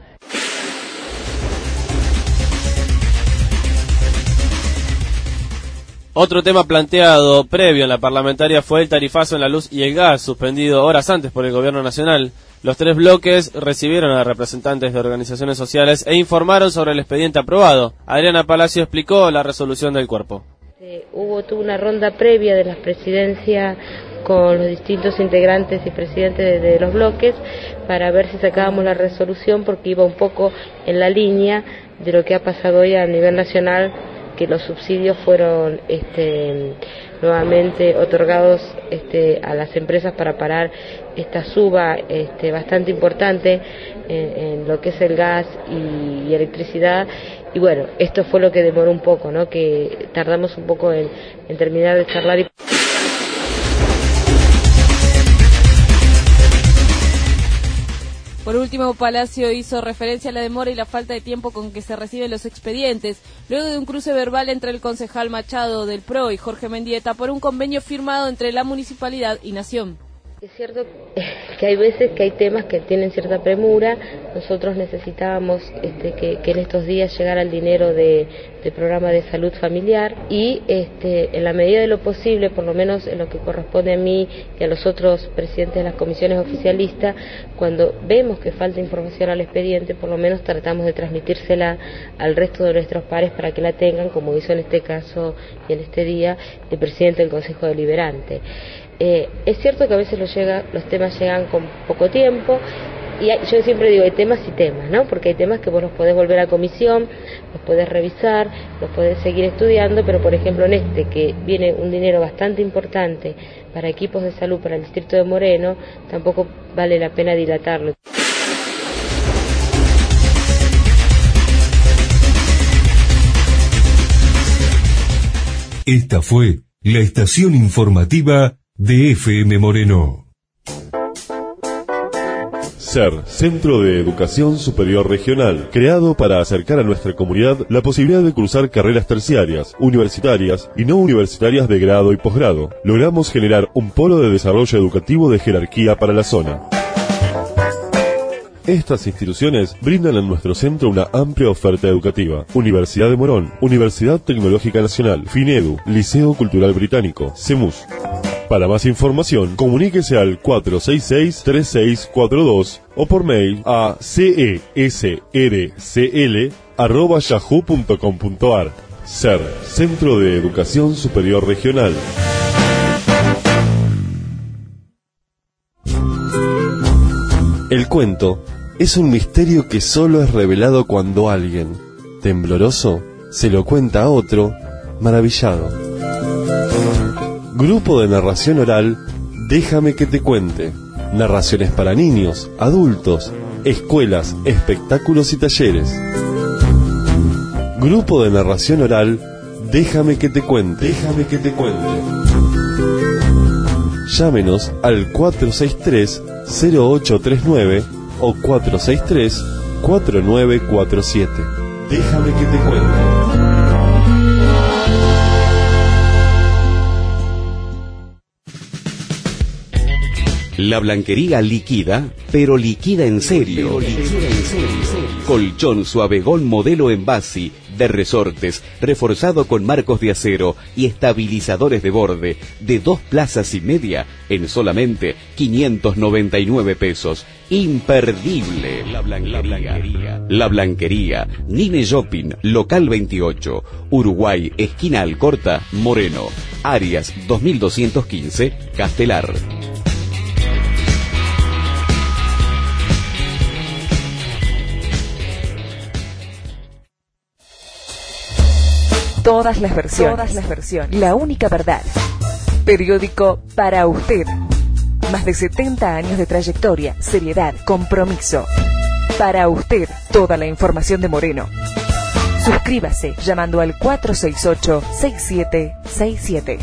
Otro tema planteado previo en la parlamentaria fue el tarifazo en la luz y el gas, suspendido horas antes por el Gobierno Nacional. Los tres bloques recibieron a representantes de organizaciones sociales e informaron sobre el expediente aprobado. Adriana Palacio explicó la resolución del cuerpo. Eh, hubo tuvo una ronda previa de las presidencias con los distintos integrantes y presidentes de, de los bloques para ver si sacábamos la resolución, porque iba un poco en la línea de lo que ha pasado hoy a nivel nacional, que los subsidios fueron este, nuevamente otorgados este, a las empresas para parar esta suba este, bastante importante en, en lo que es el gas y, y electricidad. Y bueno, esto fue lo que demoró un poco, ¿no? Que tardamos un poco en, en terminar de charlar. Y... Por último, Palacio hizo referencia a la demora y la falta de tiempo con que se reciben los expedientes, luego de un cruce verbal entre el concejal Machado del P R O y Jorge Mendieta por un convenio firmado entre la Municipalidad y Nación. Es cierto que hay veces que hay temas que tienen cierta premura. Nosotros necesitábamos este, que, que en estos días llegara el dinero de, de programa de salud familiar y este, en la medida de lo posible, por lo menos en lo que corresponde a mí y a los otros presidentes de las comisiones oficialistas, cuando vemos que falta información al expediente, por lo menos tratamos de transmitírsela al resto de nuestros pares para que la tengan, como hizo en este caso y en este día el presidente del Consejo Deliberante. Eh, es cierto que a veces los, llega, los temas llegan con poco tiempo y hay, yo siempre digo, hay temas y temas, ¿no? Porque hay temas que vos los podés volver a comisión, los podés revisar, los podés seguir estudiando, pero por ejemplo en este, que viene un dinero bastante importante para equipos de salud para el distrito de Moreno, tampoco vale la pena dilatarlo. Esta fue la estación informativa de F M Moreno. SER, Centro de Educación Superior Regional, creado para acercar a nuestra comunidad la posibilidad de cursar carreras terciarias, universitarias y no universitarias de grado y posgrado. Logramos generar un polo de desarrollo educativo de jerarquía para la zona. Estas instituciones brindan en nuestro centro una amplia oferta educativa. Universidad de Morón, Universidad Tecnológica Nacional, FINEDU, Liceo Cultural Británico, CEMUS. Para más información, comuníquese al cuatro seis seis, tres seis cuatro dos o por mail a cesrcl arroba yahoo punto com punto ar. SER, Centro de Educación Superior Regional. El cuento es un misterio que solo es revelado cuando alguien, tembloroso, se lo cuenta a otro, maravillado. Grupo de narración oral, Déjame que te cuente. Narraciones para niños, adultos, escuelas, espectáculos y talleres. Grupo de narración oral, Déjame que te cuente. Déjame que te cuente. Llámenos al cuatro seis tres, cero ocho tres nueve o cuatro seis tres, cuatro nueve cuatro siete. Déjame que te cuente. La Blanquería liquida, pero liquida en serio. Colchón Suavegón modelo Envasi, de resortes, reforzado con marcos de acero y estabilizadores de borde, de dos plazas y media, en solamente quinientos noventa y nueve pesos. Imperdible. La Blanquería. La Blanquería. Nine Shopping, local veintiocho, Uruguay, esquina Alcorta, Moreno. Arias dos mil doscientos quince, Castelar. Todas las versiones. Todas las versiones. La única verdad. Periódico para usted. Más de setenta años de trayectoria, seriedad, compromiso. Para usted, toda la información de Moreno. Suscríbase llamando al cuatro seis ocho, seis siete seis siete.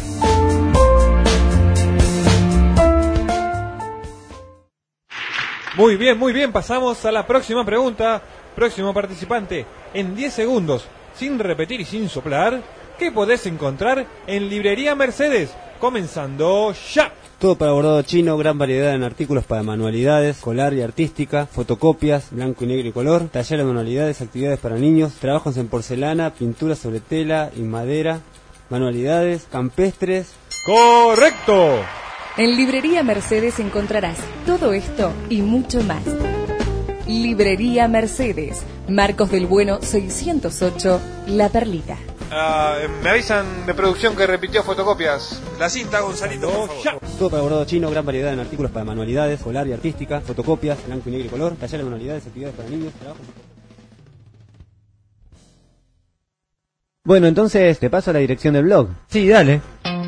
Muy bien, muy bien. Pasamos a la próxima pregunta. Próximo participante. En diez segundos, sin repetir y sin soplar, que podés encontrar en Librería Mercedes, comenzando ya. Todo para bordado chino, gran variedad en artículos para manualidades, escolar y artística, fotocopias, blanco y negro y color, taller de manualidades, actividades para niños, trabajos en porcelana, pinturas sobre tela y madera, manualidades, campestres. ¡Correcto! En Librería Mercedes encontrarás todo esto y mucho más. Librería Mercedes, Marcos del Bueno seiscientos ocho, La Perlita. Uh, me avisan de producción que repitió fotocopias. La cinta, Gonzalito, por favor. Todo para bordado chino, gran variedad en artículos para manualidades, escolar y artística, fotocopias, blanco y negro y color, taller de manualidades, actividades para niños, trabajos. Bueno, entonces te paso la dirección del blog. Sí, dale.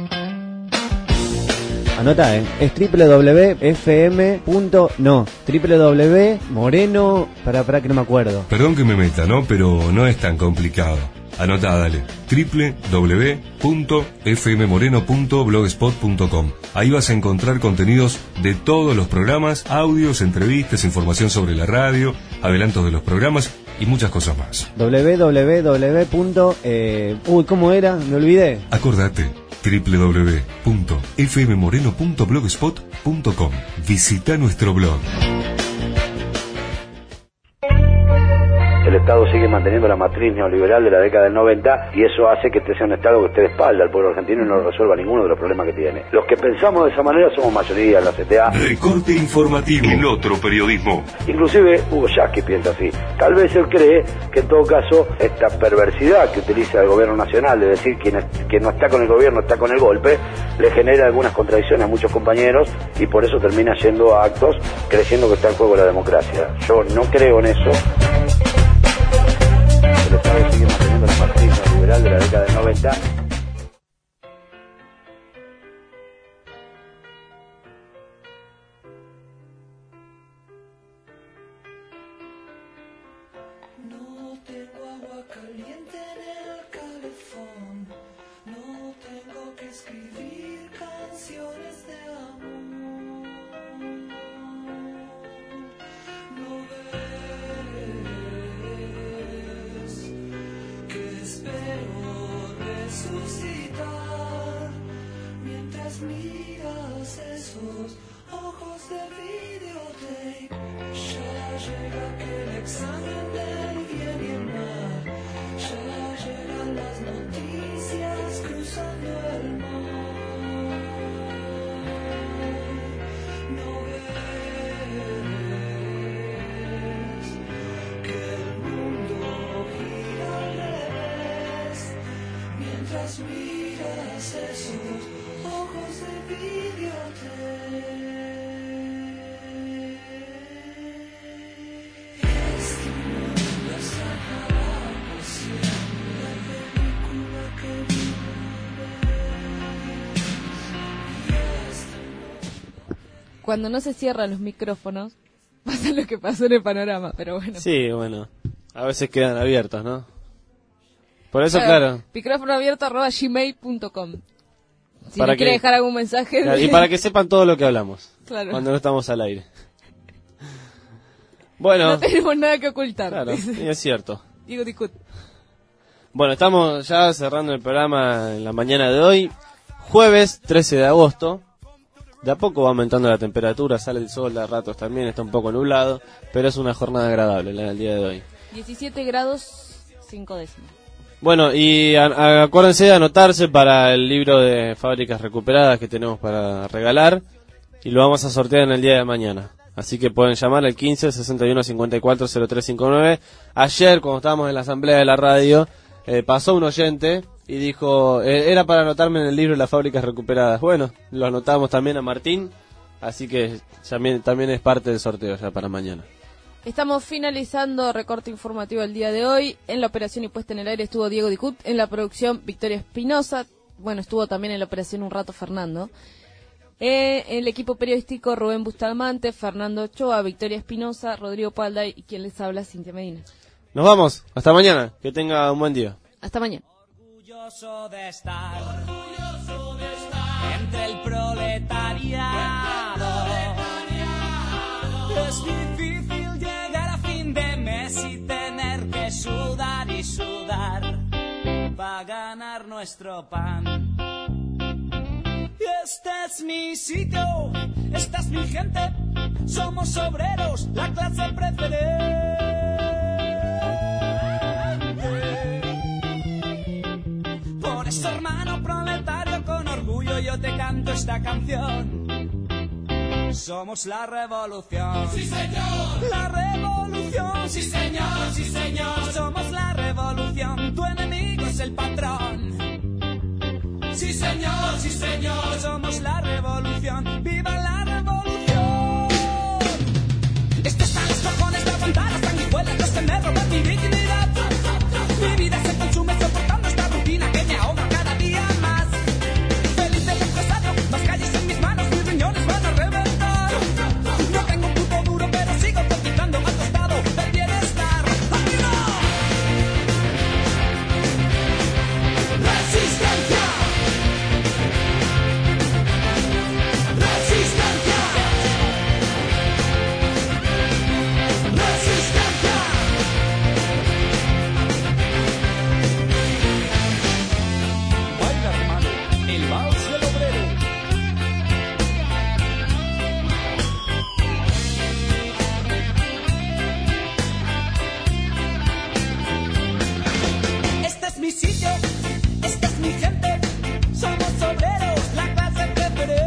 Anota, eh. Es www.fm. No, www. Moreno. Para, para que no me acuerdo. Perdón que me meta, ¿no? Pero no es tan complicado. Anotá, dale. doble u doble u doble u punto f m moreno punto blogspot punto com. Ahí vas a encontrar contenidos de todos los programas, audios, entrevistas, información sobre la radio, adelantos de los programas y muchas cosas más. doble u doble u doble u. Eh, uy, ¿cómo era? Me olvidé. Acordate. doble u doble u doble u punto f m moreno punto blogspot punto com. Visita nuestro blog. El Estado sigue manteniendo la matriz neoliberal de la década del noventa y eso hace que este sea un Estado que esté de espalda al pueblo argentino y no resuelva ninguno de los problemas que tiene. Los que pensamos de esa manera somos mayoría en la C T A. Recorte informativo. El otro periodismo. Inclusive Hugo Yasky piensa así. Tal vez él cree que en todo caso esta perversidad que utiliza el gobierno nacional de decir que quien no está con el gobierno está con el golpe, le genera algunas contradicciones a muchos compañeros y por eso termina yendo a actos creyendo que está en juego la democracia. Yo no creo en eso. El Estado sigue manteniendo la matriz neoliberal de la década del noventa. No tengo agua caliente en el calefón, no tengo que escribir canciones de amor. No espero resucitar mientras miras esos ojos de videotape. Ya llega aquel examen del bien y el mal, ya llegan las noticias cruzando el mar. No ves que el mundo gira al revés mientras miras esos ojos de videotape. Este mundo es acabado siendo la película que vives. Cuando no se cierran los micrófonos, pasa lo que pasó en el panorama, pero bueno. Sí, bueno, a veces quedan abiertos, ¿no? Por eso, claro. claro. Micrófono abierto arroba gmail punto com. Si para me quiere dejar algún mensaje. Claro, y para que sepan todo lo que hablamos. Claro. Cuando no estamos al aire. Bueno. No tenemos nada que ocultar. Claro, y es cierto. Digo, discut. Bueno, estamos ya cerrando el programa en la mañana de hoy. Jueves trece de agosto. De a poco va aumentando la temperatura, sale el sol a ratos también, está un poco nublado, pero es una jornada agradable la del día de hoy. diecisiete grados, cinco décimas. Bueno, y a, a, acuérdense de anotarse para el libro de fábricas recuperadas que tenemos para regalar, y lo vamos a sortear en el día de mañana. Así que pueden llamar al quince, sesenta y uno, cincuenta y cuatro, cero tres cincuenta y nueve. Ayer, cuando estábamos en la asamblea de la radio, eh, pasó un oyente y dijo, eh, era para anotarme en el libro de las fábricas recuperadas. Bueno, lo anotamos también a Martín, así que también, también es parte del sorteo ya para mañana. Estamos finalizando recorte informativo el día de hoy. En la operación y puesta en el aire estuvo Diego Dicut, en la producción Victoria Espinosa, bueno, estuvo también en la operación un rato Fernando. Eh, el equipo periodístico Rubén Bustamante, Fernando Ochoa, Victoria Espinosa, Rodrigo Palday y quien les habla, Cintia Medina. Nos vamos, hasta mañana, que tenga un buen día. Hasta mañana. Orgulloso de estar, orgulloso de estar entre el proletariado. Es difícil llegar a fin de mes y tener que sudar y sudar. va a ganar nuestro pan. Y este es mi sitio, esta es mi gente, somos obreros, la clase preferente. Por eso, hermano proletario, con orgullo yo te canto esta canción. Somos la revolución. Sí, señor. La revolución. Sí, señor, sí, señor. Somos la revolución. Tu enemigo es el patrón. Sí, señor, sí, señor. Somos la revolución. ¡Viva la revolución! Estos están los cojones de aguantar las sanguijuelas, los que me roban mi dignidad. Mi vida se consume soportando esta rutina que me ahoga cada día más. Feliz del empresario, más calles en mis manos, mis riñones van a reventar. No tengo un puto duro, pero sigo cotizando al costado del bienestar. ¡Arriba! ¡Resistencia! ¡Resistencia! ¡Resistencia! Baila, hermano, el vals del obrero. Este es mi sitio, esta es mi gente, somos obreros, la clase preferente.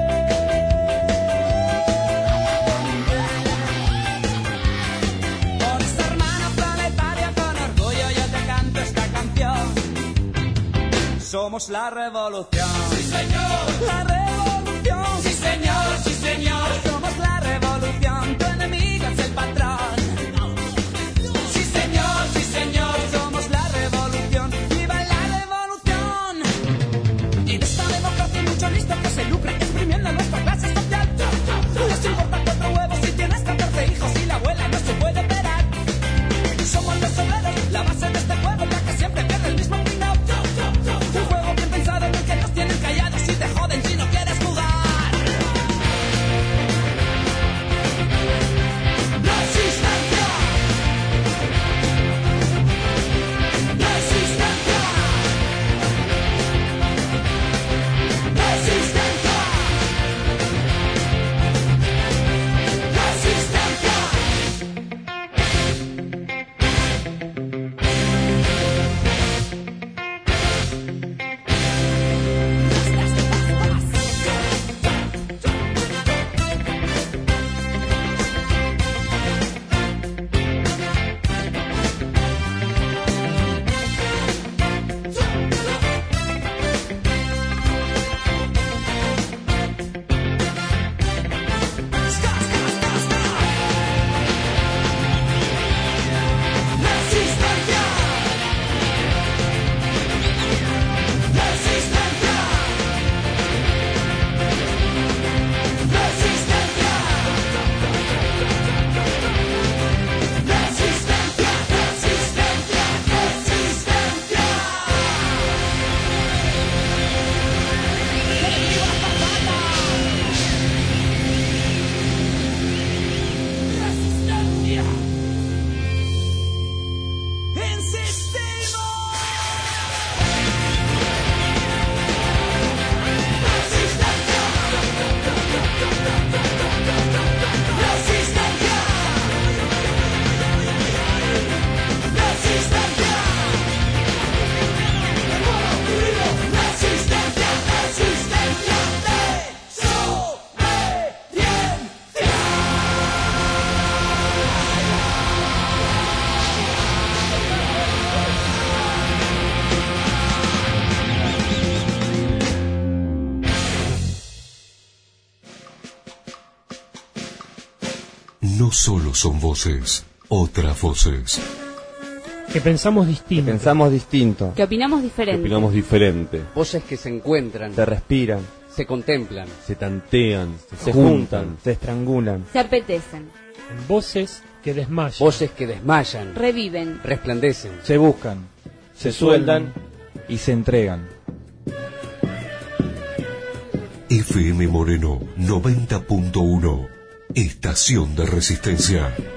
Por esa hermana planetaria, con orgullo yo te canto esta canción. Somos la revolución. Sí, señor. La revolución. Sí, señor, sí, señor. Somos la revolución, tu enemigo es el patrón. Sí, señor, sí, señor. Somos la revolución, viva la revolución. En esta democracia hay mucho listo que se lucra exprimiendo nuestra clase social. Les importa cuatro huevos si tienes catorce hijos y la abuela no se puede operar. Somos los obreros, la base de este juego, ya que siempre pierde el mismo final. Un juego bien pensado en el que nos tienen callados y te joden si no quieres jugar. ¡Resistencia! ¡Resistencia! ¡Resistencia! ¡Resistencia! ¡Resistencia! ¡Resistencia! ¡Resistencia! ¡Resistencia! ¡Resistencia! ¡Resistencia! ¡Resistencia! ¡Insistimos! ¡Resistencia! ¡Resistencia! ¡Resistencia! ¡Resistencia! ¡Desobediencia! No solo son voces, otras voces. Que pensamos distinto. Pensamos distinto. Que opinamos diferente. Opinamos diferente. Voces que se encuentran, Se respiran, se contemplan. se tantean, se, Se juntan, juntan, se estrangulan. Se apetecen. En voces que desmayan. Voces que desmayan, Reviven. resplandecen. Se buscan, se sueldan y se entregan. F M Moreno noventa punto uno. Estación de Resistencia.